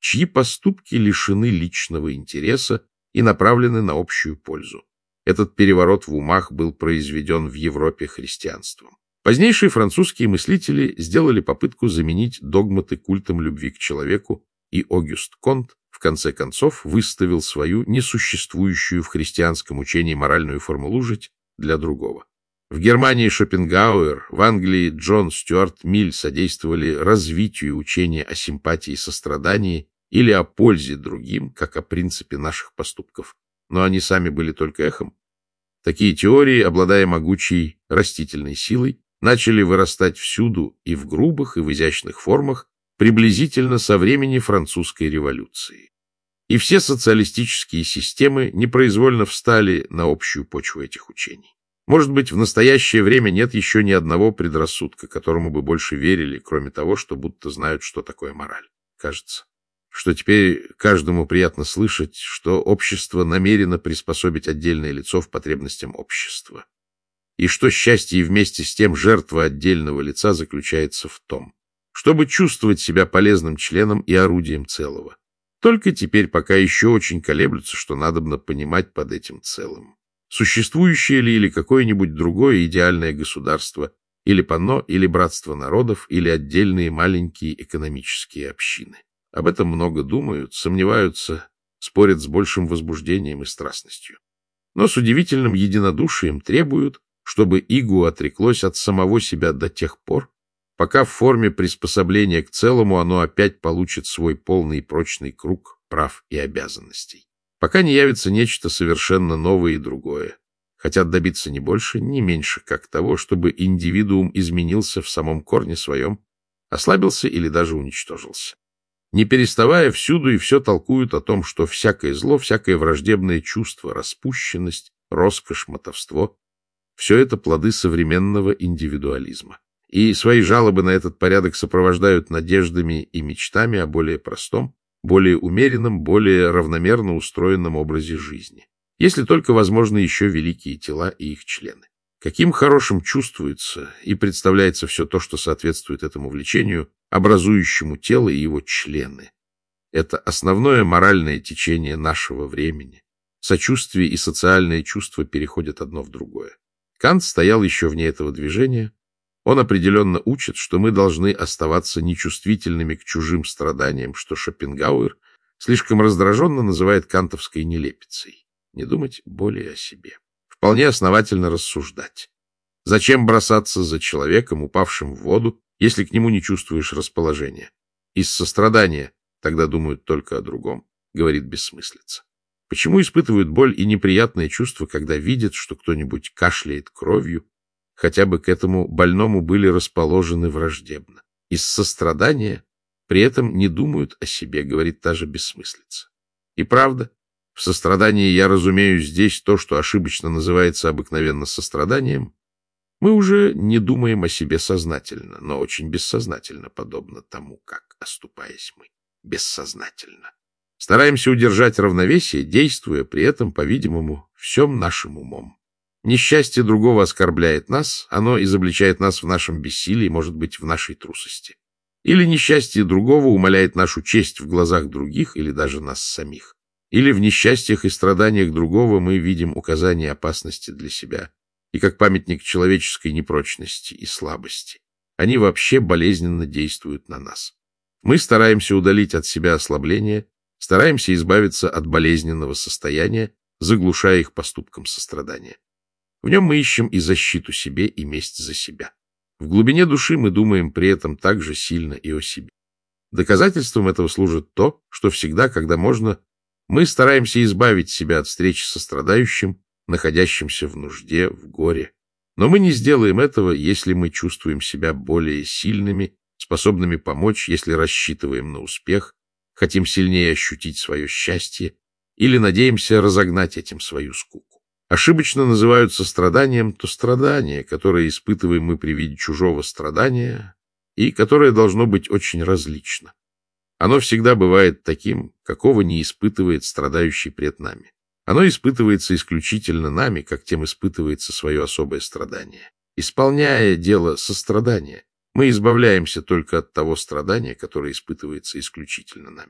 чьи поступки лишены личного интереса и направлены на общую пользу. Этот переворот в умах был произведен в Европе христианством. Позднейшие французские мыслители сделали попытку заменить догматы культом любви к человеку, и Огюст Конт в конце концов выставил свою несуществующую в христианском учении моральную формулу «жить для другого». В Германии Шопенгауэр, в Англии Джон Стюарт Миль содействовали развитию учения о симпатии и сострадании или о пользе другим, как о принципе наших поступков. Но они сами были только эхом. Такие теории, обладая могучей растительной силой, начали вырастать всюду и в грубых, и в изящных формах приблизительно со времени французской революции. И все социалистические системы непроизвольно встали на общую почву этих учений. Может быть, в настоящее время нет еще ни одного предрассудка, которому бы больше верили, кроме того, что будто знают, что такое мораль. Кажется, что теперь каждому приятно слышать, что общество намерено приспособить отдельное лицо в потребностям общества. И что счастье и вместе с тем жертва отдельного лица заключается в том, чтобы чувствовать себя полезным членом и орудием целого. Только теперь пока еще очень колеблются, что надобно понимать под этим целым. Существующее ли или какое-нибудь другое идеальное государство, или панно, или братство народов, или отдельные маленькие экономические общины. Об этом много думают, сомневаются, спорят с большим возбуждением и страстностью. Но с удивительным единодушием требуют, чтобы иго отреклось от самого себя до тех пор, пока в форме приспособления к целому оно опять получит свой полный и прочный круг прав и обязанностей. Пока не явится нечто совершенно новое и другое. Хотят добиться не больше, не меньше, как того, чтобы индивидуум изменился в самом корне своем, ослабился или даже уничтожился. Не переставая, всюду и все толкуют о том, что всякое зло, всякое враждебное чувство, распущенность, роскошь, мотовство — все это плоды современного индивидуализма. И свои жалобы на этот порядок сопровождают надеждами и мечтами о более простом, более умеренном, более равномерно устроенном образе жизни. Если только возможны еще великие тела и их члены. Каким хорошим чувствуется и представляется все то, что соответствует этому влечению, образующему тело и его члены. Это основное моральное течение нашего времени. Сочувствие и социальное чувство переходят одно в другое. Кант стоял еще вне этого движения. Он определенно учит, что мы должны оставаться нечувствительными к чужим страданиям, что Шопенгауэр слишком раздраженно называет кантовской нелепицей. Не думать более о себе. Вполне основательно рассуждать. Зачем бросаться за человеком, упавшим в воду, если к нему не чувствуешь расположения? Из сострадания тогда думают только о другом, говорит бессмыслица. Почему испытывают боль и неприятное чувство, когда видят, что кто-нибудь кашляет кровью, хотя бы к этому больному были расположены враждебно? Из сострадания при этом не думают о себе, говорит та же бессмыслица. И правда, в сострадании я разумею здесь то, что ошибочно называется обыкновенно состраданием. Мы уже не думаем о себе сознательно, но очень бессознательно, подобно тому, как, оступаясь мы, бессознательно. Стараемся удержать равновесие, действуя при этом, по-видимому, всем нашим умом. Несчастье другого оскорбляет нас, оно изобличает нас в нашем бессилии, может быть, в нашей трусости. Или несчастье другого умаляет нашу честь в глазах других, или даже нас самих. Или в несчастьях и страданиях другого мы видим указание опасности для себя, и как памятник человеческой непрочности и слабости. Они вообще болезненно действуют на нас. Мы стараемся удалить от себя ослабление, стараемся избавиться от болезненного состояния, заглушая их поступком сострадания. В нем мы ищем и защиту себе, и месть за себя. В глубине души мы думаем при этом так же сильно и о себе. Доказательством этого служит то, что всегда, когда можно, мы стараемся избавить себя от встречи со страдающим, находящимся в нужде, в горе. Но мы не сделаем этого, если мы чувствуем себя более сильными, способными помочь, если рассчитываем на успех, хотим сильнее ощутить свое счастье или надеемся разогнать этим свою скуку. Ошибочно называют состраданием то страдание, которое испытываем мы при виде чужого страдания и которое должно быть очень различно. Оно всегда бывает таким, какого не испытывает страдающий пред нами. Оно испытывается исключительно нами, как тем испытывается свое особое страдание. Исполняя дело сострадания, мы избавляемся только от того страдания, которое испытывается исключительно нами.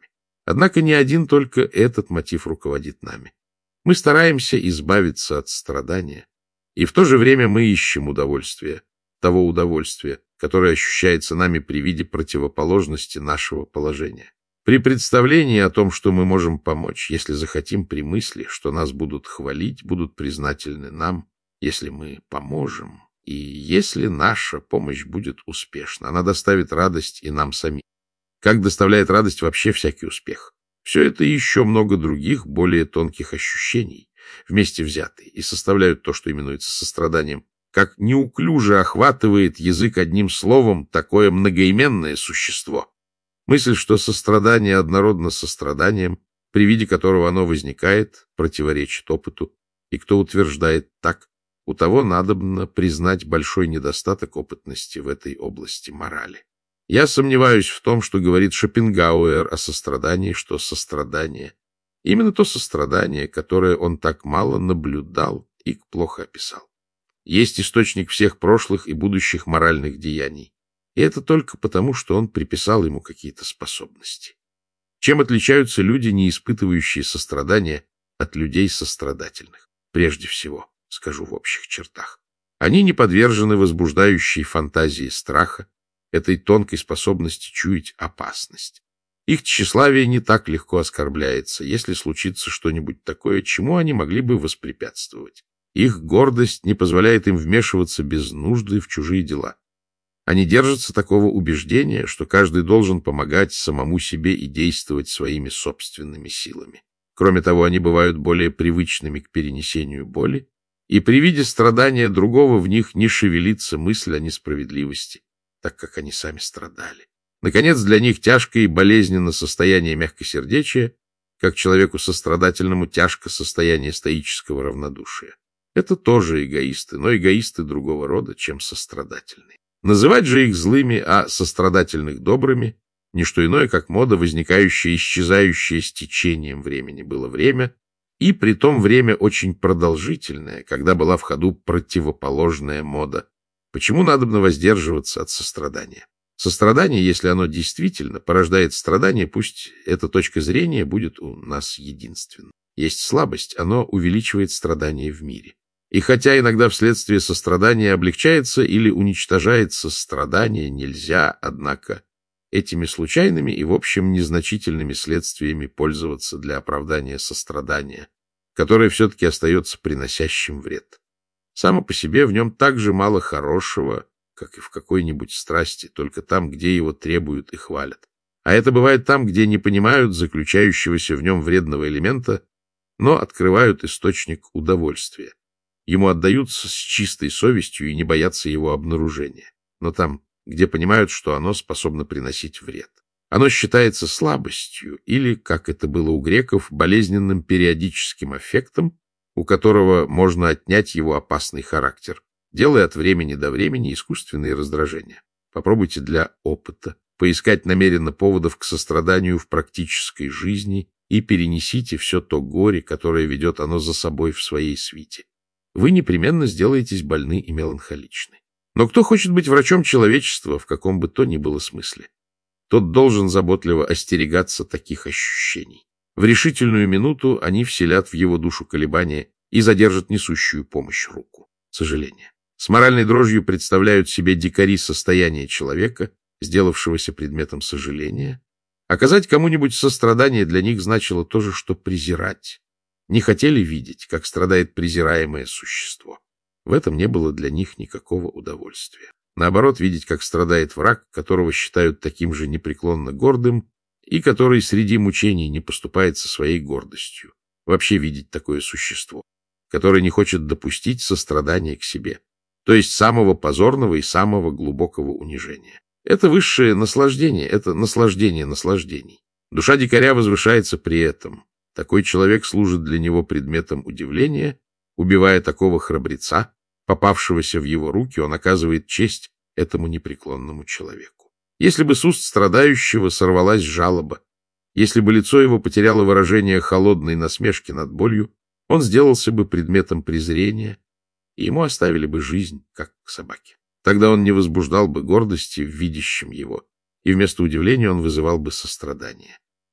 Однако не один только этот мотив руководит нами. Мы стараемся избавиться от страдания, и в то же время мы ищем удовольствие, того удовольствия, которое ощущается нами при виде противоположности нашего положения. При представлении о том, что мы можем помочь, если захотим, при мысли, что нас будут хвалить, будут признательны нам, если мы поможем, и если наша помощь будет успешна, она доставит радость и нам самим. Как доставляет радость вообще всякий успех. Все это и еще много других, более тонких ощущений, вместе взятые, и составляют то, что именуется состраданием. Как неуклюже охватывает язык одним словом такое многоименное существо. Мысль, что сострадание однородно с состраданием, при виде которого оно возникает, противоречит опыту, и кто утверждает так, у того надобно признать большой недостаток опытности в этой области морали. Я сомневаюсь в том, что говорит Шопенгауэр о сострадании, что сострадание — именно то сострадание, которое он так мало наблюдал и плохо описал. Есть источник всех прошлых и будущих моральных деяний. И это только потому, что он приписал ему какие-то способности. Чем отличаются люди, не испытывающие сострадания, от людей сострадательных? Прежде всего, скажу в общих чертах. Они не подвержены возбуждающей фантазии страха, этой тонкой способности чуять опасность. Их тщеславие не так легко оскорбляется, если случится что-нибудь такое, чему они могли бы воспрепятствовать. Их гордость не позволяет им вмешиваться без нужды в чужие дела. Они держатся такого убеждения, что каждый должен помогать самому себе и действовать своими собственными силами. Кроме того, они бывают более привычными к перенесению боли, и при виде страдания другого в них не шевелится мысль о несправедливости, так как они сами страдали. Наконец, для них тяжко и болезненно состояние мягкосердечия, как человеку сострадательному тяжко состояние стоического равнодушия. Это тоже эгоисты, но эгоисты другого рода, чем сострадательные. Называть же их злыми, а сострадательных добрыми — не что иное, как мода, возникающая и исчезающая с течением времени. Было время, и притом время очень продолжительное, когда была в ходу противоположная мода. Почему надобно воздерживаться от сострадания? Сострадание, если оно действительно порождает страдание, пусть эта точка зрения будет у нас единственной. Есть слабость, оно увеличивает страдания в мире. И хотя иногда вследствие сострадания облегчается или уничтожается страдание, нельзя, однако, этими случайными и, в общем, незначительными следствиями пользоваться для оправдания сострадания, которое все-таки остается приносящим вред. Само по себе в нем так же мало хорошего, как и в какой-нибудь страсти, только там, где его требуют и хвалят. А это бывает там, где не понимают заключающегося в нем вредного элемента, но открывают источник удовольствия. Ему отдаются с чистой совестью и не боятся его обнаружения. Но там, где понимают, что оно способно приносить вред. Оно считается слабостью или, как это было у греков, болезненным периодическим аффектом, у которого можно отнять его опасный характер, делая от времени до времени искусственные раздражения. Попробуйте для опыта поискать намеренно поводов к состраданию в практической жизни и перенесите все то горе, которое ведет оно за собой в своей свите. Вы непременно сделаетесь больны и меланхоличны. Но кто хочет быть врачом человечества в каком бы то ни было смысле? Тот должен заботливо остерегаться таких ощущений. В решительную минуту они вселят в его душу колебания и задержат несущую помощь руку. Сожаление. С моральной дрожью представляют себе дикари состояние человека, сделавшегося предметом сожаления. Оказать кому-нибудь сострадание для них значило то же, что презирать. Не хотели видеть, как страдает презираемое существо. В этом не было для них никакого удовольствия. Наоборот, видеть, как страдает враг, которого считают таким же непреклонно гордым, и который среди мучений не поступает со своей гордостью. Вообще видеть такое существо, которое не хочет допустить сострадания к себе, то есть самого позорного и самого глубокого унижения. Это высшее наслаждение, это наслаждение наслаждений. Душа дикаря возвышается при этом. Такой человек служит для него предметом удивления. Убивая такого храбреца, попавшегося в его руки, он оказывает честь этому непреклонному человеку. Если бы с уст страдающего сорвалась жалоба, если бы лицо его потеряло выражение холодной насмешки над болью, он сделался бы предметом презрения, и ему оставили бы жизнь, как собаке. Тогда он не возбуждал бы гордости в видящем его, и вместо удивления он вызывал бы сострадание.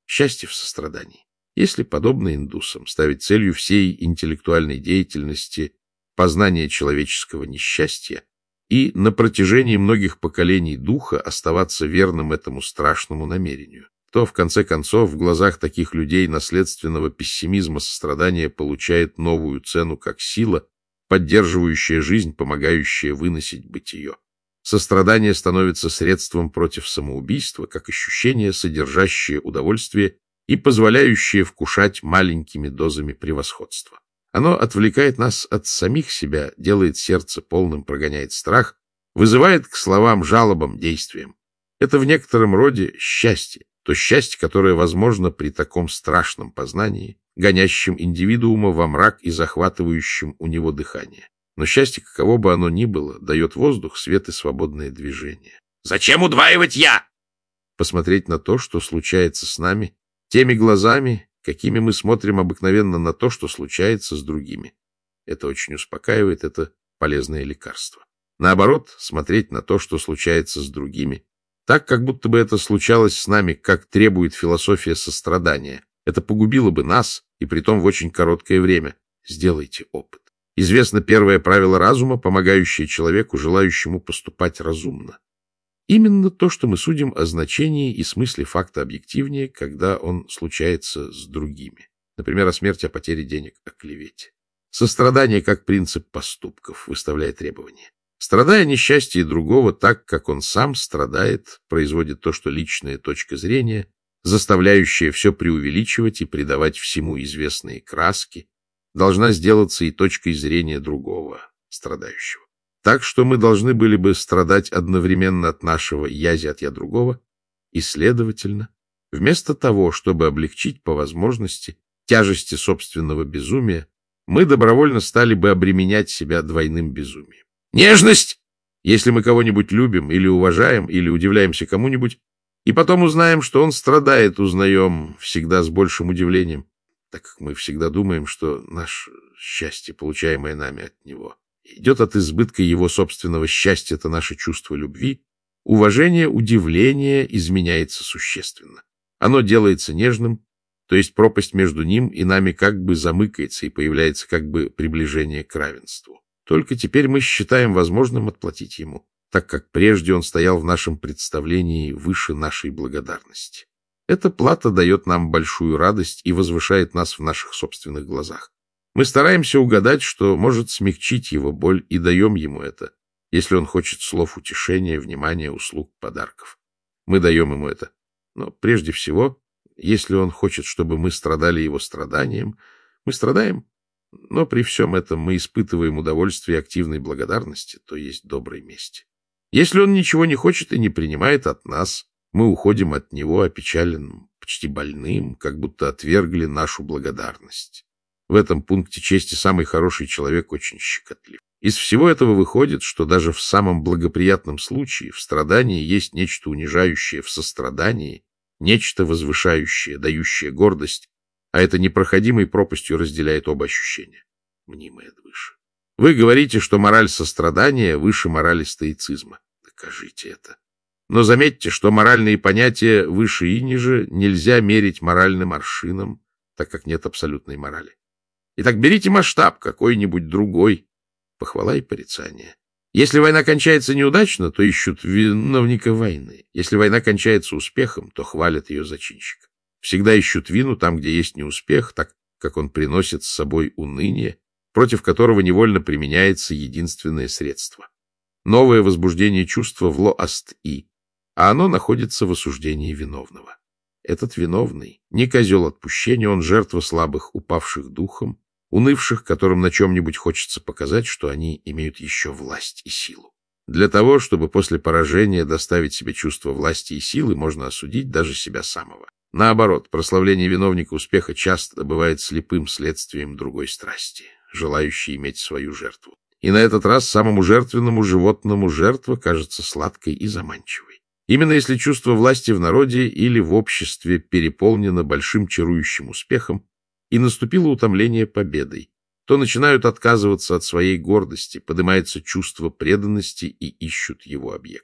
Счастье в сострадании. Если, подобно индусам, ставить целью всей интеллектуальной деятельности познание человеческого несчастья и на протяжении многих поколений духа оставаться верным этому страшному намерению, то, в конце концов, в глазах таких людей наследственного пессимизма сострадание получает новую цену как сила, поддерживающая жизнь, помогающая выносить бытие. Сострадание становится средством против самоубийства, как ощущение, содержащее удовольствие и позволяющее вкушать маленькими дозами превосходства. Оно отвлекает нас от самих себя, делает сердце полным, прогоняет страх, вызывает к словам, жалобам, действиям. Это в некотором роде счастье, то счастье, которое возможно при таком страшном познании, гонящем индивидуума во мрак и захватывающем у него дыхание. Но счастье, каково бы оно ни было, дает воздух, свет и свободное движение. Зачем удваивать «я»? Посмотреть на то, что случается с нами, теми глазами, какими мы смотрим обыкновенно на то, что случается с другими. Это очень успокаивает, это полезное лекарство. Наоборот, смотреть на то, что случается с другими, так, как будто бы это случалось с нами, как требует философия сострадания. Это погубило бы нас, и притом в очень короткое время. Сделайте опыт. Известно первое правило разума, помогающее человеку, желающему поступать разумно. Именно то, что мы судим о значении и смысле факта объективнее, когда он случается с другими. Например, о смерти, о потере денег, о клевете. Сострадание как принцип поступков, выставляя требования. Страдая несчастье другого так, как он сам страдает, производит то, что личная точка зрения, заставляющая все преувеличивать и придавать всему известные краски, должна сделаться и точкой зрения другого, страдающего. Так что мы должны были бы страдать одновременно от нашего язи от я другого, и, следовательно, вместо того, чтобы облегчить по возможности тяжести собственного безумия, мы добровольно стали бы обременять себя двойным безумием. Нежность! Если мы кого-нибудь любим или уважаем, или удивляемся кому-нибудь, и потом узнаем, что он страдает, узнаем всегда с большим удивлением, так как мы всегда думаем, что наше счастье, получаемое нами от него, идет от избытка его собственного счастья, это наше чувство любви, уважение, удивление изменяется существенно. Оно делается нежным, то есть пропасть между ним и нами как бы замыкается и появляется как бы приближение к равенству. Только теперь мы считаем возможным отплатить ему, так как прежде он стоял в нашем представлении выше нашей благодарности. Эта плата дает нам большую радость и возвышает нас в наших собственных глазах. Мы стараемся угадать, что может смягчить его боль, и даем ему это, если он хочет слов утешения, внимания, услуг, подарков. Мы даем ему это. Но прежде всего, если он хочет, чтобы мы страдали его страданием, мы страдаем. Но при всем этом мы испытываем удовольствие активной благодарности, то есть доброй мести. Если он ничего не хочет и не принимает от нас, мы уходим от него опечаленным, почти больным, как будто отвергли нашу благодарность. В этом пункте чести самый хороший человек очень щекотлив. Из всего этого выходит, что даже в самом благоприятном случае в страдании есть нечто унижающее в сострадании, нечто возвышающее, дающее гордость, а это непроходимой пропастью разделяет оба ощущения. Мнимое выше. Вы говорите, что мораль сострадания выше морали стоицизма. Докажите это. Но заметьте, что моральные понятия выше и ниже нельзя мерить моральным аршином, так как нет абсолютной морали. Итак, берите масштаб какой-нибудь другой. Похвала и порицание. Если война кончается неудачно, то ищут виновника войны. Если война кончается успехом, то хвалят ее зачинщика. Всегда ищут вину там, где есть неуспех, так как он приносит с собой уныние, против которого невольно применяется единственное средство. Новое возбуждение чувства в ло-аст-и, а оно находится в осуждении виновного. Этот виновный не козел отпущения, он жертва слабых, упавших духом, унывших, которым на чем-нибудь хочется показать, что они имеют еще власть и силу. Для того, чтобы после поражения доставить себе чувство власти и силы, можно осудить даже себя самого. Наоборот, прославление виновника успеха часто бывает слепым следствием другой страсти, желающей иметь свою жертву. И на этот раз самому жертвенному животному жертва кажется сладкой и заманчивой. Именно если чувство власти в народе или в обществе переполнено большим чарующим успехом и наступило утомление победой, то начинают отказываться от своей гордости, поднимается чувство преданности и ищут его объекта.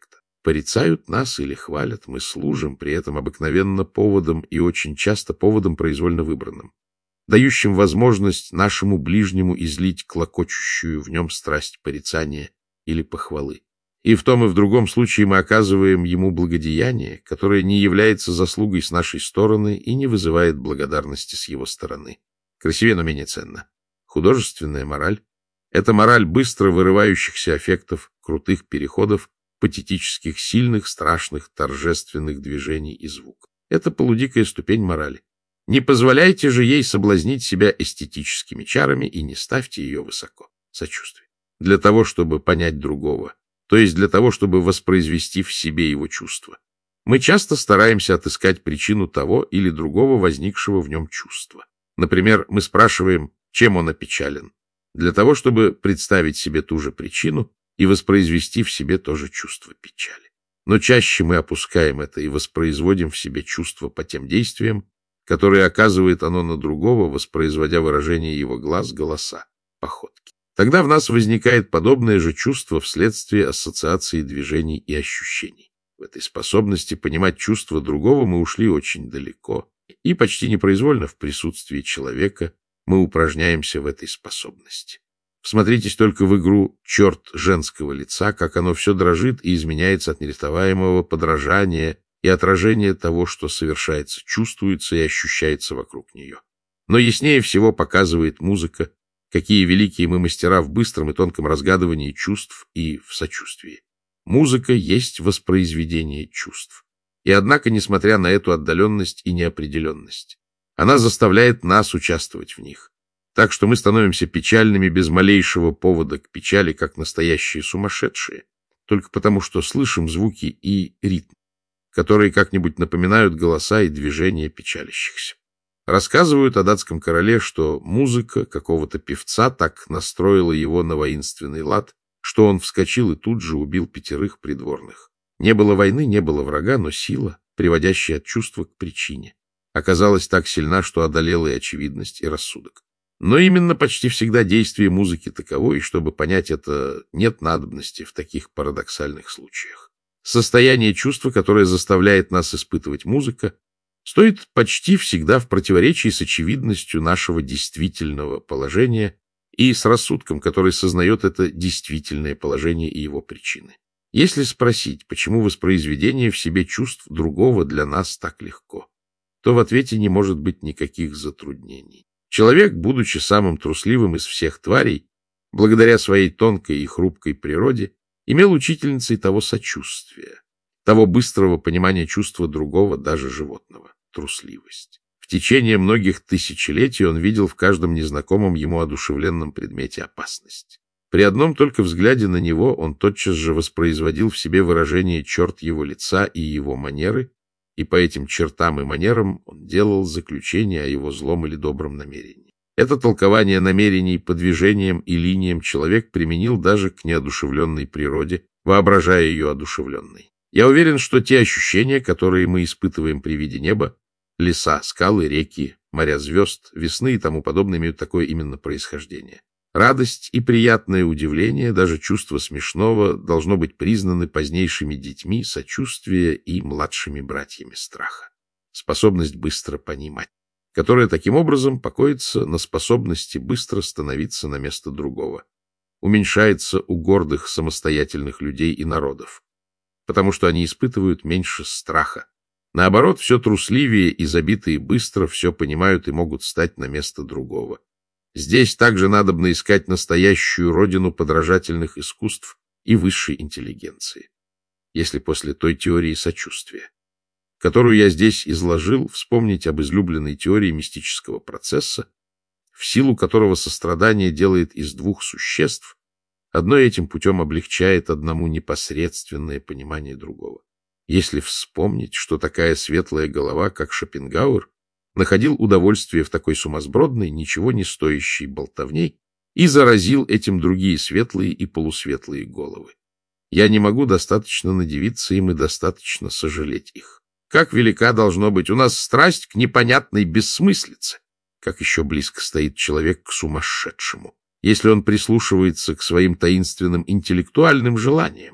порицают нас или хвалят, мы служим при этом обыкновенно поводом и очень часто поводом произвольно выбранным, дающим возможность нашему ближнему излить клокочущую в нем страсть порицания или похвалы. И в том и в другом случае мы оказываем ему благодеяние, которое не является заслугой с нашей стороны и не вызывает благодарности с его стороны. Красивее, но менее ценно. Художественная мораль — это мораль быстро вырывающихся аффектов, крутых переходов, патетических, сильных, страшных, торжественных движений и звуков. Это полудикая ступень морали. Не позволяйте же ей соблазнить себя эстетическими чарами и не ставьте ее высоко. Сочувствие. Для того, чтобы понять другого, то есть для того, чтобы воспроизвести в себе его чувства. Мы часто стараемся отыскать причину того или другого возникшего в нем чувства. Например, мы спрашиваем, чем он опечален, для того, чтобы представить себе ту же причину и воспроизвести в себе то же чувство печали. Но чаще мы опускаем это и воспроизводим в себе чувство по тем действиям, которые оказывает оно на другого, воспроизводя выражение его глаз, голоса, походки. Тогда в нас возникает подобное же чувство вследствие ассоциации движений и ощущений. В этой способности понимать чувства другого мы ушли очень далеко, и почти непроизвольно в присутствии человека мы упражняемся в этой способности. Всмотритесь только в игру «Черт женского лица», как оно все дрожит и изменяется от нерисоваемого подражания и отражения того, что совершается, чувствуется и ощущается вокруг нее. Но яснее всего показывает музыка, какие великие мы мастера в быстром и тонком разгадывании чувств и в сочувствии. Музыка есть воспроизведение чувств. И однако, несмотря на эту отдаленность и неопределенность, она заставляет нас участвовать в них. Так что мы становимся печальными без малейшего повода к печали, как настоящие сумасшедшие, только потому что слышим звуки и ритм, которые как-нибудь напоминают голоса и движения печалящихся. Рассказывают о датском короле, что музыка какого-то певца так настроила его на воинственный лад, что он вскочил и тут же убил пятерых придворных. Не было войны, не было врага, но сила, приводящая от чувства к причине, оказалась так сильна, что одолела и очевидность, и рассудок. Но именно почти всегда действие музыки таково, и чтобы понять это, нет надобности в таких парадоксальных случаях. Состояние чувства, которое заставляет нас испытывать музыка, стоит почти всегда в противоречии с очевидностью нашего действительного положения и с рассудком, который сознает это действительное положение и его причины. Если спросить, почему воспроизведение в себе чувств другого для нас так легко, то в ответе не может быть никаких затруднений. Человек, будучи самым трусливым из всех тварей, благодаря своей тонкой и хрупкой природе, имел учительницей того сочувствия, того быстрого понимания чувства другого, даже животного, трусливость. В течение многих тысячелетий он видел в каждом незнакомом ему одушевленном предмете опасность. При одном только взгляде на него он тотчас же воспроизводил в себе выражение черт его лица и его манеры, и по этим чертам и манерам он делал заключение о его злом или добром намерении. Это толкование намерений по движениям и линиям человек применил даже к неодушевленной природе, воображая ее одушевленной. Я уверен, что те ощущения, которые мы испытываем при виде неба, леса, скалы, реки, моря звезд, весны и тому подобное, имеют такое именно происхождение. Радость и приятное удивление, даже чувство смешного, должно быть признаны позднейшими детьми сочувствия и младшими братьями страха. Способность быстро понимать, которая таким образом покоится на способности быстро становиться на место другого, уменьшается у гордых самостоятельных людей и народов, потому что они испытывают меньше страха. Наоборот, все трусливее и забитые быстро все понимают и могут стать на место другого. Здесь также надобно искать настоящую родину подражательных искусств и высшей интеллигенции. Если после той теории сочувствия, которую я здесь изложил, вспомнить об излюбленной теории мистического процесса, в силу которого сострадание делает из двух существ, одно этим путем облегчает одному непосредственное понимание другого. Если вспомнить, что такая светлая голова, как Шопенгауэр, находил удовольствие в такой сумасбродной, ничего не стоящей болтовней и заразил этим другие светлые и полусветлые головы. Я не могу достаточно надивиться им и достаточно сожалеть их. Как велика должно быть у нас страсть к непонятной бессмыслице, как еще близко стоит человек к сумасшедшему, если он прислушивается к своим таинственным интеллектуальным желаниям.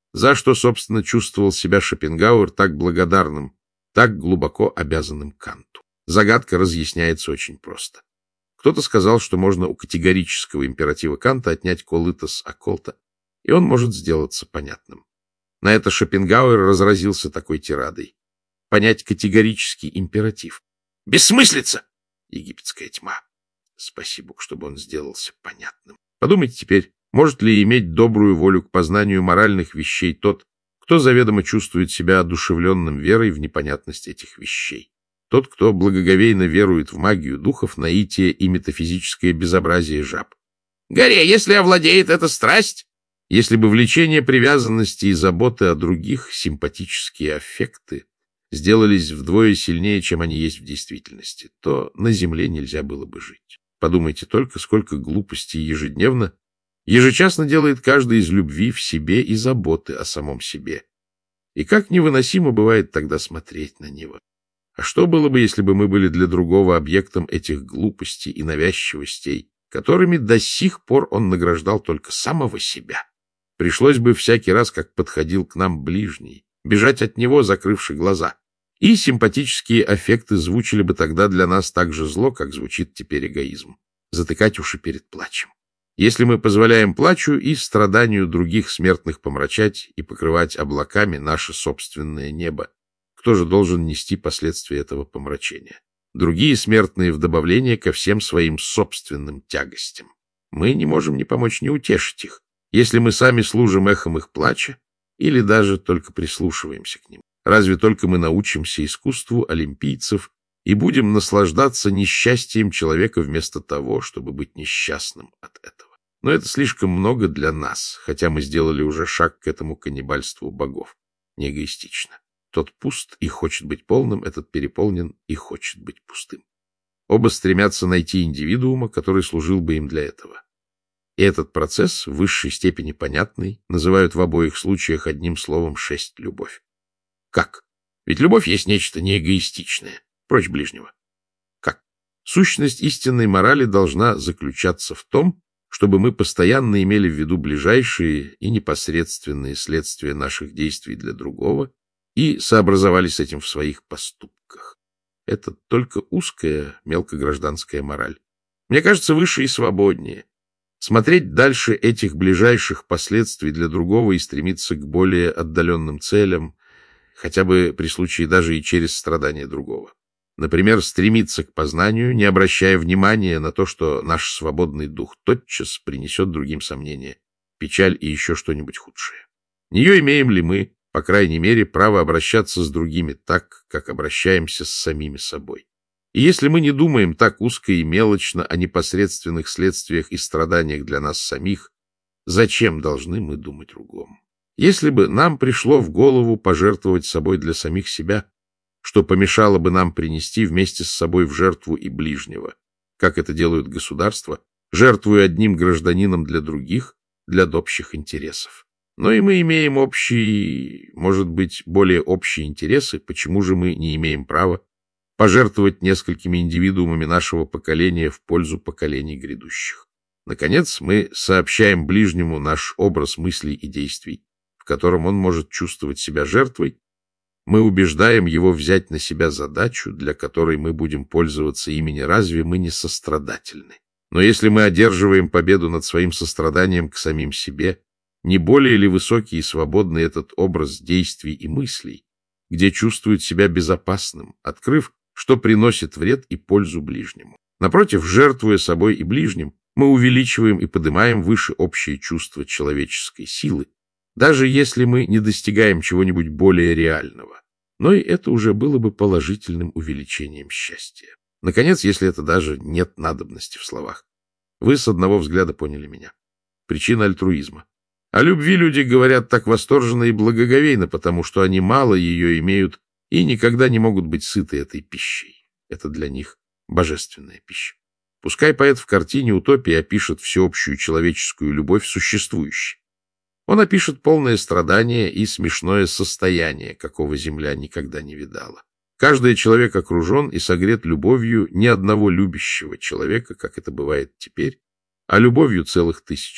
За что, собственно, чувствовал себя Шопенгауэр так благодарным, так глубоко обязанным Канту? Загадка разъясняется очень просто. Кто-то сказал, что можно у категорического императива Канта отнять колытос околта, и он может сделаться понятным. На это Шопенгауэр разразился такой тирадой. Понять категорический императив. Бессмыслица! Египетская тьма. Спаси Бог, чтобы он сделался понятным. Подумайте теперь, может ли иметь добрую волю к познанию моральных вещей тот, кто заведомо чувствует себя одушевленным верой в непонятность этих вещей? Тот, кто благоговейно верует в магию духов, наитие и метафизическое безобразие жаб. Горе, если овладеет эта страсть, если бы влечение привязанности и заботы о других, симпатические аффекты, сделались вдвое сильнее, чем они есть в действительности, то на земле нельзя было бы жить. Подумайте только, сколько глупостей ежедневно, ежечасно делает каждый из любви в себе и заботы о самом себе. И как невыносимо бывает тогда смотреть на него. А что было бы, если бы мы были для другого объектом этих глупостей и навязчивостей, которыми до сих пор он награждал только самого себя? Пришлось бы всякий раз, как подходил к нам ближний, бежать от него, закрывши глаза. И симпатические аффекты звучали бы тогда для нас так же зло, как звучит теперь эгоизм. Затыкать уши перед плачем. Если мы позволяем плачу и страданию других смертных помрачать и покрывать облаками наше собственное небо, кто же должен нести последствия этого помрачения? Другие смертные в добавление ко всем своим собственным тягостям. Мы не можем ни помочь, ни утешить их, если мы сами служим эхом их плача или даже только прислушиваемся к ним. Разве только мы научимся искусству олимпийцев и будем наслаждаться несчастьем человека вместо того, чтобы быть несчастным от этого. Но это слишком много для нас, хотя мы сделали уже шаг к этому каннибальству богов. Не эгоистично. Тот пуст и хочет быть полным, этот переполнен и хочет быть пустым. Оба стремятся найти индивидуума, который служил бы им для этого. И этот процесс, в высшей степени понятный, называют в обоих случаях одним словом «шесть любовь». Как? Ведь любовь есть нечто неэгоистичное, прочь ближнего. Как? Сущность истинной морали должна заключаться в том, чтобы мы постоянно имели в виду ближайшие и непосредственные следствия наших действий для другого и сообразовали с этим в своих поступках. Это только узкая мелкогражданская мораль. Мне кажется, выше и свободнее. Смотреть дальше этих ближайших последствий для другого и стремиться к более отдаленным целям, хотя бы при случае даже и через страдания другого. Например, стремиться к познанию, не обращая внимания на то, что наш свободный дух тотчас принесет другим сомнения, печаль и еще что-нибудь худшее. Нее имеем ли мы, по крайней мере, право обращаться с другими так, как обращаемся с самими собой? И если мы не думаем так узко и мелочно о непосредственных следствиях и страданиях для нас самих, зачем должны мы думать другому? Если бы нам пришло в голову пожертвовать собой для самих себя, что помешало бы нам принести вместе с собой в жертву и ближнего, как это делают государства, жертвуя одним гражданином для других, для общих интересов. Но и мы имеем общие, может быть, более общие интересы, почему же мы не имеем права пожертвовать несколькими индивидуумами нашего поколения в пользу поколений грядущих? Наконец, мы сообщаем ближнему наш образ мыслей и действий, в котором он может чувствовать себя жертвой. Мы убеждаем его взять на себя задачу, для которой мы будем пользоваться ими. Разве мы не сострадательны? Но если мы одерживаем победу над своим состраданием к самим себе, не более ли высокий и свободный этот образ действий и мыслей, где чувствует себя безопасным, открыв, что приносит вред и пользу ближнему? Напротив, жертвуя собой и ближним, мы увеличиваем и поднимаем выше общее чувство человеческой силы, даже если мы не достигаем чего-нибудь более реального. Но и это уже было бы положительным увеличением счастья. Наконец, если это даже нет надобности в словах. Вы с одного взгляда поняли меня. Причина альтруизма. О любви люди говорят так восторженно и благоговейно, потому что они мало ее имеют и никогда не могут быть сыты этой пищей. Это для них божественная пища. Пускай поэт в картине «Утопии» опишет всеобщую человеческую любовь существующей. Он опишет полное страдание и смешное состояние, какого земля никогда не видала. Каждый человек окружен и согрет любовью не одного любящего человека, как это бывает теперь, а любовью целых тысяч.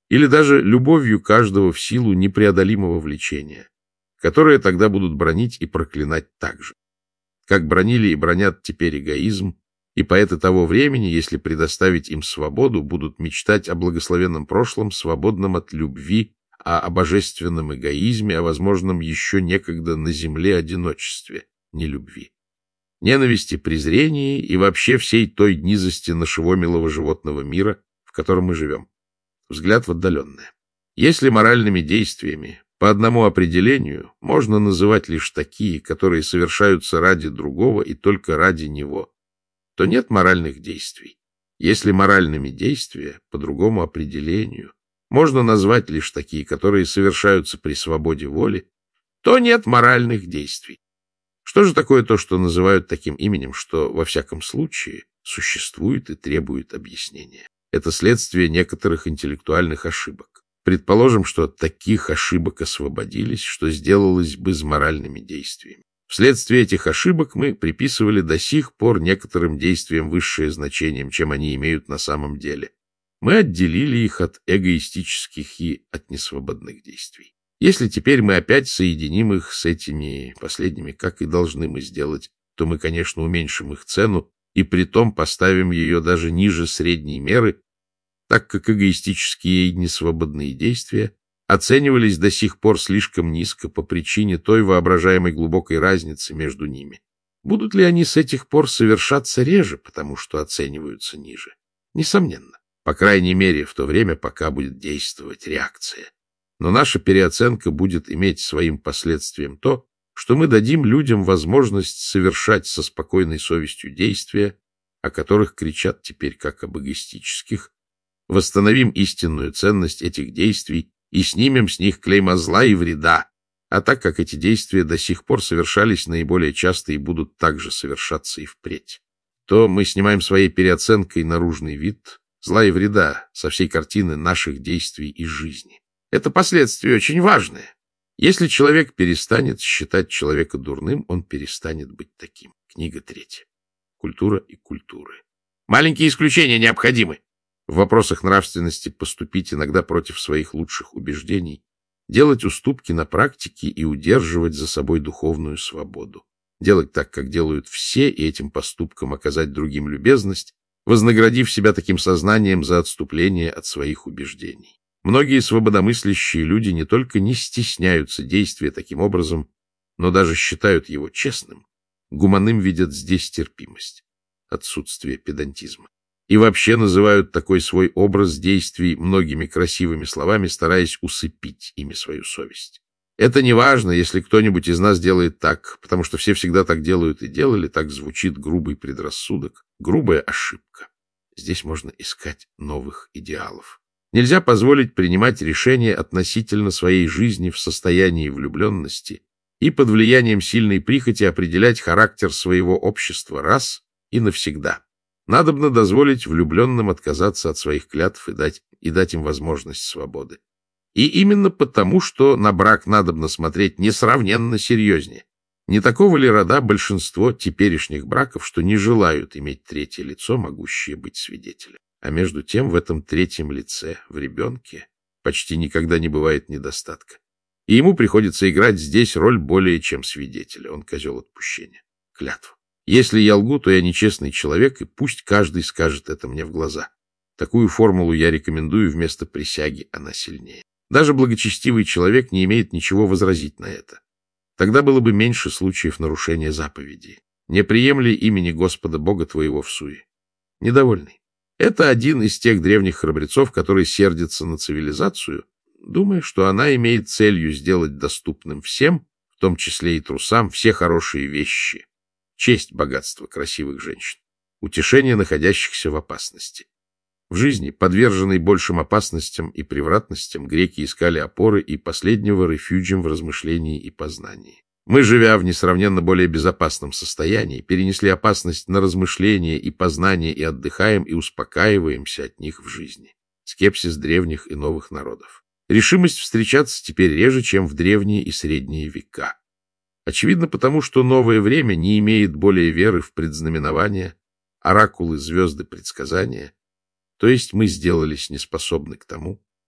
или даже любовью каждого в силу непреодолимого влечения, которые тогда будут бранить и проклинать так же, как бранили и бранят теперь эгоизм, и поэты того времени, если предоставить им свободу, будут мечтать о благословенном прошлом, свободном от любви, а о божественном эгоизме, о возможном еще некогда на земле одиночестве, нелюбви, ненависти, презрении и вообще всей той низости нашего животного мира, в котором мы живем. Взгляд в отдаленное. Если моральными действиями по одному определению можно называть лишь такие, которые совершаются ради другого и только ради него, то нет моральных действий. Если моральными действия по другому определению можно назвать лишь такие, которые совершаются при свободе воли, то нет моральных действий. Что же такое то, что называют таким именем, что во всяком случае существует и требует объяснения? Это следствие некоторых интеллектуальных ошибок. Предположим, что от таких ошибок освободились, что сделалось бы с моральными действиями. Вследствие этих ошибок мы приписывали до сих пор некоторым действиям высшее значение, чем они имеют на самом деле. Мы отделили их от эгоистических и от несвободных действий. Если теперь мы опять соединим их с этими последними, как и должны мы сделать, то мы, конечно, уменьшим их цену и притом поставим ее даже ниже средней меры, так как эгоистические и несвободные действия оценивались до сих пор слишком низко по причине той воображаемой глубокой разницы между ними. Будут ли они с этих пор совершаться реже, потому что оцениваются ниже? Несомненно. По крайней мере, в то время, пока будет действовать реакция. Но наша переоценка будет иметь своим последствием то, что мы дадим людям возможность совершать со спокойной совестью действия, о которых кричат теперь как об эгоистических, восстановим истинную ценность этих действий и снимем с них клейма зла и вреда, а так как эти действия до сих пор совершались наиболее часто и будут также совершаться и впредь, то мы снимаем своей переоценкой наружный вид зла и вреда со всей картины наших действий и жизни. Это последствия очень важные. Если человек перестанет считать человека дурным, он перестанет быть таким. Книга третья. Культура и культуры. Маленькие исключения необходимы. В вопросах нравственности поступить иногда против своих лучших убеждений, делать уступки на практике и удерживать за собой духовную свободу. Делать так, как делают все, и этим поступком оказать другим любезность, вознаградив себя таким сознанием за отступление от своих убеждений. Многие свободомыслящие люди не только не стесняются действия таким образом, но даже считают его честным. Гуманным видят здесь терпимость, отсутствие педантизма. И вообще называют такой свой образ действий многими красивыми словами, стараясь усыпить ими свою совесть. Это не важно, если кто-нибудь из нас делает так, потому что все всегда так делают и делали, так звучит грубый предрассудок, грубая ошибка. Здесь можно искать новых идеалов. Нельзя позволить принимать решения относительно своей жизни в состоянии влюбленности и под влиянием сильной прихоти определять характер своего общества раз и навсегда. Надобно дозволить влюбленным отказаться от своих клятв и дать, и дать им возможность свободы. И именно потому, что на брак надобно смотреть несравненно серьезнее. Не такого ли рода большинство теперешних браков, что не желают иметь третье лицо, могущее быть свидетелем? А между тем в этом третьем лице, в ребенке, почти никогда не бывает недостатка. И ему приходится играть здесь роль более чем свидетеля. Он козел отпущения. Клятва. Если я лгу, то я нечестный человек, и пусть каждый скажет это мне в глаза. Такую формулу я рекомендую вместо присяги, она сильнее. Даже благочестивый человек не имеет ничего возразить на это. Тогда было бы меньше случаев нарушения заповедей. Не приемли имени Господа Бога твоего в суе. Недовольный. Это один из тех древних храбрецов, которые сердятся на цивилизацию, думая, что она имеет целью сделать доступным всем, в том числе и трусам, все хорошие вещи. Честь, богатство красивых женщин. Утешение находящихся в опасности. В жизни, подверженной большим опасностям и превратностям, греки искали опоры и последнего рефюджем в размышлении и познании. Мы, живя в несравненно более безопасном состоянии, перенесли опасность на размышление и познание и отдыхаем и успокаиваемся от них в жизни. Скепсис древних и новых народов. Решимость встречаться теперь реже, чем в древние и средние века. Очевидно потому, что новое время не имеет более веры в предзнаменования, оракулы, звезды, предсказания. То есть мы сделались неспособны к тому,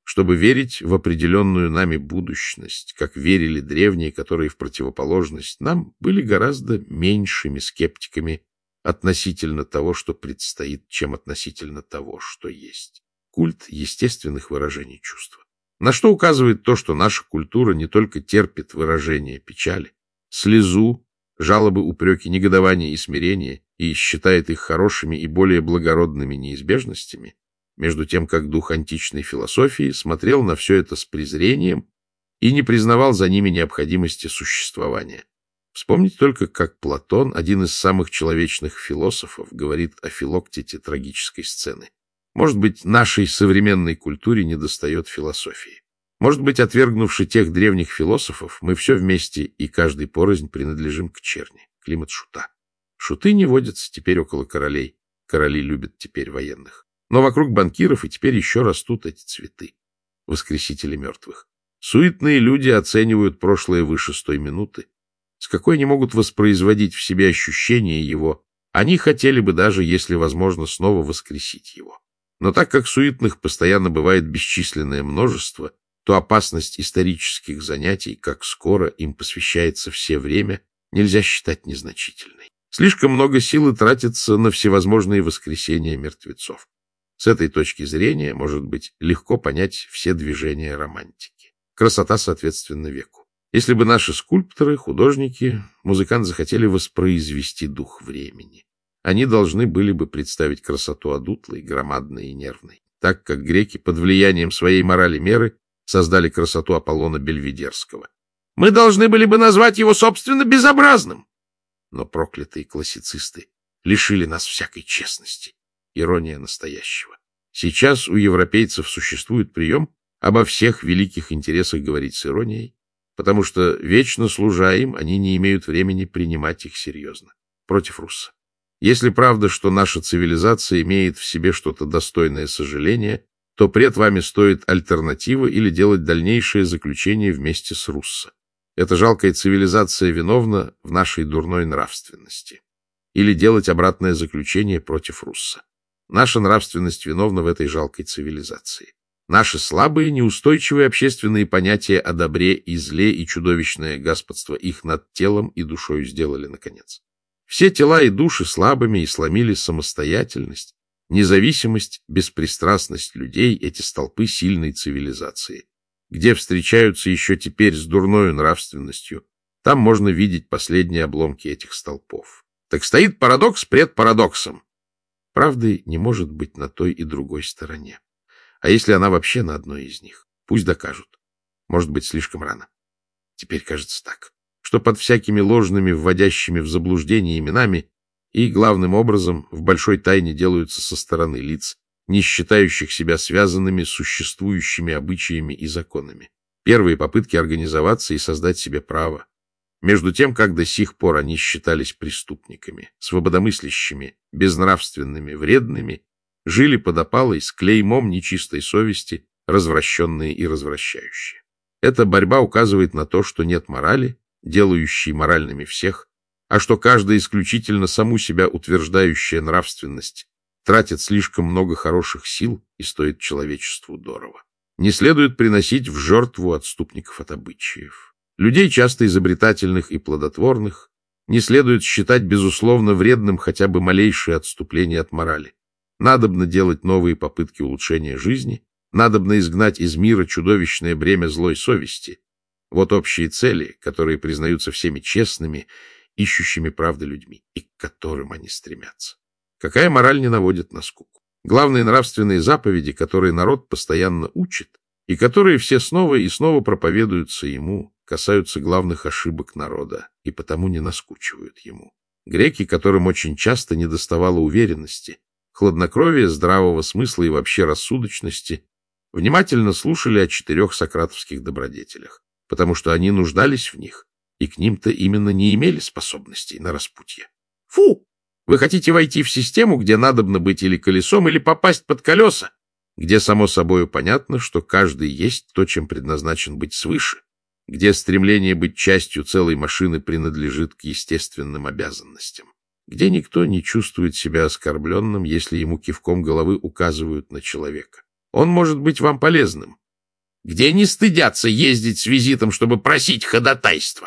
чтобы верить в определенную нами будущность, как верили древние, которые в противоположность нам были гораздо меньшими скептиками относительно того, что предстоит, чем относительно того, что есть. Культ естественных выражений чувства. На что указывает то, что наша культура не только терпит выражение печали, слезу, жалобы, упреки, негодование и смирение и считает их хорошими и более благородными неизбежностями, между тем как дух античной философии смотрел на все это с презрением и не признавал за ними необходимости существования. Вспомните только, как Платон, один из самых человечных философов, говорит о Филоктете трагической сцены. Может быть, нашей современной культуре недостает философии. Может быть, отвергнувши тех древних философов, мы все вместе и каждый порознь принадлежим к черни, климат шута. Шуты не водятся теперь около королей, короли любят теперь военных. Но вокруг банкиров и теперь еще растут эти цветы, воскресители мертвых. Суетные люди оценивают прошлое выше с той минуты. С какой они могут воспроизводить в себе ощущение его, они хотели бы даже, если возможно, снова воскресить его. Но так как суетных постоянно бывает бесчисленное множество, то опасность исторических занятий, как скоро им посвящается все время, нельзя считать незначительной. Слишком много силы тратится на всевозможные воскресения мертвецов. С этой точки зрения, может быть, легко понять все движения романтики. Красота соответственно веку. Если бы наши скульпторы, художники, музыканты захотели воспроизвести дух времени, они должны были бы представить красоту одутлой, громадной и нервной, так как греки под влиянием своей морали меры создали красоту Аполлона Бельведерского. Мы должны были бы назвать его, собственно, безобразным. Но проклятые классицисты лишили нас всякой честности. Ирония настоящего. Сейчас у европейцев существует прием обо всех великих интересах говорить с иронией, потому что, вечно служа им, они не имеют времени принимать их серьезно. Против Руссо. Если правда, что наша цивилизация имеет в себе что-то достойное сожаления, то пред вами стоит альтернатива или делать дальнейшее заключение вместе с Руссо. Эта жалкая цивилизация виновна в нашей дурной нравственности. Или делать обратное заключение против Руссо. Наша нравственность виновна в этой жалкой цивилизации. Наши слабые, неустойчивые общественные понятия о добре и зле и чудовищное господство их над телом и душою сделали, наконец. Все тела и души слабыми и сломили самостоятельность, независимость, беспристрастность людей, эти столпы сильной цивилизации. Где встречаются еще теперь с дурною нравственностью, там можно видеть последние обломки этих столпов. Так стоит парадокс пред парадоксом. Правды не может быть на той и другой стороне. А если она вообще на одной из них? Пусть докажут. Может быть, слишком рано. Теперь кажется так, что под всякими ложными, вводящими в заблуждение именами и, главным образом, в большой тайне делаются со стороны лиц, не считающих себя связанными с существующими обычаями и законами. Первые попытки организоваться и создать себе право. Между тем, как до сих пор они считались преступниками, свободомыслящими, безнравственными, вредными, жили под опалой с клеймом нечистой совести, развращенные и развращающие. Эта борьба указывает на то, что нет морали, делающей моральными всех, а что каждая исключительно саму себя утверждающая нравственность тратит слишком много хороших сил и стоит человечеству дорого. Не следует приносить в жертву отступников от обычаев. Людей, часто изобретательных и плодотворных, не следует считать безусловно вредным хотя бы малейшее отступление от морали. Надобно делать новые попытки улучшения жизни, надобно изгнать из мира чудовищное бремя злой совести. Вот общие цели, которые признаются всеми честными, ищущими правды людьми, и к которым они стремятся. Какая мораль не наводит на скуку? Главные нравственные заповеди, которые народ постоянно учит, и которые все снова и снова проповедуются ему, касаются главных ошибок народа и потому не наскучивают ему. Греки, которым очень часто недоставало уверенности, хладнокровия, здравого смысла и вообще рассудочности, внимательно слушали о четырех сократовских добродетелях, потому что они нуждались в них, и к ним-то именно не имели способностей на распутье. Фу! Вы хотите войти в систему, где надобно быть или колесом, или попасть под колеса, где само собою понятно, что каждый есть то, чем предназначен быть свыше, где стремление быть частью целой машины принадлежит к естественным обязанностям, где никто не чувствует себя оскорбленным, если ему кивком головы указывают на человека. Он может быть вам полезным, Где не стыдятся ездить с визитом, чтобы просить ходатайства?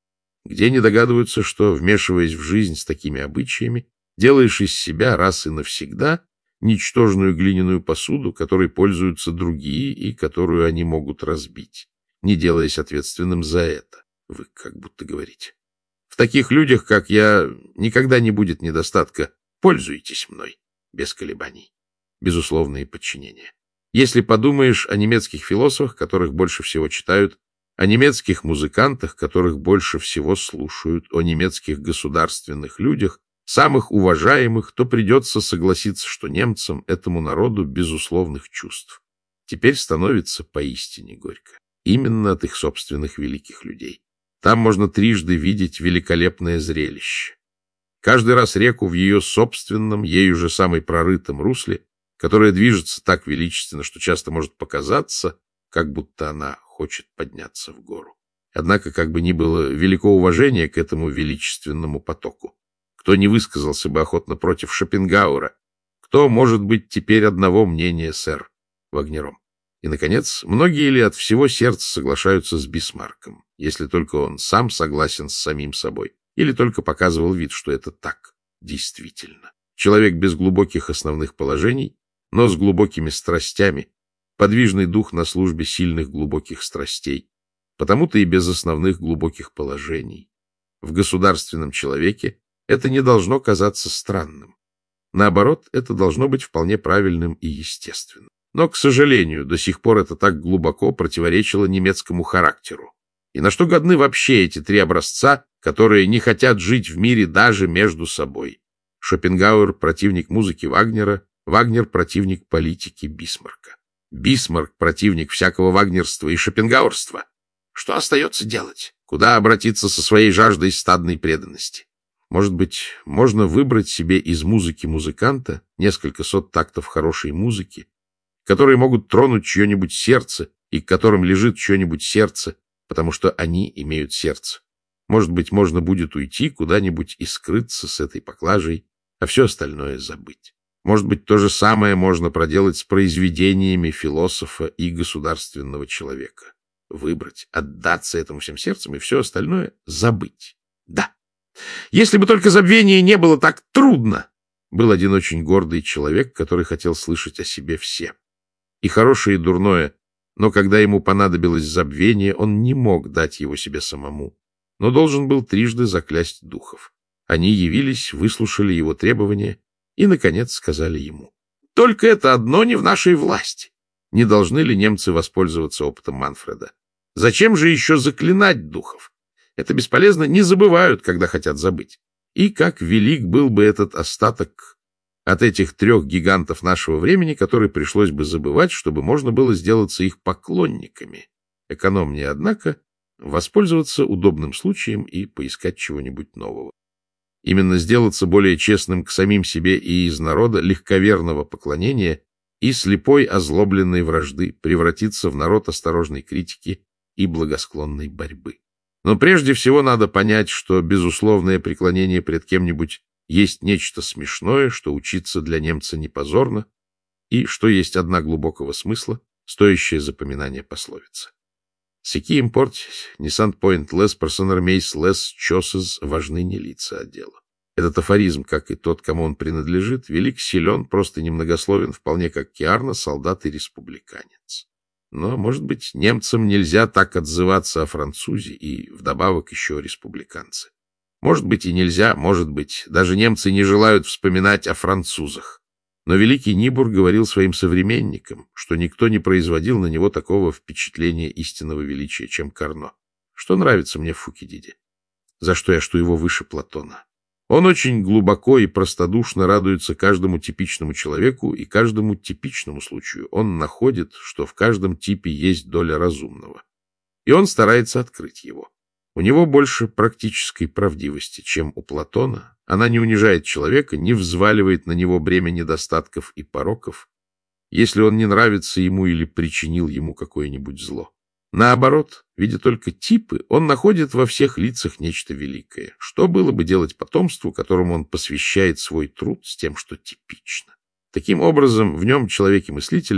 Где не догадываются, что, вмешиваясь в жизнь с такими обычаями, делаешь из себя раз и навсегда ничтожную глиняную посуду, которой пользуются другие и которую они могут разбить, не делаясь ответственным за это, вы как будто говорите. В таких людях, как я, никогда не будет недостатка. Пользуйтесь мной без колебаний. Безусловное подчинение. Если подумаешь о немецких философах, которых больше всего читают, о немецких музыкантах, которых больше всего слушают, о немецких государственных людях, самых уважаемых, то придется согласиться, что немцам, этому народу, безусловных чувств теперь становится поистине горько. Именно от их собственных великих людей. Там можно трижды видеть великолепное зрелище. Каждый раз реку в ее собственном, ею же самой прорытом русле, которая движется так величественно, что часто может показаться, как будто она хочет подняться в гору. Однако, как бы ни было велико уважение к этому величественному потоку, кто не высказался бы охотно против Шопенгауэра, кто может быть теперь одного мнения, сэр Вагнером? И, наконец, многие ли от всего сердца соглашаются с Бисмарком, если только он сам согласен с самим собой, или только показывал вид, что это так действительно? Человек без глубоких основных положений, но с глубокими страстями, подвижный дух на службе сильных глубоких страстей, потому-то и без основных глубоких положений. В государственном человеке это не должно казаться странным. Наоборот, это должно быть вполне правильным и естественным. Но, к сожалению, до сих пор это так глубоко противоречило немецкому характеру. И на что годны вообще эти три образца, которые не хотят жить в мире даже между собой? Шопенгауэр — противник музыки Вагнера, Вагнер — противник политики Бисмарка. Бисмарк — противник всякого вагнерства и шопенгауэрства. Что остается делать? Куда обратиться со своей жаждой стадной преданности? Может быть, можно выбрать себе из музыки музыканта несколько сот тактов хорошей музыки, которые могут тронуть чье-нибудь сердце и к которым лежит чье-нибудь сердце, потому что они имеют сердце. Может быть, можно будет уйти куда-нибудь и скрыться с этой поклажей, а все остальное забыть. Может быть, то же самое можно проделать с произведениями философа и государственного человека. Выбрать, отдаться этому всем сердцем и все остальное забыть. Да. Если бы только забвение не было так трудно. Был один очень гордый человек, который хотел слышать о себе все. И хорошее, и дурное, но когда ему понадобилось забвение, он не мог дать его себе самому, но должен был трижды заклясть духов. Они явились, выслушали его требования и, наконец, сказали ему: «Только это одно не в нашей власти. Не должны ли немцы воспользоваться опытом Манфреда? Зачем же еще заклинать духов? Это бесполезно, не забывают, когда хотят забыть. И как велик был бы этот остаток от этих трех гигантов нашего времени, которые пришлось бы забывать, чтобы можно было сделаться их поклонниками. Экономнее, однако, воспользоваться удобным случаем и поискать чего-нибудь нового. Именно сделаться более честным к самим себе и из народа легковерного поклонения и слепой озлобленной вражды, превратиться в народ осторожной критики и благосклонной борьбы. Но прежде всего надо понять, что безусловное преклонение пред кем-нибудь есть нечто смешное, что учиться для немца не позорно, и что есть одна глубокого смысла, стоящая запоминания пословица. Сики импортись, нисант поинт лес персонермейс лес чосез важны не лица отдела. Этот афоризм, как и тот, кому он принадлежит, велик, силен, просто немногословен, вполне как Киарна, солдат и республиканец. Но, может быть, немцам нельзя так отзываться о французе и вдобавок еще республиканцы. Может быть, и нельзя, может быть, даже немцы не желают вспоминать о французах. Но великий Нибур говорил своим современникам, что никто не производил на него такого впечатления истинного величия, чем Карно. Что нравится мне в Фукидиде? За что я что его выше Платона? Он очень глубоко и простодушно радуется каждому типичному человеку и каждому типичному случаю. Он находит, что в каждом типе есть доля разумного. И он старается открыть его. У него больше практической правдивости, чем у Платона. Она не унижает человека, не взваливает на него бремя недостатков и пороков, если он не нравится ему или причинил ему какое-нибудь зло. Наоборот, видя только типы, он находит во всех лицах нечто великое. Что было бы делать потомству, которому он посвящает свой труд с тем, что типично? Таким образом, в нем человеке-мыслителе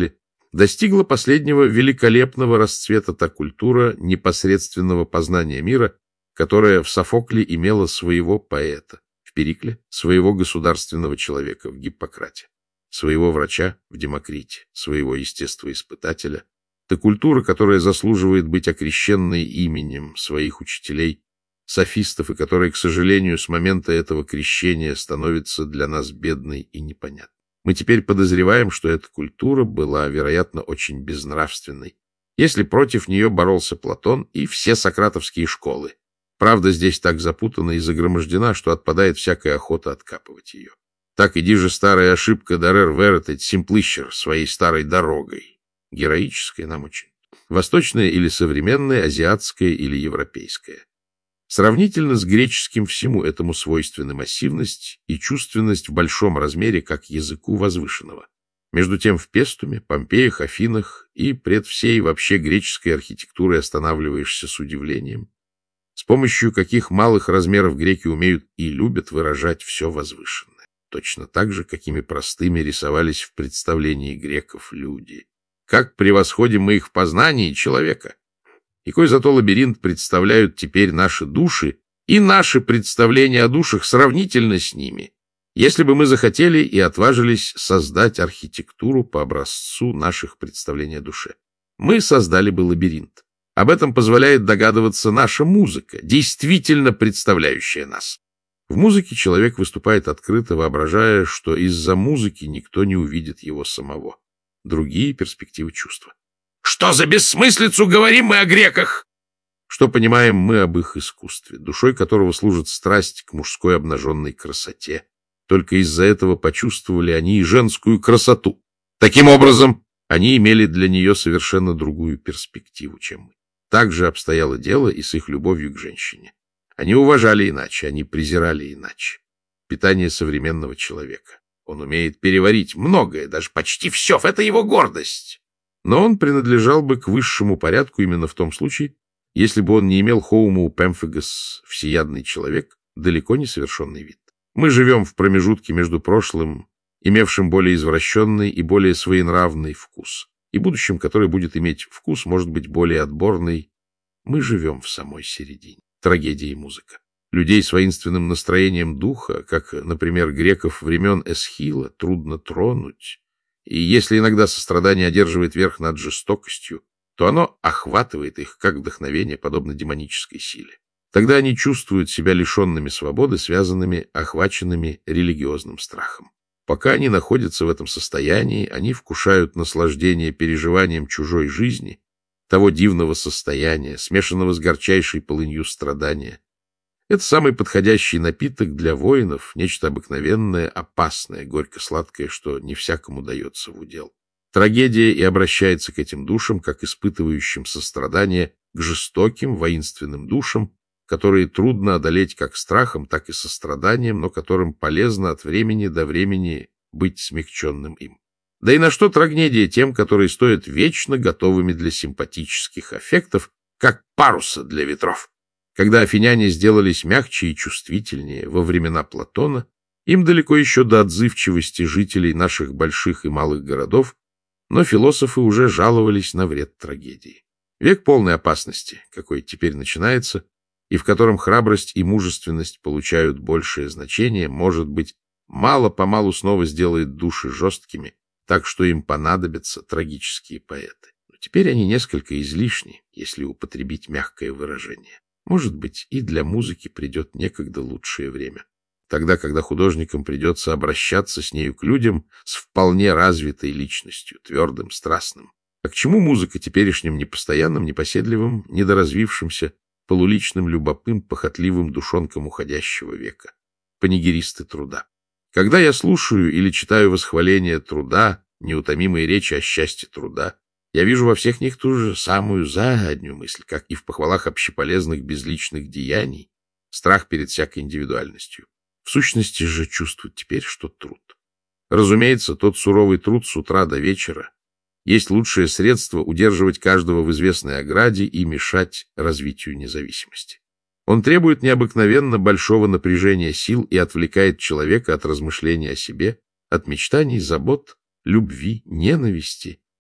Достигла последнего великолепного расцвета та культура непосредственного познания мира, которая в Софокле имела своего поэта, в Перикле — своего государственного человека, в Гиппократе, своего врача в Демокрите, своего естествоиспытателя, та культура, которая заслуживает быть окрещенной именем своих учителей, софистов, и которая, к сожалению, с момента этого крещения становится для нас бедной и непонятной. Мы теперь подозреваем, что эта культура была, вероятно, очень безнравственной, если против нее боролся Платон и все сократовские школы. Правда здесь так запутана и загромождена, что отпадает всякая охота откапывать ее. Так иди же старая ошибка дарер верететь симплищер своей старой дорогой. Героическая нам очень. Восточная или современная, азиатская или европейская. Сравнительно с греческим всему этому свойственны массивность и чувственность в большом размере, как языку возвышенного. Между тем в Пестуме, Помпеях, Афинах и пред всей вообще греческой архитектурой останавливаешься с удивлением, с помощью каких малых размеров греки умеют и любят выражать все возвышенное, точно так же, какими простыми рисовались в представлении греков люди. Как превосходим мы их в познании человека! И кой зато лабиринт представляют теперь наши души, и наши представления о душах сравнительно с ними, если бы мы захотели и отважились создать архитектуру по образцу наших представлений о душе. Мы создали бы лабиринт. Об этом позволяет догадываться наша музыка, действительно представляющая нас. В музыке человек выступает открыто, воображая, что из-за музыки никто не увидит его самого. Другие перспективы чувства. Что за бессмыслицу говорим мы о греках? Что понимаем мы об их искусстве, душой которого служит страсть к мужской обнаженной красоте? Только из-за этого почувствовали они и женскую красоту. Таким образом, они имели для нее совершенно другую перспективу, чем мы. Так же обстояло дело и с их любовью к женщине. Они уважали иначе, они презирали иначе. Питание современного человека. Он умеет переварить многое, даже почти все. Это его гордость. Но он принадлежал бы к высшему порядку именно в том случае, если бы он не имел хоуму пемфигос, всеядный человек, далеко не совершенный вид. Мы живем в промежутке между прошлым, имевшим более извращенный и более своенравный вкус, и будущим, который будет иметь вкус, может быть, более отборный. Мы живем в самой середине. Трагедия и музыка. Людей с воинственным настроением духа, как, например, греков времен Эсхила, трудно тронуть. И если иногда сострадание одерживает верх над жестокостью, то оно охватывает их, как вдохновение, подобно демонической силе. Тогда они чувствуют себя лишенными свободы, связанными, охваченными религиозным страхом. Пока они находятся в этом состоянии, они вкушают наслаждение переживанием чужой жизни, того дивного состояния, смешанного с горчайшей полынью страдания. Это самый подходящий напиток для воинов, нечто обыкновенное, опасное, горько-сладкое, что не всякому дается в удел. Трагедия и обращается к этим душам, как испытывающим сострадание, к жестоким, воинственным душам, которые трудно одолеть как страхом, так и состраданием, но которым полезно от времени до времени быть смягченным им. Да и на что трагедия тем, которые стоят вечно готовыми для симпатических аффектов, как паруса для ветров. Когда афиняне сделались мягче и чувствительнее во времена Платона, им далеко еще до отзывчивости жителей наших больших и малых городов, но философы уже жаловались на вред трагедии. Век полной опасности, какой теперь начинается, и в котором храбрость и мужественность получают большее значение, может быть, мало-помалу снова сделает души жесткими, так что им понадобятся трагические поэты. Но теперь они несколько излишни, если употребить мягкое выражение. Может быть, и для музыки придет некогда лучшее время. Тогда, когда художникам придется обращаться с нею к людям с вполне развитой личностью, твердым, страстным. А к чему музыка теперешним непостоянным, непоседливым, недоразвившимся, полуличным, любопым, похотливым душонкам уходящего века? Панигеристы труда. Когда я слушаю или читаю восхваление труда, неутомимые речи о счастье труда, я вижу во всех них ту же самую заднюю мысль, как и в похвалах общеполезных безличных деяний, страх перед всякой индивидуальностью. В сущности же чувствуют теперь, что труд. Разумеется, тот суровый труд с утра до вечера есть лучшее средство удерживать каждого в известной ограде и мешать развитию независимости. Он требует необыкновенно большого напряжения сил и отвлекает человека от размышления о себе, от мечтаний, забот, любви, ненависти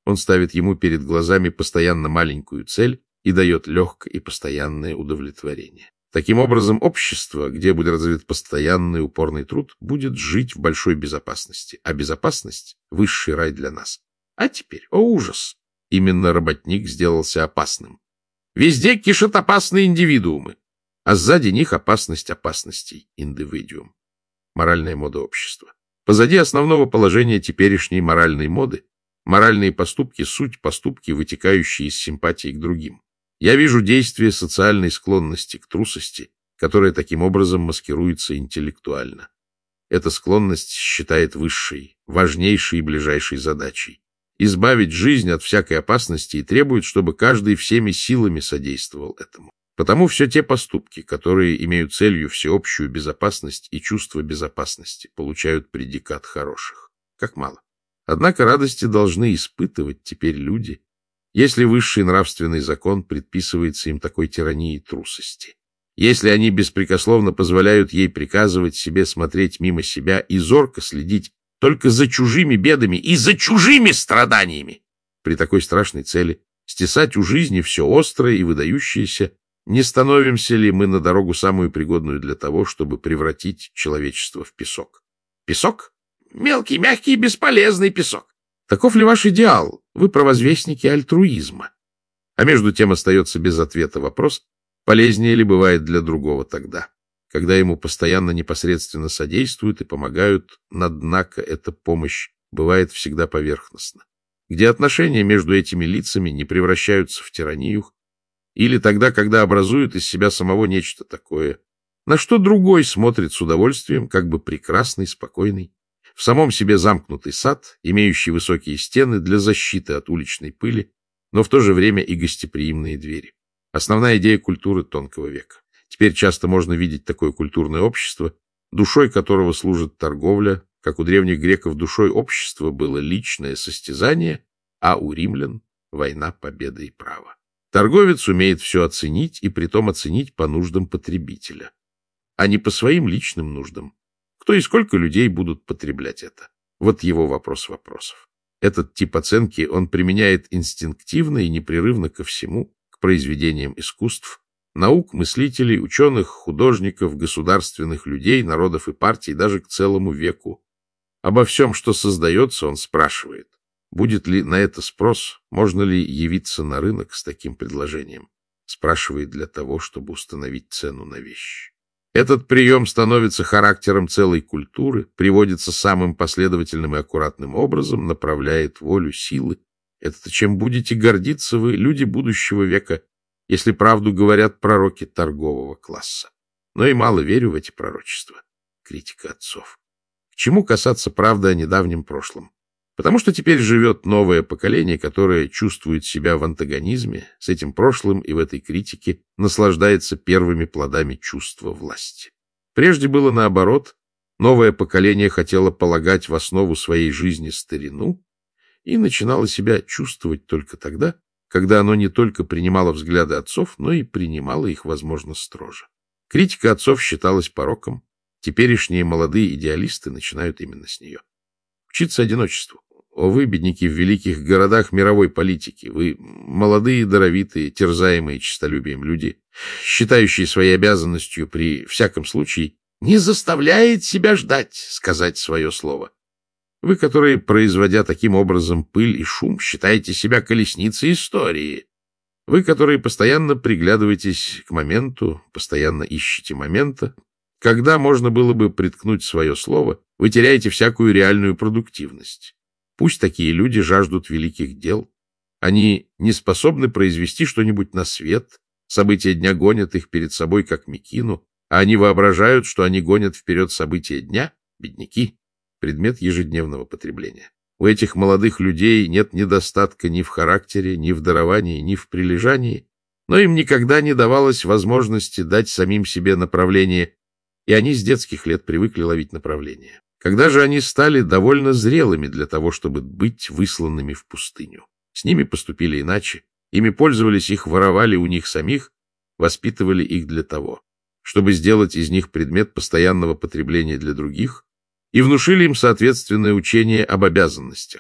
Он ставит ему перед глазами постоянно маленькую цель и дает легкое и постоянное удовлетворение. Таким образом, общество, где будет развит постоянный упорный труд, будет жить в большой безопасности, а безопасность — высший рай для нас. А теперь, о ужас! Именно работник сделался опасным. Везде кишат опасные индивидуумы, а сзади них опасность опасностей — индивидуум. Моральная мода общества. Позади основного положения теперешней моральной моды моральные поступки — суть поступки, вытекающие из симпатии к другим. Я вижу действие социальной склонности к трусости, которая таким образом маскируется интеллектуально. Эта склонность считает высшей, важнейшей и ближайшей задачей. Избавить жизнь от всякой опасности и требует, чтобы каждый всеми силами содействовал этому. Потому все те поступки, которые имеют целью всеобщую безопасность и чувство безопасности, получают предикат хороших. Как мало. Однако радости должны испытывать теперь люди, если высший нравственный закон предписывается им такой тиранией трусости. Если они беспрекословно позволяют ей приказывать себе смотреть мимо себя и зорко следить только за чужими бедами и за чужими страданиями. При такой страшной цели стесать у жизни все острое и выдающееся, не становимся ли мы на дорогу самую пригодную для того, чтобы превратить человечество в песок? Песок? Мелкий, мягкий и бесполезный песок. Таков ли ваш идеал? Вы провозвестники альтруизма. А между тем остается без ответа вопрос, полезнее ли бывает для другого тогда, когда ему постоянно непосредственно содействуют и помогают, однако эта помощь бывает всегда поверхностна, где отношения между этими лицами не превращаются в тиранию, или тогда, когда образуют из себя самого нечто такое, на что другой смотрит с удовольствием, как бы прекрасный, спокойный, в самом себе замкнутый сад, имеющий высокие стены для защиты от уличной пыли, но в то же время и гостеприимные двери. Основная идея культуры тонкого века. Теперь часто можно видеть такое культурное общество, душой которого служит торговля, как у древних греков душой общества было личное состязание, а у римлян — война, победа и право. Торговец умеет все оценить, и притом оценить по нуждам потребителя, а не по своим личным нуждам. Кто и сколько людей будут потреблять это? Вот его вопрос вопросов. Этот тип оценки он применяет инстинктивно и непрерывно ко всему, к произведениям искусств, наук, мыслителей, ученых, художников, государственных людей, народов и партий, даже к целому веку. Обо всем, что создается, он спрашивает, будет ли на это спрос, можно ли явиться на рынок с таким предложением. Спрашивает для того, чтобы установить цену на вещь. Этот прием становится характером целой культуры, приводится самым последовательным и аккуратным образом, направляет волю, силы. Это чем будете гордиться вы, люди будущего века, если правду говорят пророки торгового класса. Но и мало верю в эти пророчества. Критика отцов. К чему касаться правды о недавнем прошлом? Потому что теперь живет новое поколение, которое чувствует себя в антагонизме с этим прошлым и в этой критике наслаждается первыми плодами чувства власти. Прежде было наоборот. Новое поколение хотело полагать в основу своей жизни старину и начинало себя чувствовать только тогда, когда оно не только принимало взгляды отцов, но и принимало их, возможно, строже. Критика отцов считалась пороком. Теперешние молодые идеалисты начинают именно с нее. Учиться одиночеству. О, вы, бедняки в великих городах мировой политики, вы молодые, даровитые, терзаемые честолюбием люди, считающие своей обязанностью при всяком случае не заставляет себя ждать сказать свое слово. Вы, которые, производя таким образом пыль и шум, считаете себя колесницей истории. Вы, которые постоянно приглядываетесь к моменту, постоянно ищете момента, когда можно было бы приткнуть свое слово, вы теряете всякую реальную продуктивность. Пусть такие люди жаждут великих дел. Они не способны произвести что-нибудь на свет. События дня гонят их перед собой, как мекину, а они воображают, что они гонят вперед события дня, бедняки, предмет ежедневного потребления. У этих молодых людей нет недостатка ни в характере, ни в даровании, ни в прилежании, но им никогда не давалось возможности дать самим себе направление, и они с детских лет привыкли ловить направление. Когда же они стали довольно зрелыми для того, чтобы быть высланными в пустыню? С ними поступили иначе, ими пользовались, их воровали у них самих, воспитывали их для того, чтобы сделать из них предмет постоянного потребления для других, и внушили им соответственное учение об обязанностях.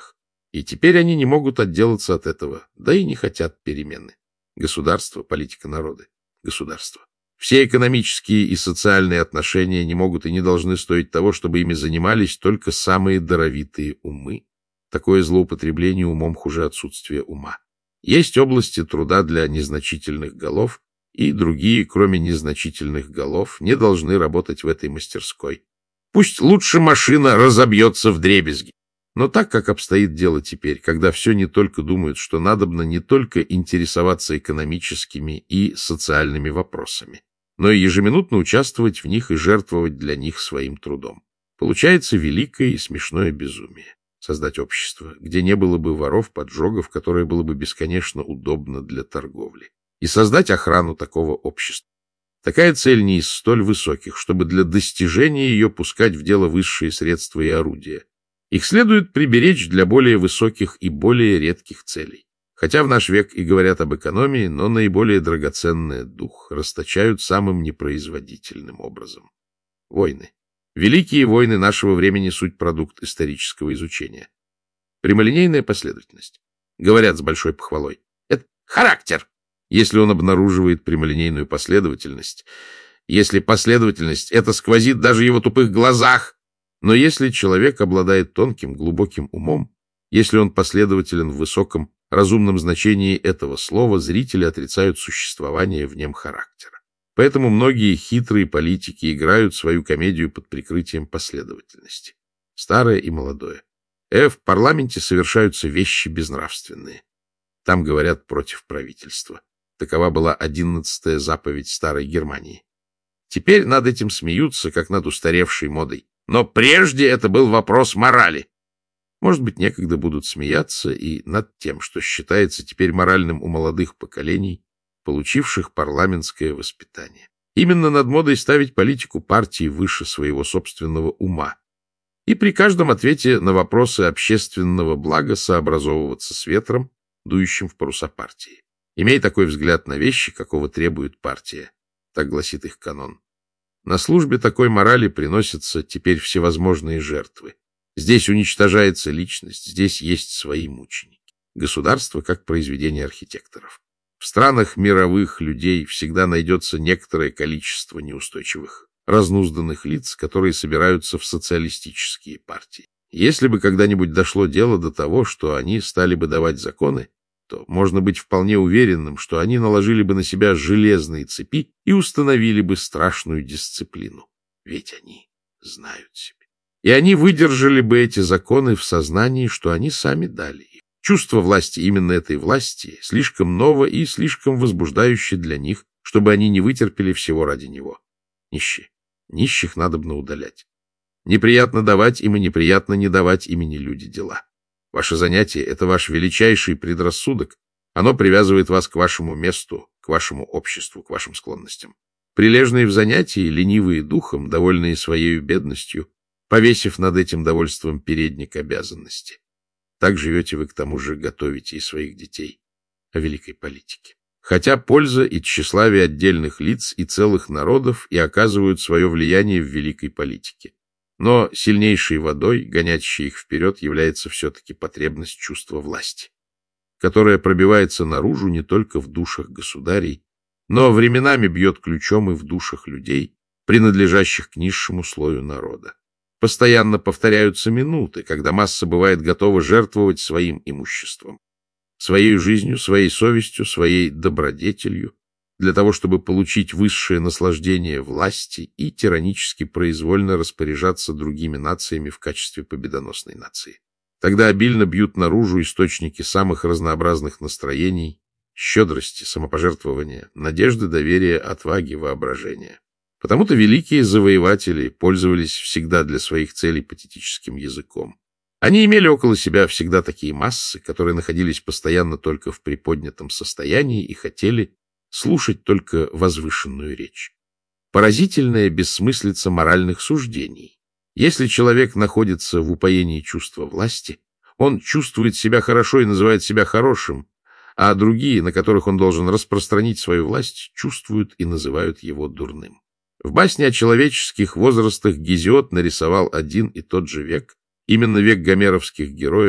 И теперь они не могут отделаться от этого, да и не хотят перемены. Государство, политика народа, государство. Все экономические и социальные отношения не могут и не должны стоить того, чтобы ими занимались только самые даровитые умы. Такое злоупотребление умом хуже отсутствия ума. Есть области труда для незначительных голов, и другие, кроме незначительных голов, не должны работать в этой мастерской. Пусть лучше машина разобьется вдребезги. Но так, как обстоит дело теперь, когда все не только думают, что надобно не только интересоваться экономическими и социальными вопросами, но и ежеминутно участвовать в них и жертвовать для них своим трудом. Получается великое и смешное безумие. Создать общество, где не было бы воров, поджогов, которое было бы бесконечно удобно для торговли. И создать охрану такого общества. Такая цель не из столь высоких, чтобы для достижения ее пускать в дело высшие средства и орудия. Их следует приберечь для более высоких и более редких целей. Хотя в наш век и говорят об экономии, но наиболее драгоценный дух расточают самым непроизводительным образом. Войны. Великие войны нашего времени — суть продукт исторического изучения. Прямолинейная последовательность. Говорят с большой похвалой. Это характер. Если он обнаруживает прямолинейную последовательность, если последовательность это сквозит даже в его тупых глазах, но если человек обладает тонким, глубоким умом, если он последователен в высоком, разумном значении этого слова, зрители отрицают существование в нем характера. Поэтому многие хитрые политики играют свою комедию под прикрытием последовательности. Старое и молодое. Э, в парламенте совершаются вещи безнравственные. Там говорят против правительства. Такова была одиннадцатая заповедь старой Германии. Теперь над этим смеются, как над устаревшей модой. Но прежде это был вопрос морали. Может быть, некогда будут смеяться и над тем, что считается теперь моральным у молодых поколений, получивших парламентское воспитание. Именно над модой ставить политику партии выше своего собственного ума. И при каждом ответе на вопросы общественного блага сообразовываться с ветром, дующим в паруса партии. Имей такой взгляд на вещи, какого требует партия. Так гласит их канон. На службе такой морали приносятся теперь всевозможные жертвы. Здесь уничтожается личность, здесь есть свои мученики. Государство как произведение архитекторов. В странах мировых людей всегда найдется некоторое количество неустойчивых, разнузданных лиц, которые собираются в социалистические партии. Если бы когда-нибудь дошло дело до того, что они стали бы давать законы, то можно быть вполне уверенным, что они наложили бы на себя железные цепи и установили бы страшную дисциплину. Ведь они знают себя. И они выдержали бы эти законы в сознании, что они сами дали их. Чувство власти именно этой власти слишком ново и слишком возбуждающее для них, чтобы они не вытерпели всего ради него. Нищие. Нищих надобно удалять. Неприятно давать им и неприятно не давать имени люди дела. Ваше занятие — это ваш величайший предрассудок. Оно привязывает вас к вашему месту, к вашему обществу, к вашим склонностям. Прилежные в занятии, ленивые духом, довольные своей бедностью, повесив над этим довольством передник обязанности. Так живете вы, к тому же готовите и своих детей о великой политике. Хотя польза и тщеславие отдельных лиц и целых народов и оказывают свое влияние в великой политике. Но сильнейшей водой, гонящей их вперед, является все-таки потребность чувства власти, которая пробивается наружу не только в душах государей, но временами бьет ключом и в душах людей, принадлежащих к низшему слою народа. Постоянно повторяются минуты, когда масса бывает готова жертвовать своим имуществом, своей жизнью, своей совестью, своей добродетелью, для того, чтобы получить высшее наслаждение власти и тиранически произвольно распоряжаться другими нациями в качестве победоносной нации. Тогда обильно бьют наружу источники самых разнообразных настроений, щедрости, самопожертвования, надежды, доверия, отваги, воображения. Потому-то великие завоеватели пользовались всегда для своих целей патетическим языком. Они имели около себя всегда такие массы, которые находились постоянно только в приподнятом состоянии и хотели слушать только возвышенную речь. Поразительная бессмыслица моральных суждений. Если человек находится в упоении чувства власти, он чувствует себя хорошо и называет себя хорошим, а другие, на которых он должен распространить свою власть, чувствуют и называют его дурным. В басне о человеческих возрастах Гезиод нарисовал один и тот же век, именно век гомеровских героев,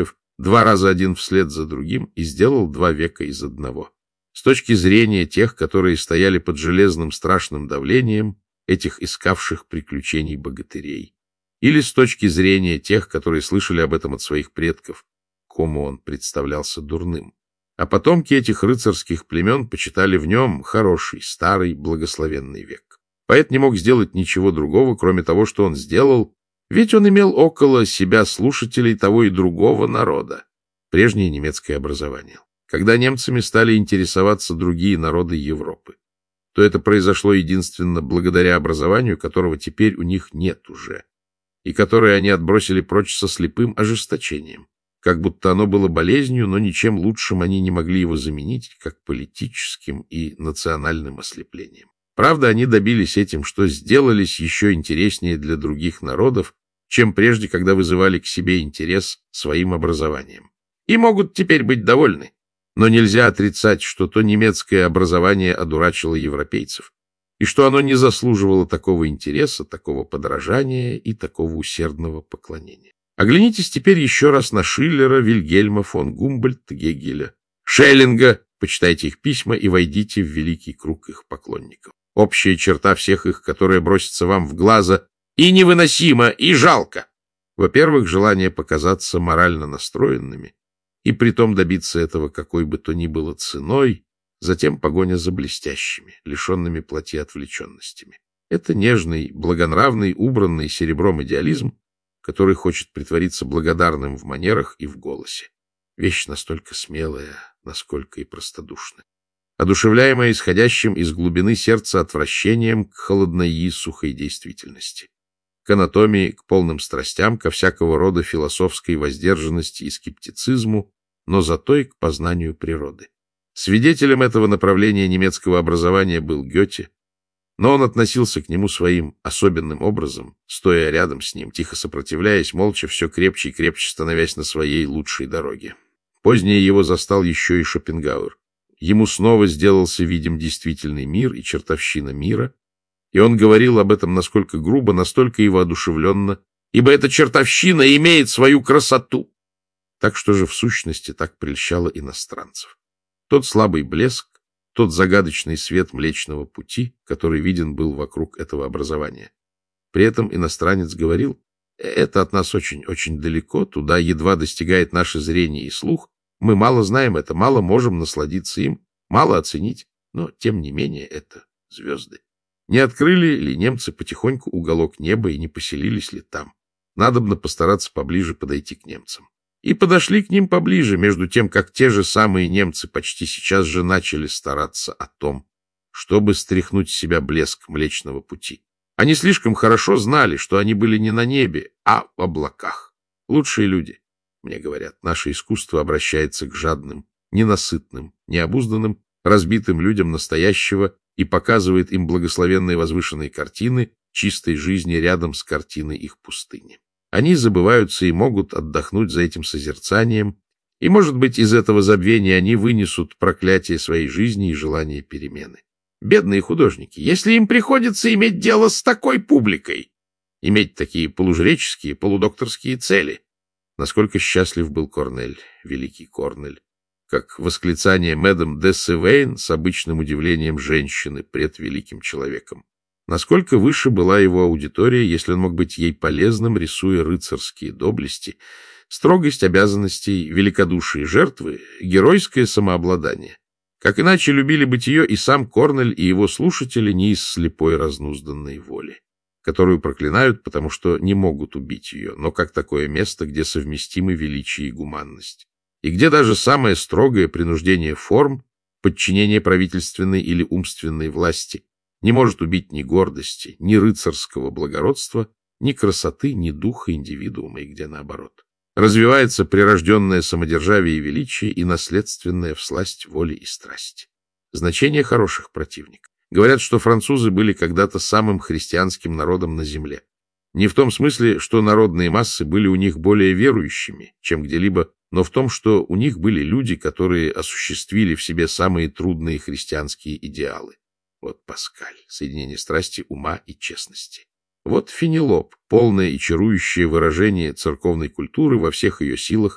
два раза один вслед за другим и сделал два века из одного. С точки зрения тех, которые стояли под железным страшным давлением этих искавших приключений богатырей. Или с точки зрения тех, которые слышали об этом от своих предков, кому он представлялся дурным. А потомки этих рыцарских племен почитали в нем хороший, старый, благословенный век. Поэт не мог сделать ничего другого, кроме того, что он сделал, ведь он имел около себя слушателей того и другого народа. Прежнее немецкое образование. Когда немцами стали интересоваться другие народы Европы, то это произошло единственно благодаря образованию, которого теперь у них нет уже, и которое они отбросили прочь со слепым ожесточением, как будто оно было болезнью, но ничем лучшим они не могли его заменить, как политическим и национальным ослеплением. Правда, они добились этим, что сделались еще интереснее для других народов, чем прежде, когда вызывали к себе интерес своим образованием. И могут теперь быть довольны. Но нельзя отрицать, что то немецкое образование одурачило европейцев, и что оно не заслуживало такого интереса, такого подражания и такого усердного поклонения. Оглянитесь теперь еще раз на Шиллера, Вильгельма фон Гумбольдта, Гегеля, Шеллинга, почитайте их письма и войдите в великий круг их поклонников. Общая черта всех их, которая бросится вам в глаза, и невыносимо, и жалко. Во-первых, желание показаться морально настроенными, и притом добиться этого какой бы то ни было ценой, затем погоня за блестящими, лишенными плоти отвлеченностями. Это нежный, благонравный, убранный серебром идеализм, который хочет притвориться благодарным в манерах и в голосе. Вещь настолько смелая, насколько и простодушная, одушевляемая исходящим из глубины сердца отвращением к холодной и сухой действительности, к анатомии, к полным страстям, ко всякого рода философской воздержанности и скептицизму, но зато и к познанию природы. Свидетелем этого направления немецкого образования был Гёте, но он относился к нему своим особенным образом, стоя рядом с ним, тихо сопротивляясь, молча, все крепче и крепче становясь на своей лучшей дороге. Позднее его застал еще и Шопенгауэр. Ему снова сделался видим действительный мир и чертовщина мира, и он говорил об этом насколько грубо, настолько и воодушевленно, ибо эта чертовщина имеет свою красоту. Так что же в сущности так прельщало иностранцев? Тот слабый блеск, тот загадочный свет Млечного Пути, который виден был вокруг этого образования. При этом иностранец говорил: это от нас очень-очень далеко, туда едва достигает наше зрение и слух, мы мало знаем это, мало можем насладиться им, мало оценить, но тем не менее это звезды. Не открыли ли немцы потихоньку уголок неба и не поселились ли там? Надобно постараться поближе подойти к немцам. И подошли к ним поближе, между тем, как те же самые немцы почти сейчас же начали стараться о том, чтобы стряхнуть с себя блеск Млечного Пути. Они слишком хорошо знали, что они были не на небе, а в облаках. Лучшие люди, мне говорят, наше искусство обращается к жадным, ненасытным, необузданным, разбитым людям настоящего и показывает им благословенные возвышенные картины чистой жизни рядом с картиной их пустыни. Они забываются и могут отдохнуть за этим созерцанием, и, может быть, из этого забвения они вынесут проклятие своей жизни и желание перемены. Бедные художники, если им приходится иметь дело с такой публикой, иметь такие полужреческие, полудокторские цели. Насколько счастлив был Корнель, великий Корнель, как восклицание мэдам де Севейн с обычным удивлением женщины пред великим человеком. Насколько выше была его аудитория, если он мог быть ей полезным, рисуя рыцарские доблести, строгость обязанностей, великодушие жертвы, геройское самообладание. Как иначе любили бытие и сам Корнель, и его слушатели не из слепой разнузданной воли, которую проклинают, потому что не могут убить ее, но как такое место, где совместимы величие и гуманность, и где даже самое строгое принуждение форм, подчинение правительственной или умственной власти, не может убить ни гордости, ни рыцарского благородства, ни красоты, ни духа индивидуума, и где наоборот. Развивается прирожденное самодержавие и величие и наследственное всласть воли и страсти. Значение хороших противников. Говорят, что французы были когда-то самым христианским народом на земле. Не в том смысле, что народные массы были у них более верующими, чем где-либо, но в том, что у них были люди, которые осуществили в себе самые трудные христианские идеалы. Вот Паскаль, соединение страсти, ума и честности. Вот Фенелоп, полное и чарующее выражение церковной культуры во всех ее силах,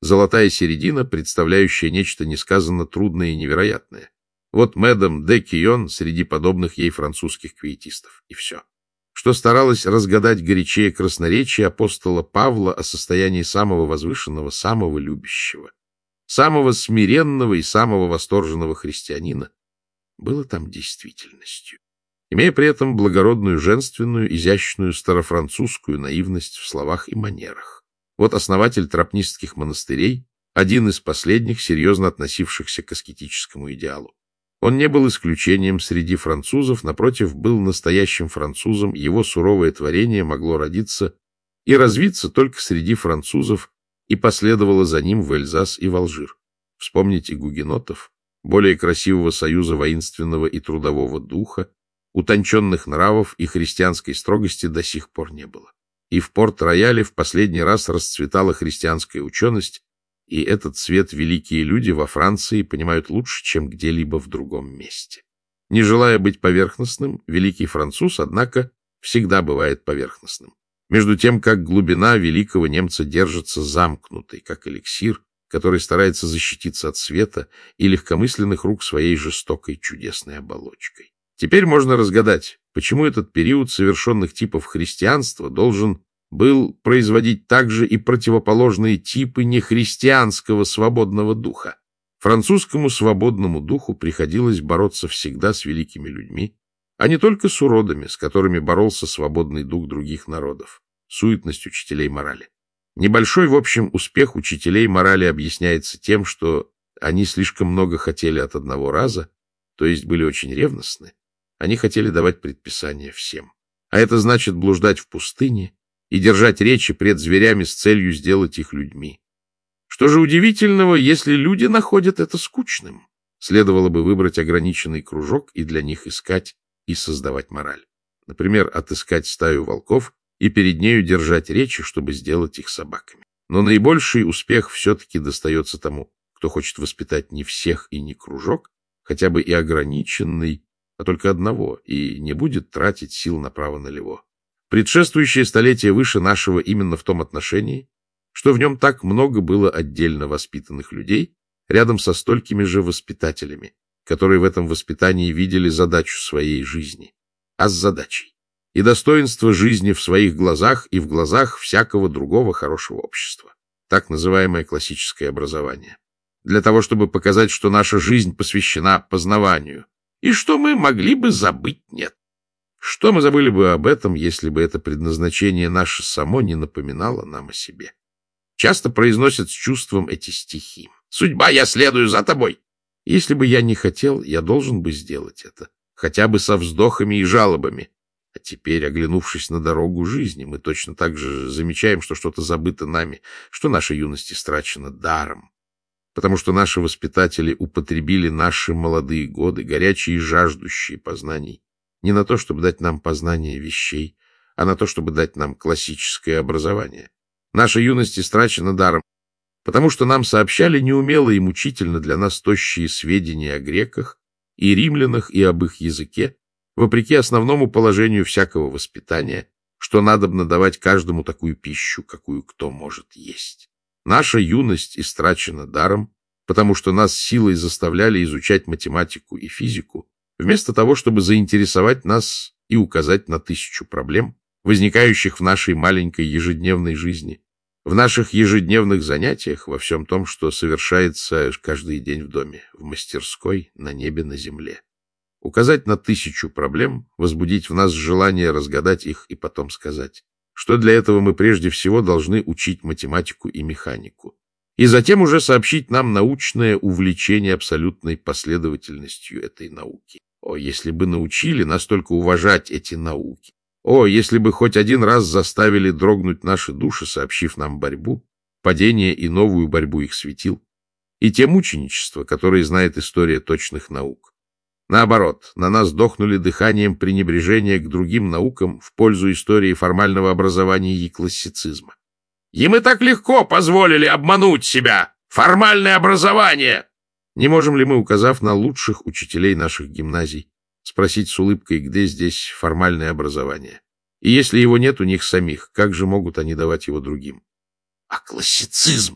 золотая середина, представляющая нечто несказанно трудное и невероятное. Вот мэдам де Кион среди подобных ей французских квиетистов. И все. Что старалась разгадать горячее красноречие апостола Павла о состоянии самого возвышенного, самого любящего, самого смиренного и самого восторженного христианина, было там действительностью, имея при этом благородную, женственную, изящную, старофранцузскую наивность в словах и манерах. Вот основатель тропнистских монастырей, один из последних, серьезно относившихся к аскетическому идеалу. Он не был исключением среди французов, напротив, был настоящим французом, его суровое творение могло родиться и развиться только среди французов и последовало за ним в Эльзас и в Алжир. Вспомните гугенотов, более красивого союза воинственного и трудового духа, утонченных нравов и христианской строгости до сих пор не было. И в Порт-Рояле в последний раз расцветала христианская ученость, и этот цвет великие люди во Франции понимают лучше, чем где-либо в другом месте. Не желая быть поверхностным, великий француз, однако, всегда бывает поверхностным. Между тем, как глубина великого немца держится замкнутой, как эликсир, который старается защититься от света и легкомысленных рук своей жестокой чудесной оболочкой. Теперь можно разгадать, почему этот период совершенных типов христианства должен был производить также и противоположные типы нехристианского свободного духа. Французскому свободному духу приходилось бороться всегда с великими людьми, а не только с уродами, с которыми боролся свободный дух других народов, суетность учителей морали. Небольшой, в общем, успех учителей морали объясняется тем, что они слишком много хотели от одного раза, то есть были очень ревностны. Они хотели давать предписания всем. А это значит блуждать в пустыне и держать речи пред зверями с целью сделать их людьми. Что же удивительного, если люди находят это скучным? Следовало бы выбрать ограниченный кружок и для них искать и создавать мораль. Например, отыскать стаю волков и перед нею держать речи, чтобы сделать их собаками. Но наибольший успех все-таки достается тому, кто хочет воспитать не всех и не кружок, хотя бы и ограниченный, а только одного, и не будет тратить сил направо-налево. Предшествующее столетие выше нашего именно в том отношении, что в нем так много было отдельно воспитанных людей, рядом со столькими же воспитателями, которые в этом воспитании видели задачу своей жизни, а с задачей, и достоинство жизни в своих глазах и в глазах всякого другого хорошего общества. Так называемое классическое образование. Для того, чтобы показать, что наша жизнь посвящена познаванию, и что мы могли бы забыть, нет. Что мы забыли бы об этом, если бы это предназначение наше само не напоминало нам о себе? Часто произносят с чувством эти стихи. «Судьба, я следую за тобой». Если бы я не хотел, я должен бы сделать это, хотя бы со вздохами и жалобами. А теперь, оглянувшись на дорогу жизни, мы точно так же замечаем, что что-то забыто нами, что наша юность истрачена даром, потому что наши воспитатели употребили наши молодые годы, горячие и жаждущие познаний, не на то, чтобы дать нам познание вещей, а на то, чтобы дать нам классическое образование. Наша юность истрачена даром, потому что нам сообщали неумело и мучительно для нас тощие сведения о греках и римлянах и об их языке, вопреки основному положению всякого воспитания, что надобно давать каждому такую пищу, какую кто может есть. Наша юность истрачена даром, потому что нас силой заставляли изучать математику и физику, вместо того, чтобы заинтересовать нас и указать на тысячу проблем, возникающих в нашей маленькой ежедневной жизни, в наших ежедневных занятиях, во всем том, что совершается каждый день в доме, в мастерской, на небе, на земле. Указать на тысячу проблем, возбудить в нас желание разгадать их и потом сказать, что для этого мы прежде всего должны учить математику и механику, и затем уже сообщить нам научное увлечение абсолютной последовательностью этой науки. О, если бы научили настолько уважать эти науки! О, если бы хоть один раз заставили дрогнуть наши души, сообщив нам борьбу, падение и новую борьбу их светил, и те мученичества, которые знает история точных наук. Наоборот, на нас дохнули дыханием пренебрежения к другим наукам в пользу истории формального образования и классицизма. И мы так легко позволили обмануть себя! Формальное образование! Не можем ли мы, указав на лучших учителей наших гимназий, спросить с улыбкой, где здесь формальное образование? И если его нет у них самих, как же могут они давать его другим? А классицизм?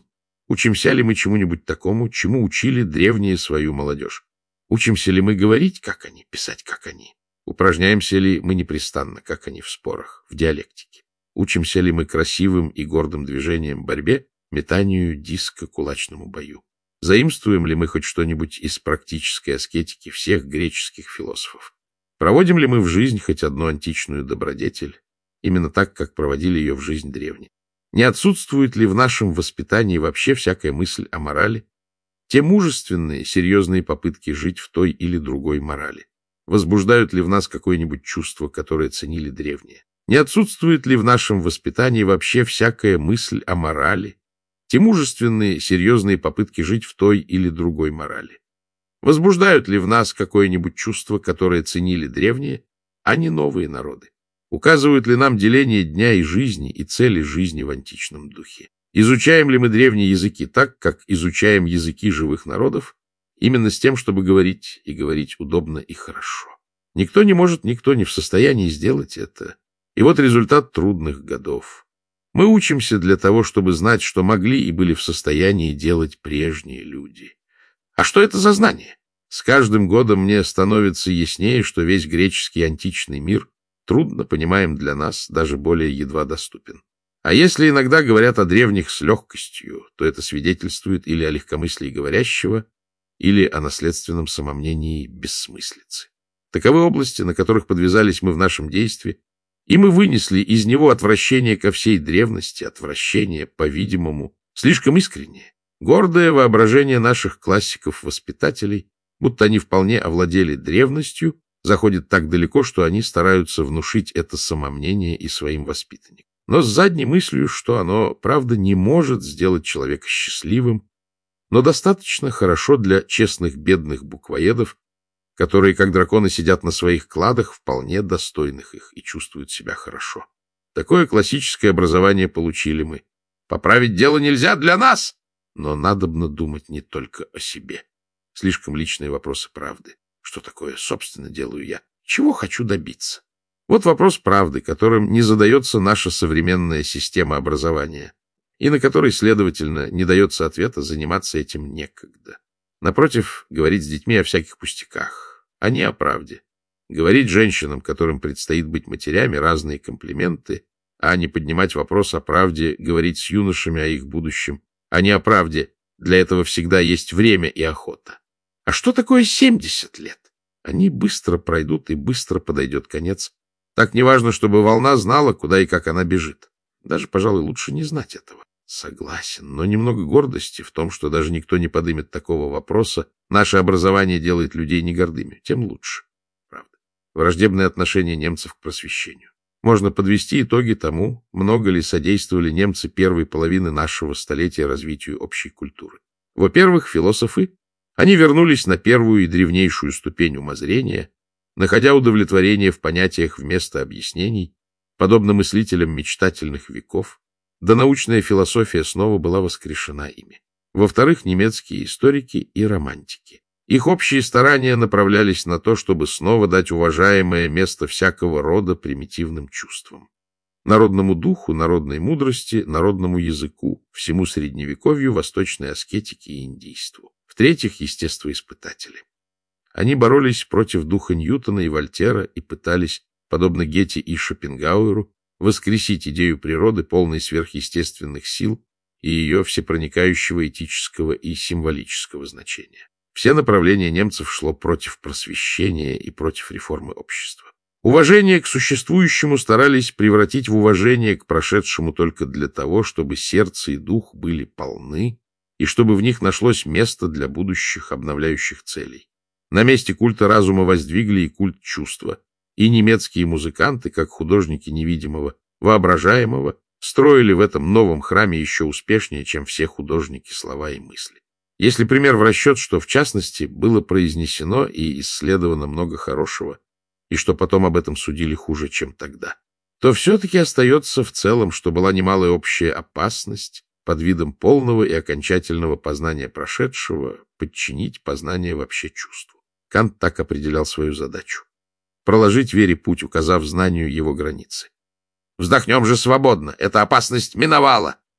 Учимся ли мы чему-нибудь такому, чему учили древние свою молодежь? Учимся ли мы говорить, как они, писать, как они? Упражняемся ли мы непрестанно, как они, в спорах, в диалектике? Учимся ли мы красивым и гордым движениям, борьбе, метанию диска, кулачному бою? Заимствуем ли мы хоть что-нибудь из практической аскетики всех греческих философов? Проводим ли мы в жизнь хоть одну античную добродетель, именно так, как проводили ее в жизнь древние? Не отсутствует ли в нашем воспитании вообще всякая мысль о морали? Те мужественные, серьезные попытки жить в той или другой морали возбуждают ли в нас какое-нибудь чувство, которое ценили древние? Не отсутствует ли в нашем воспитании вообще всякая мысль о морали? Те мужественные, серьезные попытки жить в той или другой морали возбуждают ли в нас какое-нибудь чувство, которое ценили древние, а не новые народы? Указывают ли нам деление дня и жизни и цели жизни в античном духе? Изучаем ли мы древние языки так, как изучаем языки живых народов, именно с тем, чтобы говорить и говорить удобно и хорошо? Никто не может, никто не в состоянии сделать это. И вот результат трудных годов. Мы учимся для того, чтобы знать, что могли и были в состоянии делать прежние люди. А что это за знание? С каждым годом мне становится яснее, что весь греческий античный мир трудно понимаем для нас, даже более едва доступен. А если иногда говорят о древних с легкостью, то это свидетельствует или о легкомыслии говорящего, или о наследственном самомнении бессмыслицы. Таковы области, на которых подвязались мы в нашем действии, и мы вынесли из него отвращение ко всей древности, отвращение, по-видимому, слишком искреннее, гордое воображение наших классиков-воспитателей, будто они вполне овладели древностью, заходит так далеко, что они стараются внушить это самомнение и своим воспитанникам. Но с задней мыслью, что оно, правда, не может сделать человека счастливым, но достаточно хорошо для честных бедных буквоедов, которые, как драконы, сидят на своих кладах, вполне достойных их, и чувствуют себя хорошо. Такое классическое образование получили мы. Поправить дело нельзя для нас, но надобно думать не только о себе. Слишком личные вопросы правды. Что такое, собственно, делаю я? Чего хочу добиться? Вот вопрос правды, которым не задается наша современная система образования, и на который, следовательно, не дается ответа, заниматься этим некогда. Напротив, говорить с детьми о всяких пустяках, а не о правде. Говорить женщинам, которым предстоит быть матерями, разные комплименты, а не поднимать вопрос о правде, говорить с юношами о их будущем, а не о правде. Для этого всегда есть время и охота. А что такое семьдесят лет? Они быстро пройдут, и быстро подойдет конец. Так неважно, чтобы волна знала, куда и как она бежит. Даже, пожалуй, лучше не знать этого. Согласен, но немного гордости в том, что даже никто не подымет такого вопроса. Наше образование делает людей не гордыми, тем лучше. Правда. Враждебное отношение немцев к просвещению. Можно подвести итоги тому, много ли содействовали немцы первой половины нашего столетия развитию общей культуры. Во-первых, философы. Они вернулись на первую и древнейшую ступень умозрения, находя удовлетворение в понятиях вместо объяснений, подобно мыслителям мечтательных веков, да научная философия снова была воскрешена ими. Во-вторых, немецкие историки и романтики. Их общие старания направлялись на то, чтобы снова дать уважаемое место всякого рода примитивным чувствам. Народному духу, народной мудрости, народному языку, всему средневековью, восточной аскетике и индийству. В-третьих, естествоиспытатели. Они боролись против духа Ньютона и Вольтера и пытались, подобно Гете и Шопенгауэру, воскресить идею природы, полной сверхъестественных сил и ее всепроникающего этического и символического значения. Все направления немцев шло против просвещения и против реформы общества. Уважение к существующему старались превратить в уважение к прошедшему только для того, чтобы сердце и дух были полны, и чтобы в них нашлось место для будущих обновляющих целей. На месте культа разума воздвигли и культ чувства, и немецкие музыканты, как художники невидимого, воображаемого, строили в этом новом храме еще успешнее, чем все художники слова и мысли. Если пример в расчет, что в частности было произнесено и исследовано много хорошего, и что потом об этом судили хуже, чем тогда, то все-таки остается в целом, что была немалая общая опасность под видом полного и окончательного познания прошедшего подчинить познание вообще чувству. Кант так определял свою задачу. Проложить вере путь, указав знанию его границы. Вздохнем же свободно, эта опасность миновала.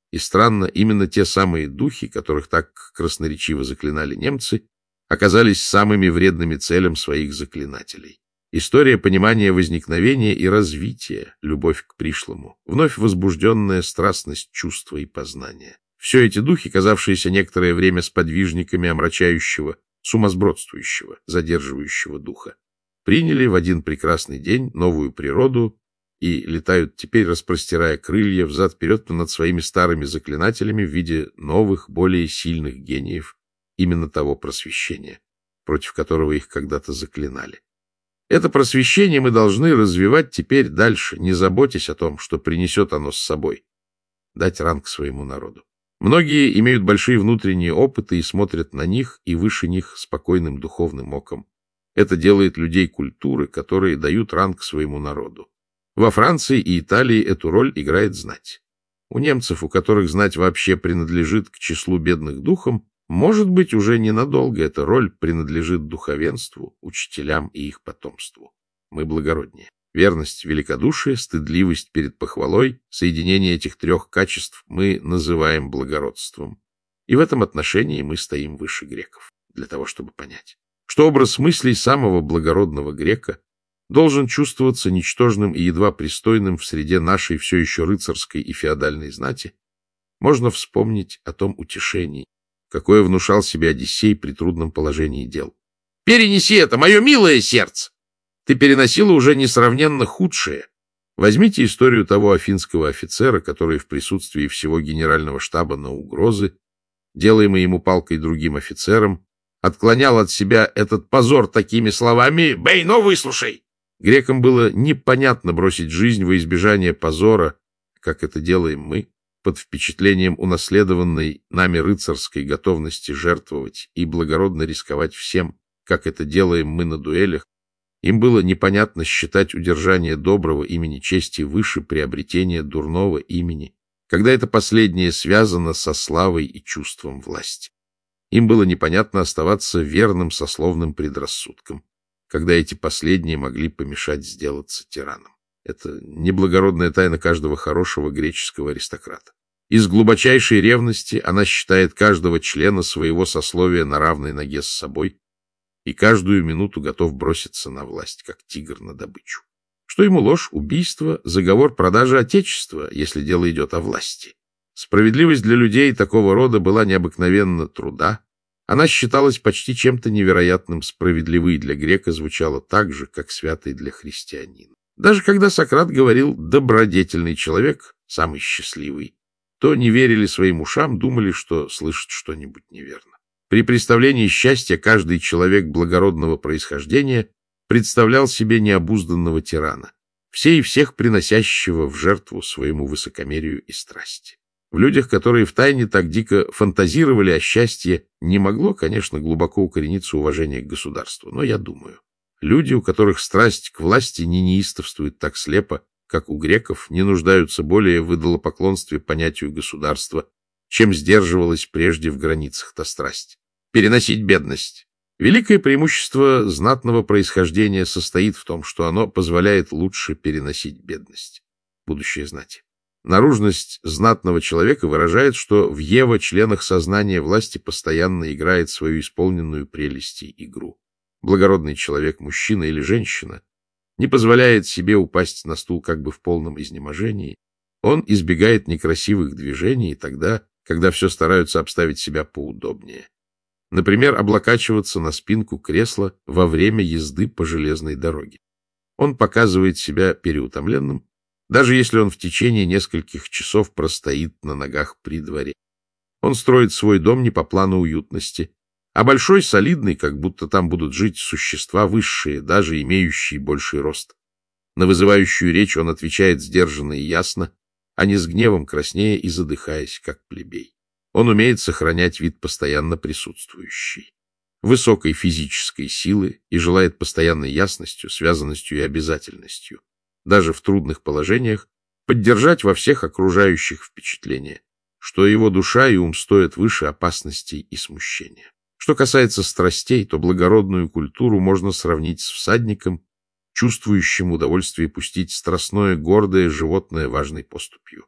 И странно, именно те самые духи, которых так красноречиво заклинали немцы, оказались самыми вредными целям своих заклинателей. История понимания возникновения и развития, любовь к пришлому, вновь возбужденная страстность чувства и познания. Все эти духи, казавшиеся некоторое время сподвижниками омрачающего, сумасбродствующего, задерживающего духа, приняли в один прекрасный день новую природу и летают теперь, распростирая крылья взад-вперед над своими старыми заклинателями в виде новых, более сильных гениев именно того просвещения, против которого их когда-то заклинали. Это просвещение мы должны развивать теперь дальше, не заботясь о том, что принесет оно с собой. Дать ранг своему народу. Многие имеют большие внутренние опыты и смотрят на них и выше них спокойным духовным оком. Это делает людей культуры, которые дают ранг своему народу. Во Франции и Италии эту роль играет знать. У немцев, у которых знать вообще принадлежит к числу бедных духом, может быть, уже ненадолго эта роль принадлежит духовенству, учителям и их потомству. Мы благороднее. Верность, великодушие, стыдливость перед похвалой, соединение этих трех качеств мы называем благородством. И в этом отношении мы стоим выше греков, для того, чтобы понять, что образ мыслей самого благородного грека должен чувствоваться ничтожным и едва пристойным в среде нашей все еще рыцарской и феодальной знати, можно вспомнить о том утешении, какое внушал себе Одиссей при трудном положении дел. «Перенеси это, мое милое сердце! Ты переносила уже несравненно худшее. Возьмите историю того афинского офицера, который в присутствии всего генерального штаба на угрозы, делаемые ему палкой другим офицерам, отклонял от себя этот позор такими словами: «Бейно, выслушай!» Грекам было непонятно бросить жизнь во избежание позора, как это делаем мы, под впечатлением унаследованной нами рыцарской готовности жертвовать и благородно рисковать всем, как это делаем мы на дуэлях. Им было непонятно считать удержание доброго имени чести выше приобретения дурного имени, когда это последнее связано со славой и чувством власти. Им было непонятно оставаться верным сословным предрассудкам, когда эти последние могли помешать сделаться тираном. Это неблагородная тайна каждого хорошего греческого аристократа. Из глубочайшей ревности она считает каждого члена своего сословия на равной ноге с собой и каждую минуту готов броситься на власть, как тигр на добычу. Что ему ложь, убийство, заговор продажи отечества, если дело идет о власти? Справедливость для людей такого рода была необыкновенно труда. Она считалась почти чем-то невероятным, справедливой для грека звучала так же, как святой для христианина. Даже когда Сократ говорил «добродетельный человек, самый счастливый», то не верили своим ушам, думали, что слышат что-нибудь неверно. При представлении счастья каждый человек благородного происхождения представлял себе необузданного тирана, все и всех приносящего в жертву своему высокомерию и страсти. В людях, которые втайне так дико фантазировали о счастье, не могло, конечно, глубоко укорениться уважение к государству, но я думаю, люди, у которых страсть к власти не неистовствует так слепо, как у греков, не нуждаются более в идолопоклонстве понятию государства, чем сдерживалась прежде в границах-то страсть. Переносить бедность. Великое преимущество знатного происхождения состоит в том, что оно позволяет лучше переносить бедность. Будущее знати. Наружность знатного человека выражает, что в его членах сознания власти постоянно играет свою исполненную прелести игру. Благородный человек, мужчина или женщина, не позволяет себе упасть на стул как бы в полном изнеможении. Он избегает некрасивых движений тогда, когда все стараются обставить себя поудобнее. Например, облокачиваться на спинку кресла во время езды по железной дороге. Он показывает себя переутомленным, даже если он в течение нескольких часов простоит на ногах при дворе. Он строит свой дом не по плану уютности, а большой, солидный, как будто там будут жить существа высшие, даже имеющие больший рост. На вызывающую речь он отвечает сдержанно и ясно, а не с гневом краснея и задыхаясь, как плебей. Он умеет сохранять вид постоянно присутствующий, высокой физической силы и желает постоянной ясностью, связанностью и обязательностью, даже в трудных положениях, поддержать во всех окружающих впечатление, что его душа и ум стоят выше опасностей и смущения. Что касается страстей, то благородную культуру можно сравнить с всадником, чувствующим удовольствие пустить страстное гордое животное важной поступью.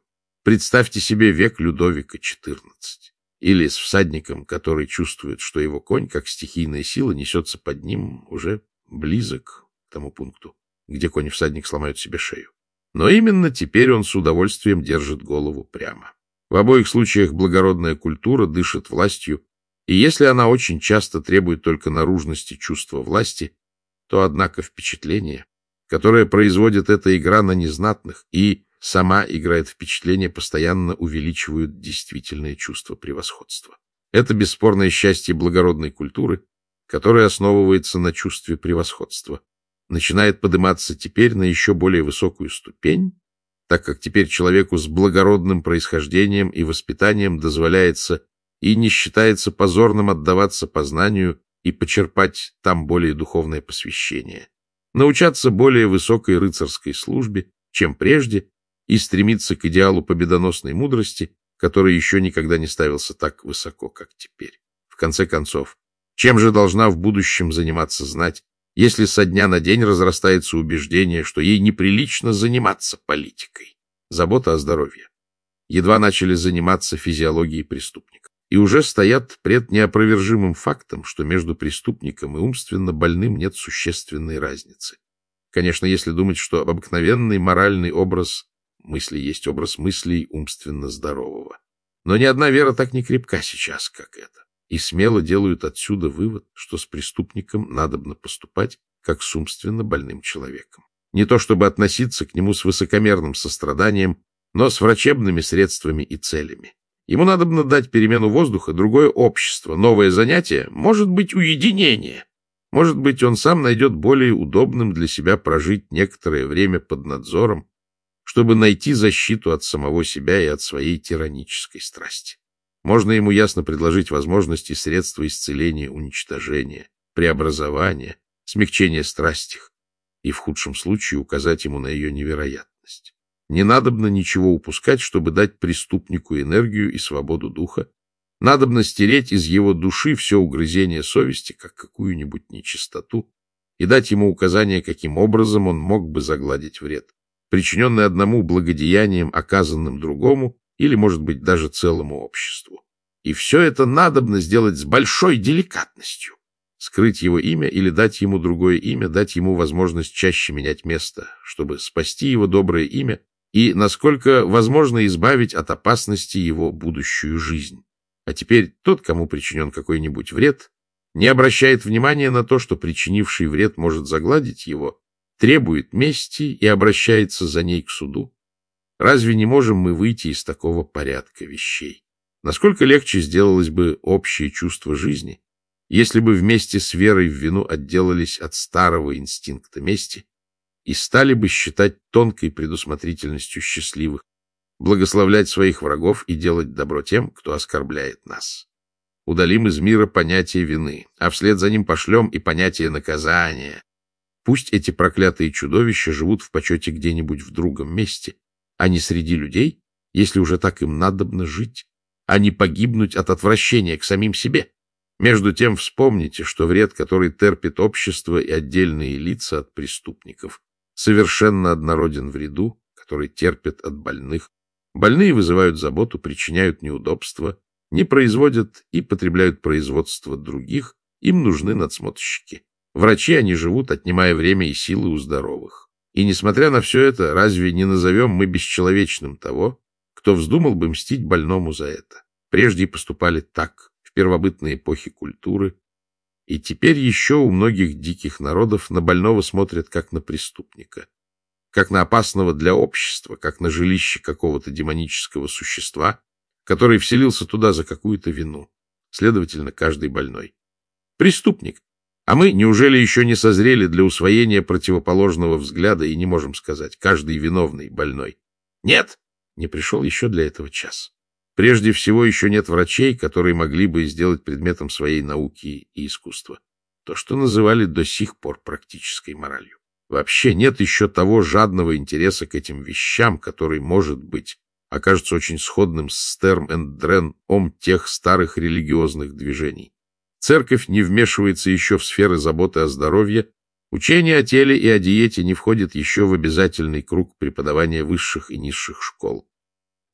Представьте себе век Людовика четырнадцатого. Или с всадником, который чувствует, что его конь, как стихийная сила, несется под ним, уже близок к тому пункту, где конь и всадник сломают себе шею. Но именно теперь он с удовольствием держит голову прямо. В обоих случаях благородная культура дышит властью, и если она очень часто требует только наружности чувства власти, то, однако, впечатление, которое производит эта игра на незнатных, и сама играет впечатление, постоянно увеличивают действительное чувство превосходства. Это бесспорное счастье благородной культуры, которое основывается на чувстве превосходства, начинает подниматься теперь на еще более высокую ступень, так как теперь человеку с благородным происхождением и воспитанием дозволяется и не считается позорным отдаваться познанию и почерпать там более духовное посвящение, научаться более высокой рыцарской службе, чем прежде, и стремиться к идеалу победоносной мудрости, который еще никогда не ставился так высоко, как теперь. В конце концов, чем же должна в будущем заниматься знать, если со дня на день разрастается убеждение, что ей неприлично заниматься политикой? Забота о здоровье. Едва начали заниматься физиологией преступников, и уже стоят пред неопровержимым фактом, что между преступником и умственно больным нет существенной разницы. Конечно, если думать, что обыкновенный моральный образ мысли есть образ мыслей умственно здорового. Но ни одна вера так не крепка сейчас, как эта. И смело делают отсюда вывод, что с преступником надобно поступать, как с умственно больным человеком. Не то чтобы относиться к нему с высокомерным состраданием, но с врачебными средствами и целями. Ему надобно дать перемену воздуха, другое общество, новое занятие, может быть, уединение. Может быть, он сам найдет более удобным для себя прожить некоторое время под надзором, чтобы найти защиту от самого себя и от своей тиранической страсти. Можно ему ясно предложить возможности и средства исцеления, уничтожения, преобразования, смягчения страсти, и в худшем случае указать ему на ее невероятность. Не надобно ничего упускать, чтобы дать преступнику энергию и свободу духа. Надобно стереть из его души все угрызение совести, как какую-нибудь нечистоту, и дать ему указание, каким образом он мог бы загладить вред, причиненный одному благодеянием, оказанным другому, или, может быть, даже целому обществу. И все это надобно сделать с большой деликатностью. Скрыть его имя или дать ему другое имя, дать ему возможность чаще менять место, чтобы спасти его доброе имя и, насколько возможно, избавить от опасности его будущую жизнь. А теперь тот, кому причинен какой-нибудь вред, не обращает внимания на то, что причинивший вред может загладить его, требует мести и обращается за ней к суду. Разве не можем мы выйти из такого порядка вещей? Насколько легче сделалось бы общее чувство жизни, если бы вместе с верой в вину отделались от старого инстинкта мести и стали бы считать тонкой предусмотрительностью счастливых, благословлять своих врагов и делать добро тем, кто оскорбляет нас. Удалим из мира понятие вины, а вслед за ним пошлем и понятие наказания. Пусть эти проклятые чудовища живут в почете где-нибудь в другом месте, а не среди людей, если уже так им надобно жить, а не погибнуть от отвращения к самим себе. Между тем вспомните, что вред, который терпит общество и отдельные лица от преступников, совершенно однороден вреду, который терпят от больных. Больные вызывают заботу, причиняют неудобства, не производят и потребляют производство других, им нужны надсмотрщики. Врачи, они живут, отнимая время и силы у здоровых. И, несмотря на все это, разве не назовем мы бесчеловечным того, кто вздумал бы мстить больному за это? Прежде поступали так, в первобытной эпохе культуры, и теперь еще у многих диких народов на больного смотрят как на преступника, как на опасного для общества, как на жилище какого-то демонического существа, который вселился туда за какую-то вину. Следовательно, каждый больной преступник. А мы, неужели еще не созрели для усвоения противоположного взгляда и не можем сказать, каждый виновный больной? Нет, не пришел еще для этого час. Прежде всего, еще нет врачей, которые могли бы сделать предметом своей науки и искусства то, что называли до сих пор практической моралью. Вообще нет еще того жадного интереса к этим вещам, который, может быть, окажется очень сходным с Стерм энд Дрен ом тех старых религиозных движений. Церковь не вмешивается еще в сферы заботы о здоровье, учение о теле и о диете не входит еще в обязательный круг преподавания высших и низших школ.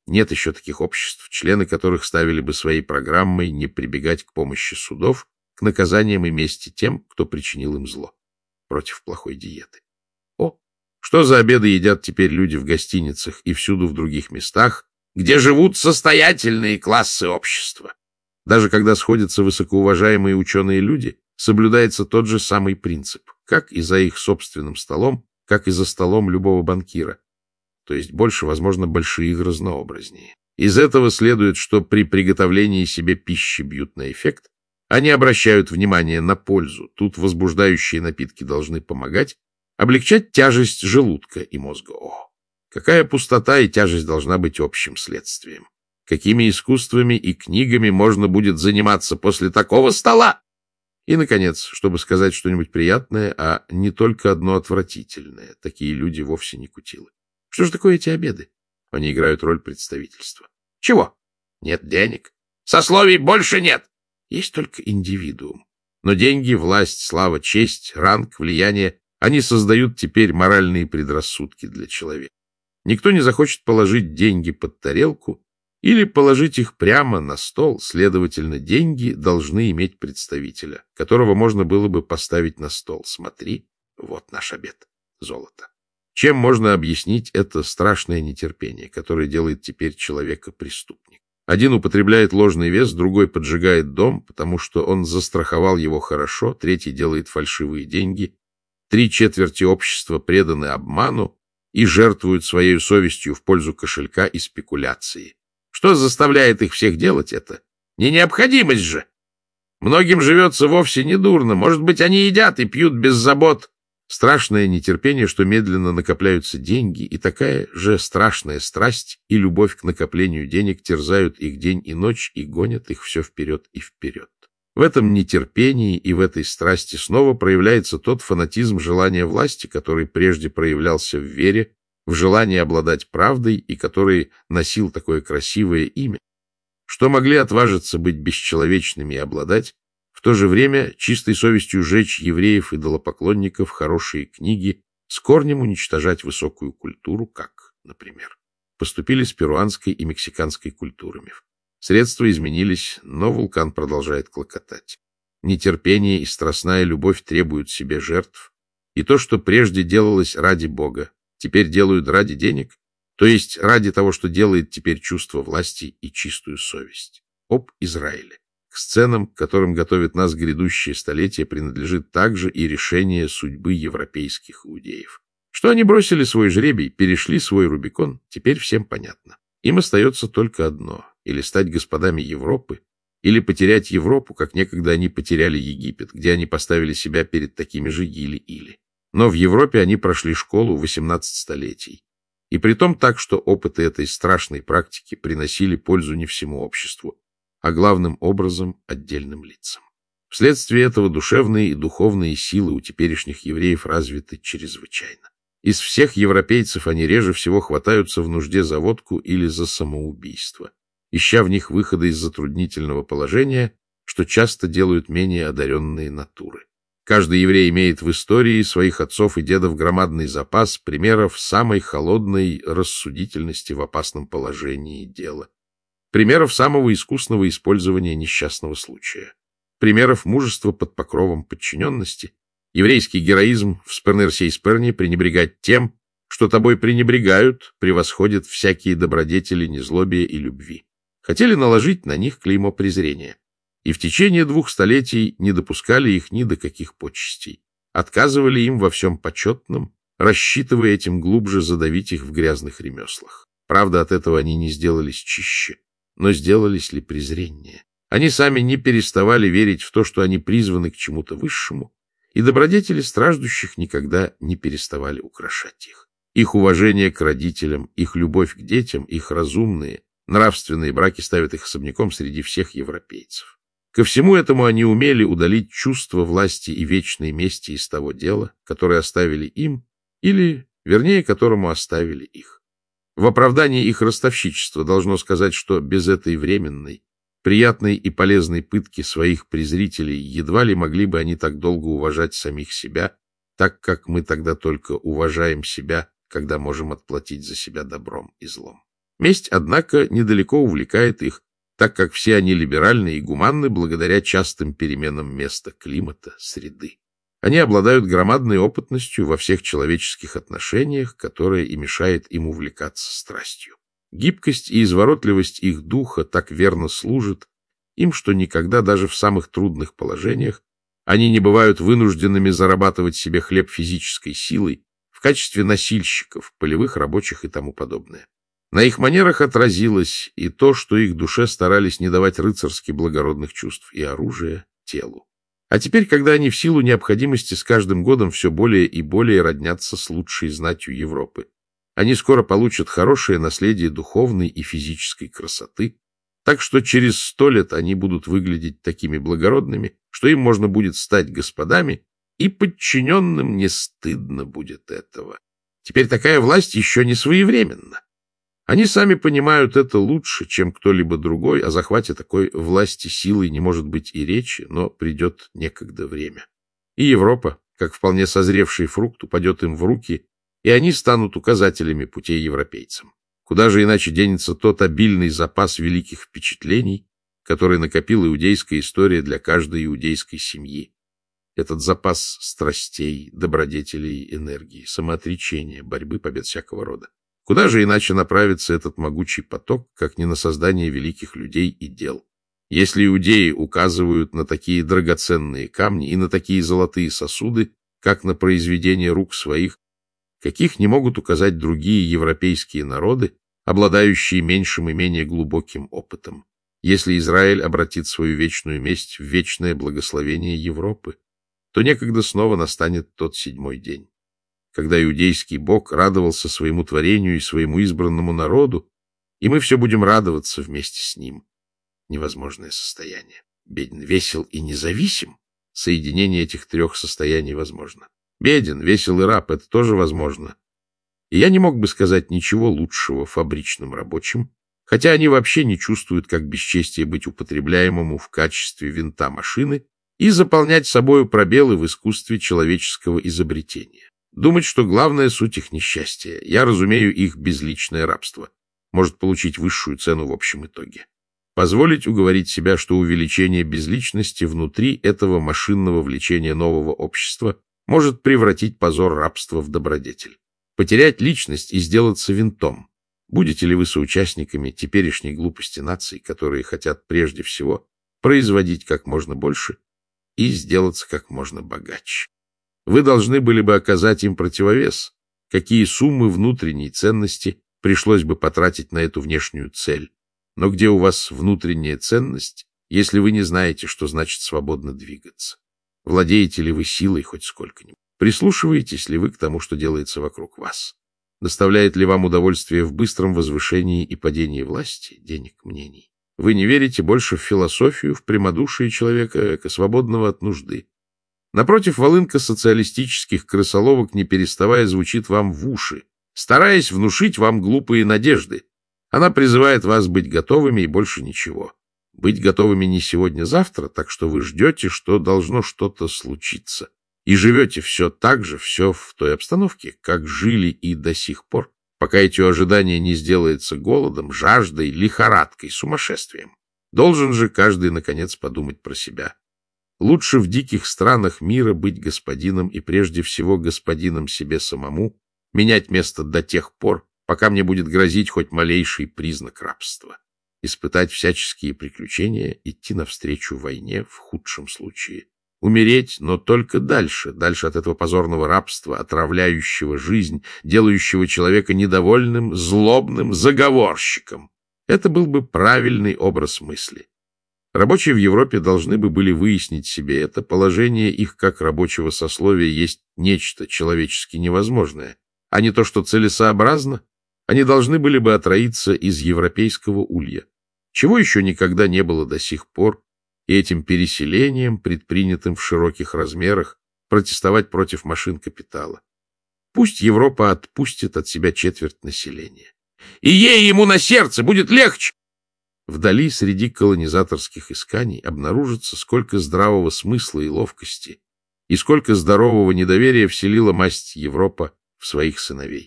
Нет еще таких обществ, члены которых ставили бы своей программой не прибегать к помощи судов, к наказаниям и мести тем, кто причинил им зло, против плохой диеты. О, что за обеды едят теперь люди в гостиницах и всюду в других местах, где живут состоятельные классы общества. Даже когда сходятся высокоуважаемые ученые люди, соблюдается тот же самый принцип, как и за их собственным столом, как и за столом любого банкира. То есть больше, возможно, большие и разнообразнее. Из этого следует, что при приготовлении себе пищи бьют на эффект, они обращают внимание на пользу. Тут возбуждающие напитки должны помогать, облегчать тяжесть желудка и мозга. О, какая пустота и тяжесть должна быть общим следствием. Какими искусствами и книгами можно будет заниматься после такого стола? И, наконец, чтобы сказать что-нибудь приятное, а не только одно отвратительное. Такие люди вовсе не кутилы. Что же такое эти обеды? Они играют роль представительства. Чего? Нет денег. Сословий больше нет. Есть только индивидуум. Но деньги, власть, слава, честь, ранг, влияние, они создают теперь моральные предрассудки для человека. Никто не захочет положить деньги под тарелку или положить их прямо на стол. Следовательно, деньги должны иметь представителя, которого можно было бы поставить на стол. Смотри, вот наш обед. Золото. Чем можно объяснить это страшное нетерпение, которое делает теперь человека преступник? Один употребляет ложный вес, другой поджигает дом, потому что он застраховал его хорошо, третий делает фальшивые деньги, три четверти общества преданы обману и жертвуют своей совестью в пользу кошелька и спекуляции. Что заставляет их всех делать это? Не необходимость же. Многим живется вовсе не дурно, может быть, они едят и пьют без забот. Страшное нетерпение, что медленно накопляются деньги, и такая же страшная страсть и любовь к накоплению денег терзают их день и ночь и гонят их все вперед и вперед. В этом нетерпении и в этой страсти снова проявляется тот фанатизм желания власти, который прежде проявлялся в вере, в желании обладать правдой и который носил такое красивое имя, что могли отважиться быть бесчеловечными и обладать, в то же время чистой совестью жечь евреев, идолопоклонников, хорошие книги, с корнем уничтожать высокую культуру, как, например, поступили с перуанской и мексиканской культурами. Средства изменились, но вулкан продолжает клокотать. Нетерпение и страстная любовь требуют себе жертв, и то, что прежде делалось ради Бога, теперь делают ради денег, то есть ради того, что делает теперь чувство власти и чистую совесть. Об Израиле. К сценам, к которым готовит нас грядущее столетие, принадлежит также и решение судьбы европейских иудеев. Что они бросили свой жребий, перешли свой Рубикон, теперь всем понятно. Им остается только одно — или стать господами Европы, или потерять Европу, как некогда они потеряли Египет, где они поставили себя перед такими же или-или. Но в Европе они прошли школу восемнадцать столетий. И притом так, что опыты этой страшной практики приносили пользу не всему обществу, а главным образом отдельным лицам. Вследствие этого душевные и духовные силы у теперешних евреев развиты чрезвычайно. Из всех европейцев они реже всего хватаются в нужде за водку или за самоубийство, ища в них выхода из затруднительного положения, что часто делают менее одаренные натуры. Каждый еврей имеет в истории своих отцов и дедов громадный запас примеров самой холодной рассудительности в опасном положении дела, примеров самого искусного использования несчастного случая, примеров мужества под покровом подчиненности, еврейский героизм в Спернер-сей-Сперне пренебрегать тем, что тобой пренебрегают, превосходит всякие добродетели, незлобия и любви. Хотели наложить на них клеймо презрения, и в течение двух столетий не допускали их ни до каких почестей, отказывали им во всем почетном, рассчитывая этим глубже задавить их в грязных ремеслах. Правда, от этого они не сделались чище, но сделались ли презреннее? Они сами не переставали верить в то, что они призваны к чему-то высшему, и добродетели страждущих никогда не переставали украшать их. Их уважение к родителям, их любовь к детям, их разумные, нравственные браки ставят их особняком среди всех европейцев. Ко всему этому они умели удалить чувство власти и вечной мести из того дела, которое оставили им, или, вернее, которому оставили их. В оправдании их ростовщичества должно сказать, что без этой временной, приятной и полезной пытки своих презрителей едва ли могли бы они так долго уважать самих себя, так как мы тогда только уважаем себя, когда можем отплатить за себя добром и злом. Месть, однако, недалеко увлекает их, так как все они либеральны и гуманны благодаря частым переменам места, климата, среды. Они обладают громадной опытностью во всех человеческих отношениях, которая и мешает им увлекаться страстью. Гибкость и изворотливость их духа так верно служат им, что никогда даже в самых трудных положениях они не бывают вынужденными зарабатывать себе хлеб физической силой в качестве носильщиков, полевых рабочих и тому подобное. На их манерах отразилось и то, что их душе старались не давать рыцарски благородных чувств и оружия телу. А теперь, когда они в силу необходимости с каждым годом все более и более роднятся с лучшей знатью Европы, они скоро получат хорошее наследие духовной и физической красоты, так что через сто лет они будут выглядеть такими благородными, что им можно будет стать господами, и подчиненным не стыдно будет этого. Теперь такая власть еще не своевременна. Они сами понимают это лучше, чем кто-либо другой, о захвате такой власти силой не может быть и речи, но придет некогда время. И Европа, как вполне созревший фрукт, упадет им в руки, и они станут указателями путей европейцам. Куда же иначе денется тот обильный запас великих впечатлений, который накопила иудейская история для каждой иудейской семьи? Этот запас страстей, добродетелей, энергии, самоотречения, борьбы, побед всякого рода. Куда же иначе направится этот могучий поток, как не на создание великих людей и дел? Если иудеи указывают на такие драгоценные камни и на такие золотые сосуды, как на произведение рук своих, каких не могут указать другие европейские народы, обладающие меньшим и менее глубоким опытом, если Израиль обратит свою вечную месть в вечное благословение Европы, то некогда снова настанет тот седьмой день, когда иудейский Бог радовался своему творению и своему избранному народу, и мы все будем радоваться вместе с ним. Невозможное состояние. Беден, весел и независим. Соединение этих трех состояний возможно. Беден, весел и раб — это тоже возможно. И я не мог бы сказать ничего лучшего фабричным рабочим, хотя они вообще не чувствуют, как бесчестие быть употребляемому в качестве винта машины и заполнять собою пробелы в искусстве человеческого изобретения. Думать, что главная суть их несчастья, я разумею их безличное рабство, может получить высшую цену в общем итоге. Позволить уговорить себя, что увеличение безличности внутри этого машинного влечения нового общества может превратить позор рабства в добродетель. Потерять личность и сделаться винтом. Будете ли вы соучастниками теперешней глупости наций, которые хотят прежде всего производить как можно больше и сделаться как можно богаче? Вы должны были бы оказать им противовес, какие суммы внутренней ценности пришлось бы потратить на эту внешнюю цель. Но где у вас внутренняя ценность, если вы не знаете, что значит свободно двигаться? Владеете ли вы силой хоть сколько-нибудь? Прислушиваетесь ли вы к тому, что делается вокруг вас? Доставляет ли вам удовольствие в быстром возвышении и падении власти, денег, мнений? Вы не верите больше в философию, в прямодушие человека, свободного от нужды. Напротив, волынка социалистических крысоловок, не переставая, звучит вам в уши, стараясь внушить вам глупые надежды. Она призывает вас быть готовыми и больше ничего. Быть готовыми не сегодня-завтра, так что вы ждете, что должно что-то случиться. И живете все так же, все в той обстановке, как жили и до сих пор, пока эти ожидания не сделается голодом, жаждой, лихорадкой, сумасшествием. Должен же каждый, наконец, подумать про себя. Лучше в диких странах мира быть господином и прежде всего господином себе самому, менять место до тех пор, пока мне будет грозить хоть малейший признак рабства. Испытать всяческие приключения, идти навстречу войне в худшем случае. Умереть, но только дальше, дальше от этого позорного рабства, отравляющего жизнь, делающего человека недовольным, злобным, заговорщиком. Это был бы правильный образ мысли. Рабочие в Европе должны бы были выяснить себе это. Положение их как рабочего сословия есть нечто человечески невозможное, а не то, что целесообразно. Они должны были бы отроиться из европейского улья, чего еще никогда не было до сих пор, и этим переселением, предпринятым в широких размерах, протестовать против машин капитала. Пусть Европа отпустит от себя четверть населения. И ей ему на сердце будет легче. Вдали, среди колонизаторских исканий, обнаружится, сколько здравого смысла и ловкости, и сколько здорового недоверия вселила масть Европа в своих сыновей.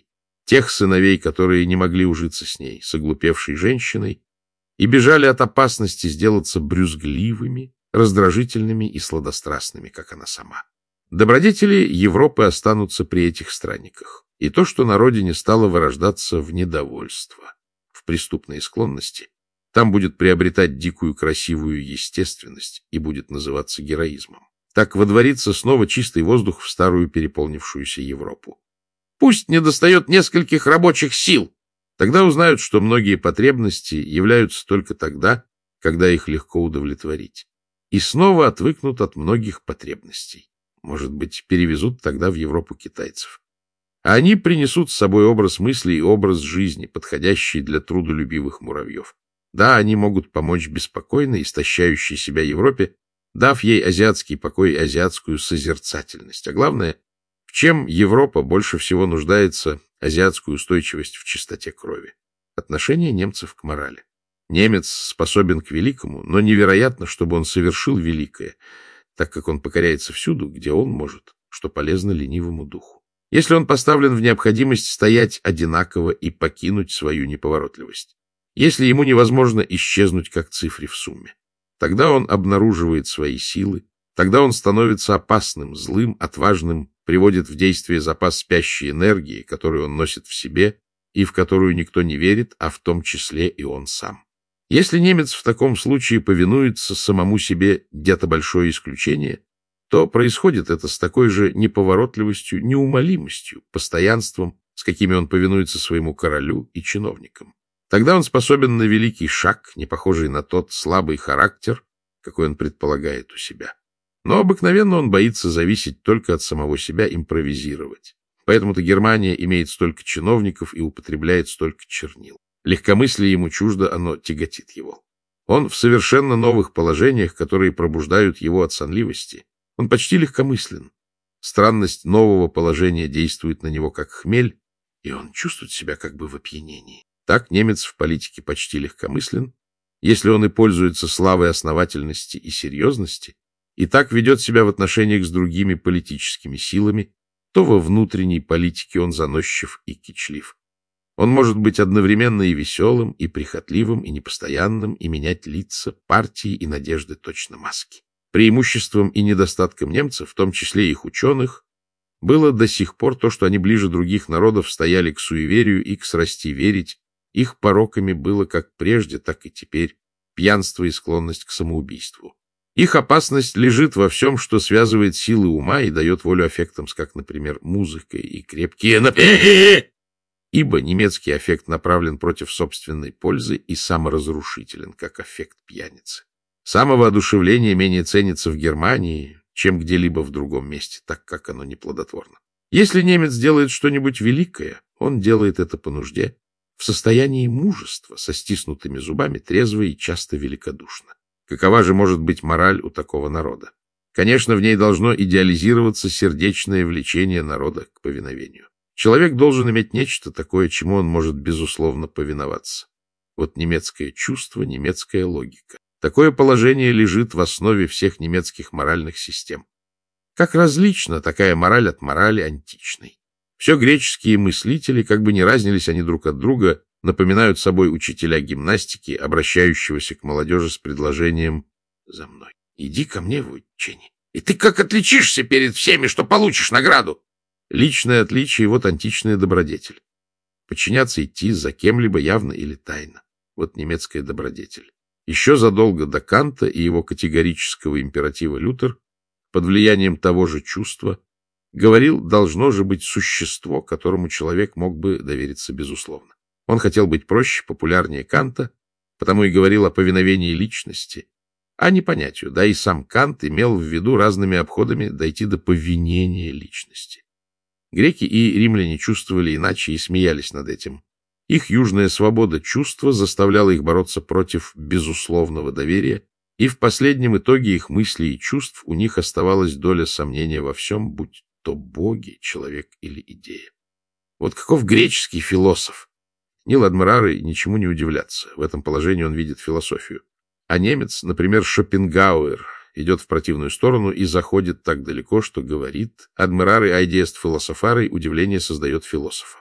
тех сыновей, которые не могли ужиться с ней, с оглупевшей женщиной, и бежали от опасности сделаться брюзгливыми, раздражительными и сладострастными, как она сама. Добродетели Европы останутся при этих странниках, и то, что на родине стало вырождаться в недовольство, в преступные склонности, там будет приобретать дикую красивую естественность и будет называться героизмом. Так водворится снова чистый воздух в старую переполнившуюся Европу. Пусть недостает нескольких рабочих сил. Тогда узнают, что многие потребности являются только тогда, когда их легко удовлетворить. И снова отвыкнут от многих потребностей. Может быть, перевезут тогда в Европу китайцев. А они принесут с собой образ мысли и образ жизни, подходящий для трудолюбивых муравьев. Да, они могут помочь беспокойно истощающей себя Европе, дав ей азиатский покой и азиатскую созерцательность. А главное, в чем Европа больше всего нуждается, азиатскую устойчивость в чистоте крови. Отношение немцев к морали. Немец способен к великому, но невероятно, чтобы он совершил великое, так как он покоряется всюду, где он может, что полезно ленивому духу. Если он поставлен в необходимость стоять одинаково и покинуть свою неповоротливость, если ему невозможно исчезнуть как цифре в сумме, тогда он обнаруживает свои силы, тогда он становится опасным, злым, отважным, приводит в действие запас спящей энергии, которую он носит в себе и в которую никто не верит, а в том числе и он сам. Если немец в таком случае повинуется самому себе где-то большое исключение, то происходит это с такой же неповоротливостью, неумолимостью, постоянством, с какими он повинуется своему королю и чиновникам. Тогда он способен на великий шаг, не похожий на тот слабый характер, какой он предполагает у себя. Но обыкновенно он боится зависеть только от самого себя, импровизировать. Поэтому-то Германия имеет столько чиновников и употребляет столько чернил. Легкомыслие ему чуждо, оно тяготит его. Он в совершенно новых положениях, которые пробуждают его от сонливости. Он почти легкомыслен. Странность нового положения действует на него как хмель, и он чувствует себя как бы в опьянении. Так немец в политике почти легкомыслен, если он и пользуется славой основательности и серьезности, и так ведет себя в отношениях с другими политическими силами, то во внутренней политике он заносчив и кичлив. Он может быть одновременно и веселым, и прихотливым, и непостоянным, и менять лица, партии и надежды точно маски. Преимуществом и недостатком немцев, в том числе их ученых, было до сих пор то, что они ближе других народов стояли к суеверию и к срасти верить. Их пороками было как прежде, так и теперь пьянство и склонность к самоубийству. Их опасность лежит во всем, что связывает силы ума и дает волю аффектам, как, например, музыка и крепкие напитки. Ибо немецкий аффект направлен против собственной пользы и саморазрушителен, как аффект пьяницы. Самовоодушевление менее ценится в Германии, чем где-либо в другом месте, так как оно неплодотворно. Если немец делает что-нибудь великое, он делает это по нужде, в состоянии мужества, со стиснутыми зубами, трезво и часто великодушно. Какова же может быть мораль у такого народа? Конечно, в ней должно идеализироваться сердечное влечение народа к повиновению. Человек должен иметь нечто такое, чему он может безусловно повиноваться. Вот немецкое чувство, немецкая логика. Такое положение лежит в основе всех немецких моральных систем. Как различна такая мораль от морали античной. Все греческие мыслители, как бы ни разнились они друг от друга, напоминают собой учителя гимнастики, обращающегося к молодежи с предложением «За мной, иди ко мне в учение, и ты как отличишься перед всеми, что получишь награду». Личное отличие — вот античная добродетель. Подчиняться, идти за кем-либо явно или тайно. Вот немецкая добродетель. Еще задолго до Канта и его категорического императива Лютер, под влиянием того же чувства, говорил, должно же быть существо, которому человек мог бы довериться безусловно. Он хотел быть проще, популярнее Канта, потому и говорил о повиновении личности, а не понятию. Да и сам Кант имел в виду разными обходами дойти до повинения личности. Греки и римляне чувствовали иначе и смеялись над этим. Их южная свобода чувства заставляла их бороться против безусловного доверия, и в последнем итоге их мыслей и чувств у них оставалась доля сомнения во всем, будь то боги, человек или идея. Вот каков греческий философ. Нил Адмирары ничему не удивляться. В этом положении он видит философию. А немец, например, Шопенгауэр, идет в противную сторону и заходит так далеко, что говорит «Адмирары айдест философарой» удивление создает философа.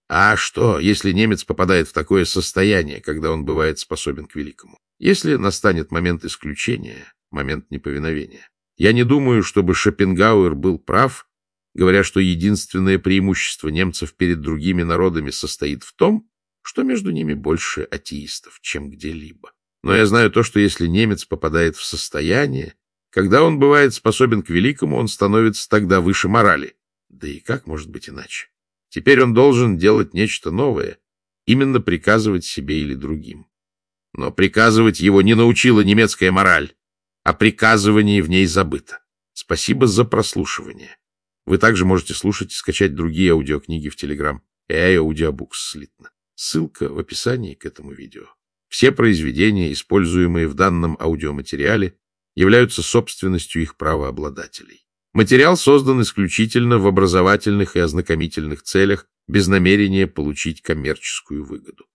А что, если немец попадает в такое состояние, когда он бывает способен к великому? Если настанет момент исключения, момент неповиновения? Я не думаю, чтобы Шопенгауэр был прав, говоря, что единственное преимущество немцев перед другими народами состоит в том, что между ними больше атеистов, чем где-либо. Но я знаю то, что если немец попадает в состояние, когда он бывает способен к великому, он становится тогда выше морали. Да и как может быть иначе? Теперь он должен делать нечто новое, именно приказывать себе или другим. Но приказывать его не научила немецкая мораль, а приказывание в ней забыто. Спасибо за прослушивание. Вы также можете слушать и скачать другие аудиокниги в Telegram и Audiobooks слитно. Ссылка в описании к этому видео. Все произведения, используемые в данном аудиоматериале, являются собственностью их правообладателей. Материал создан исключительно в образовательных и ознакомительных целях, без намерения получить коммерческую выгоду.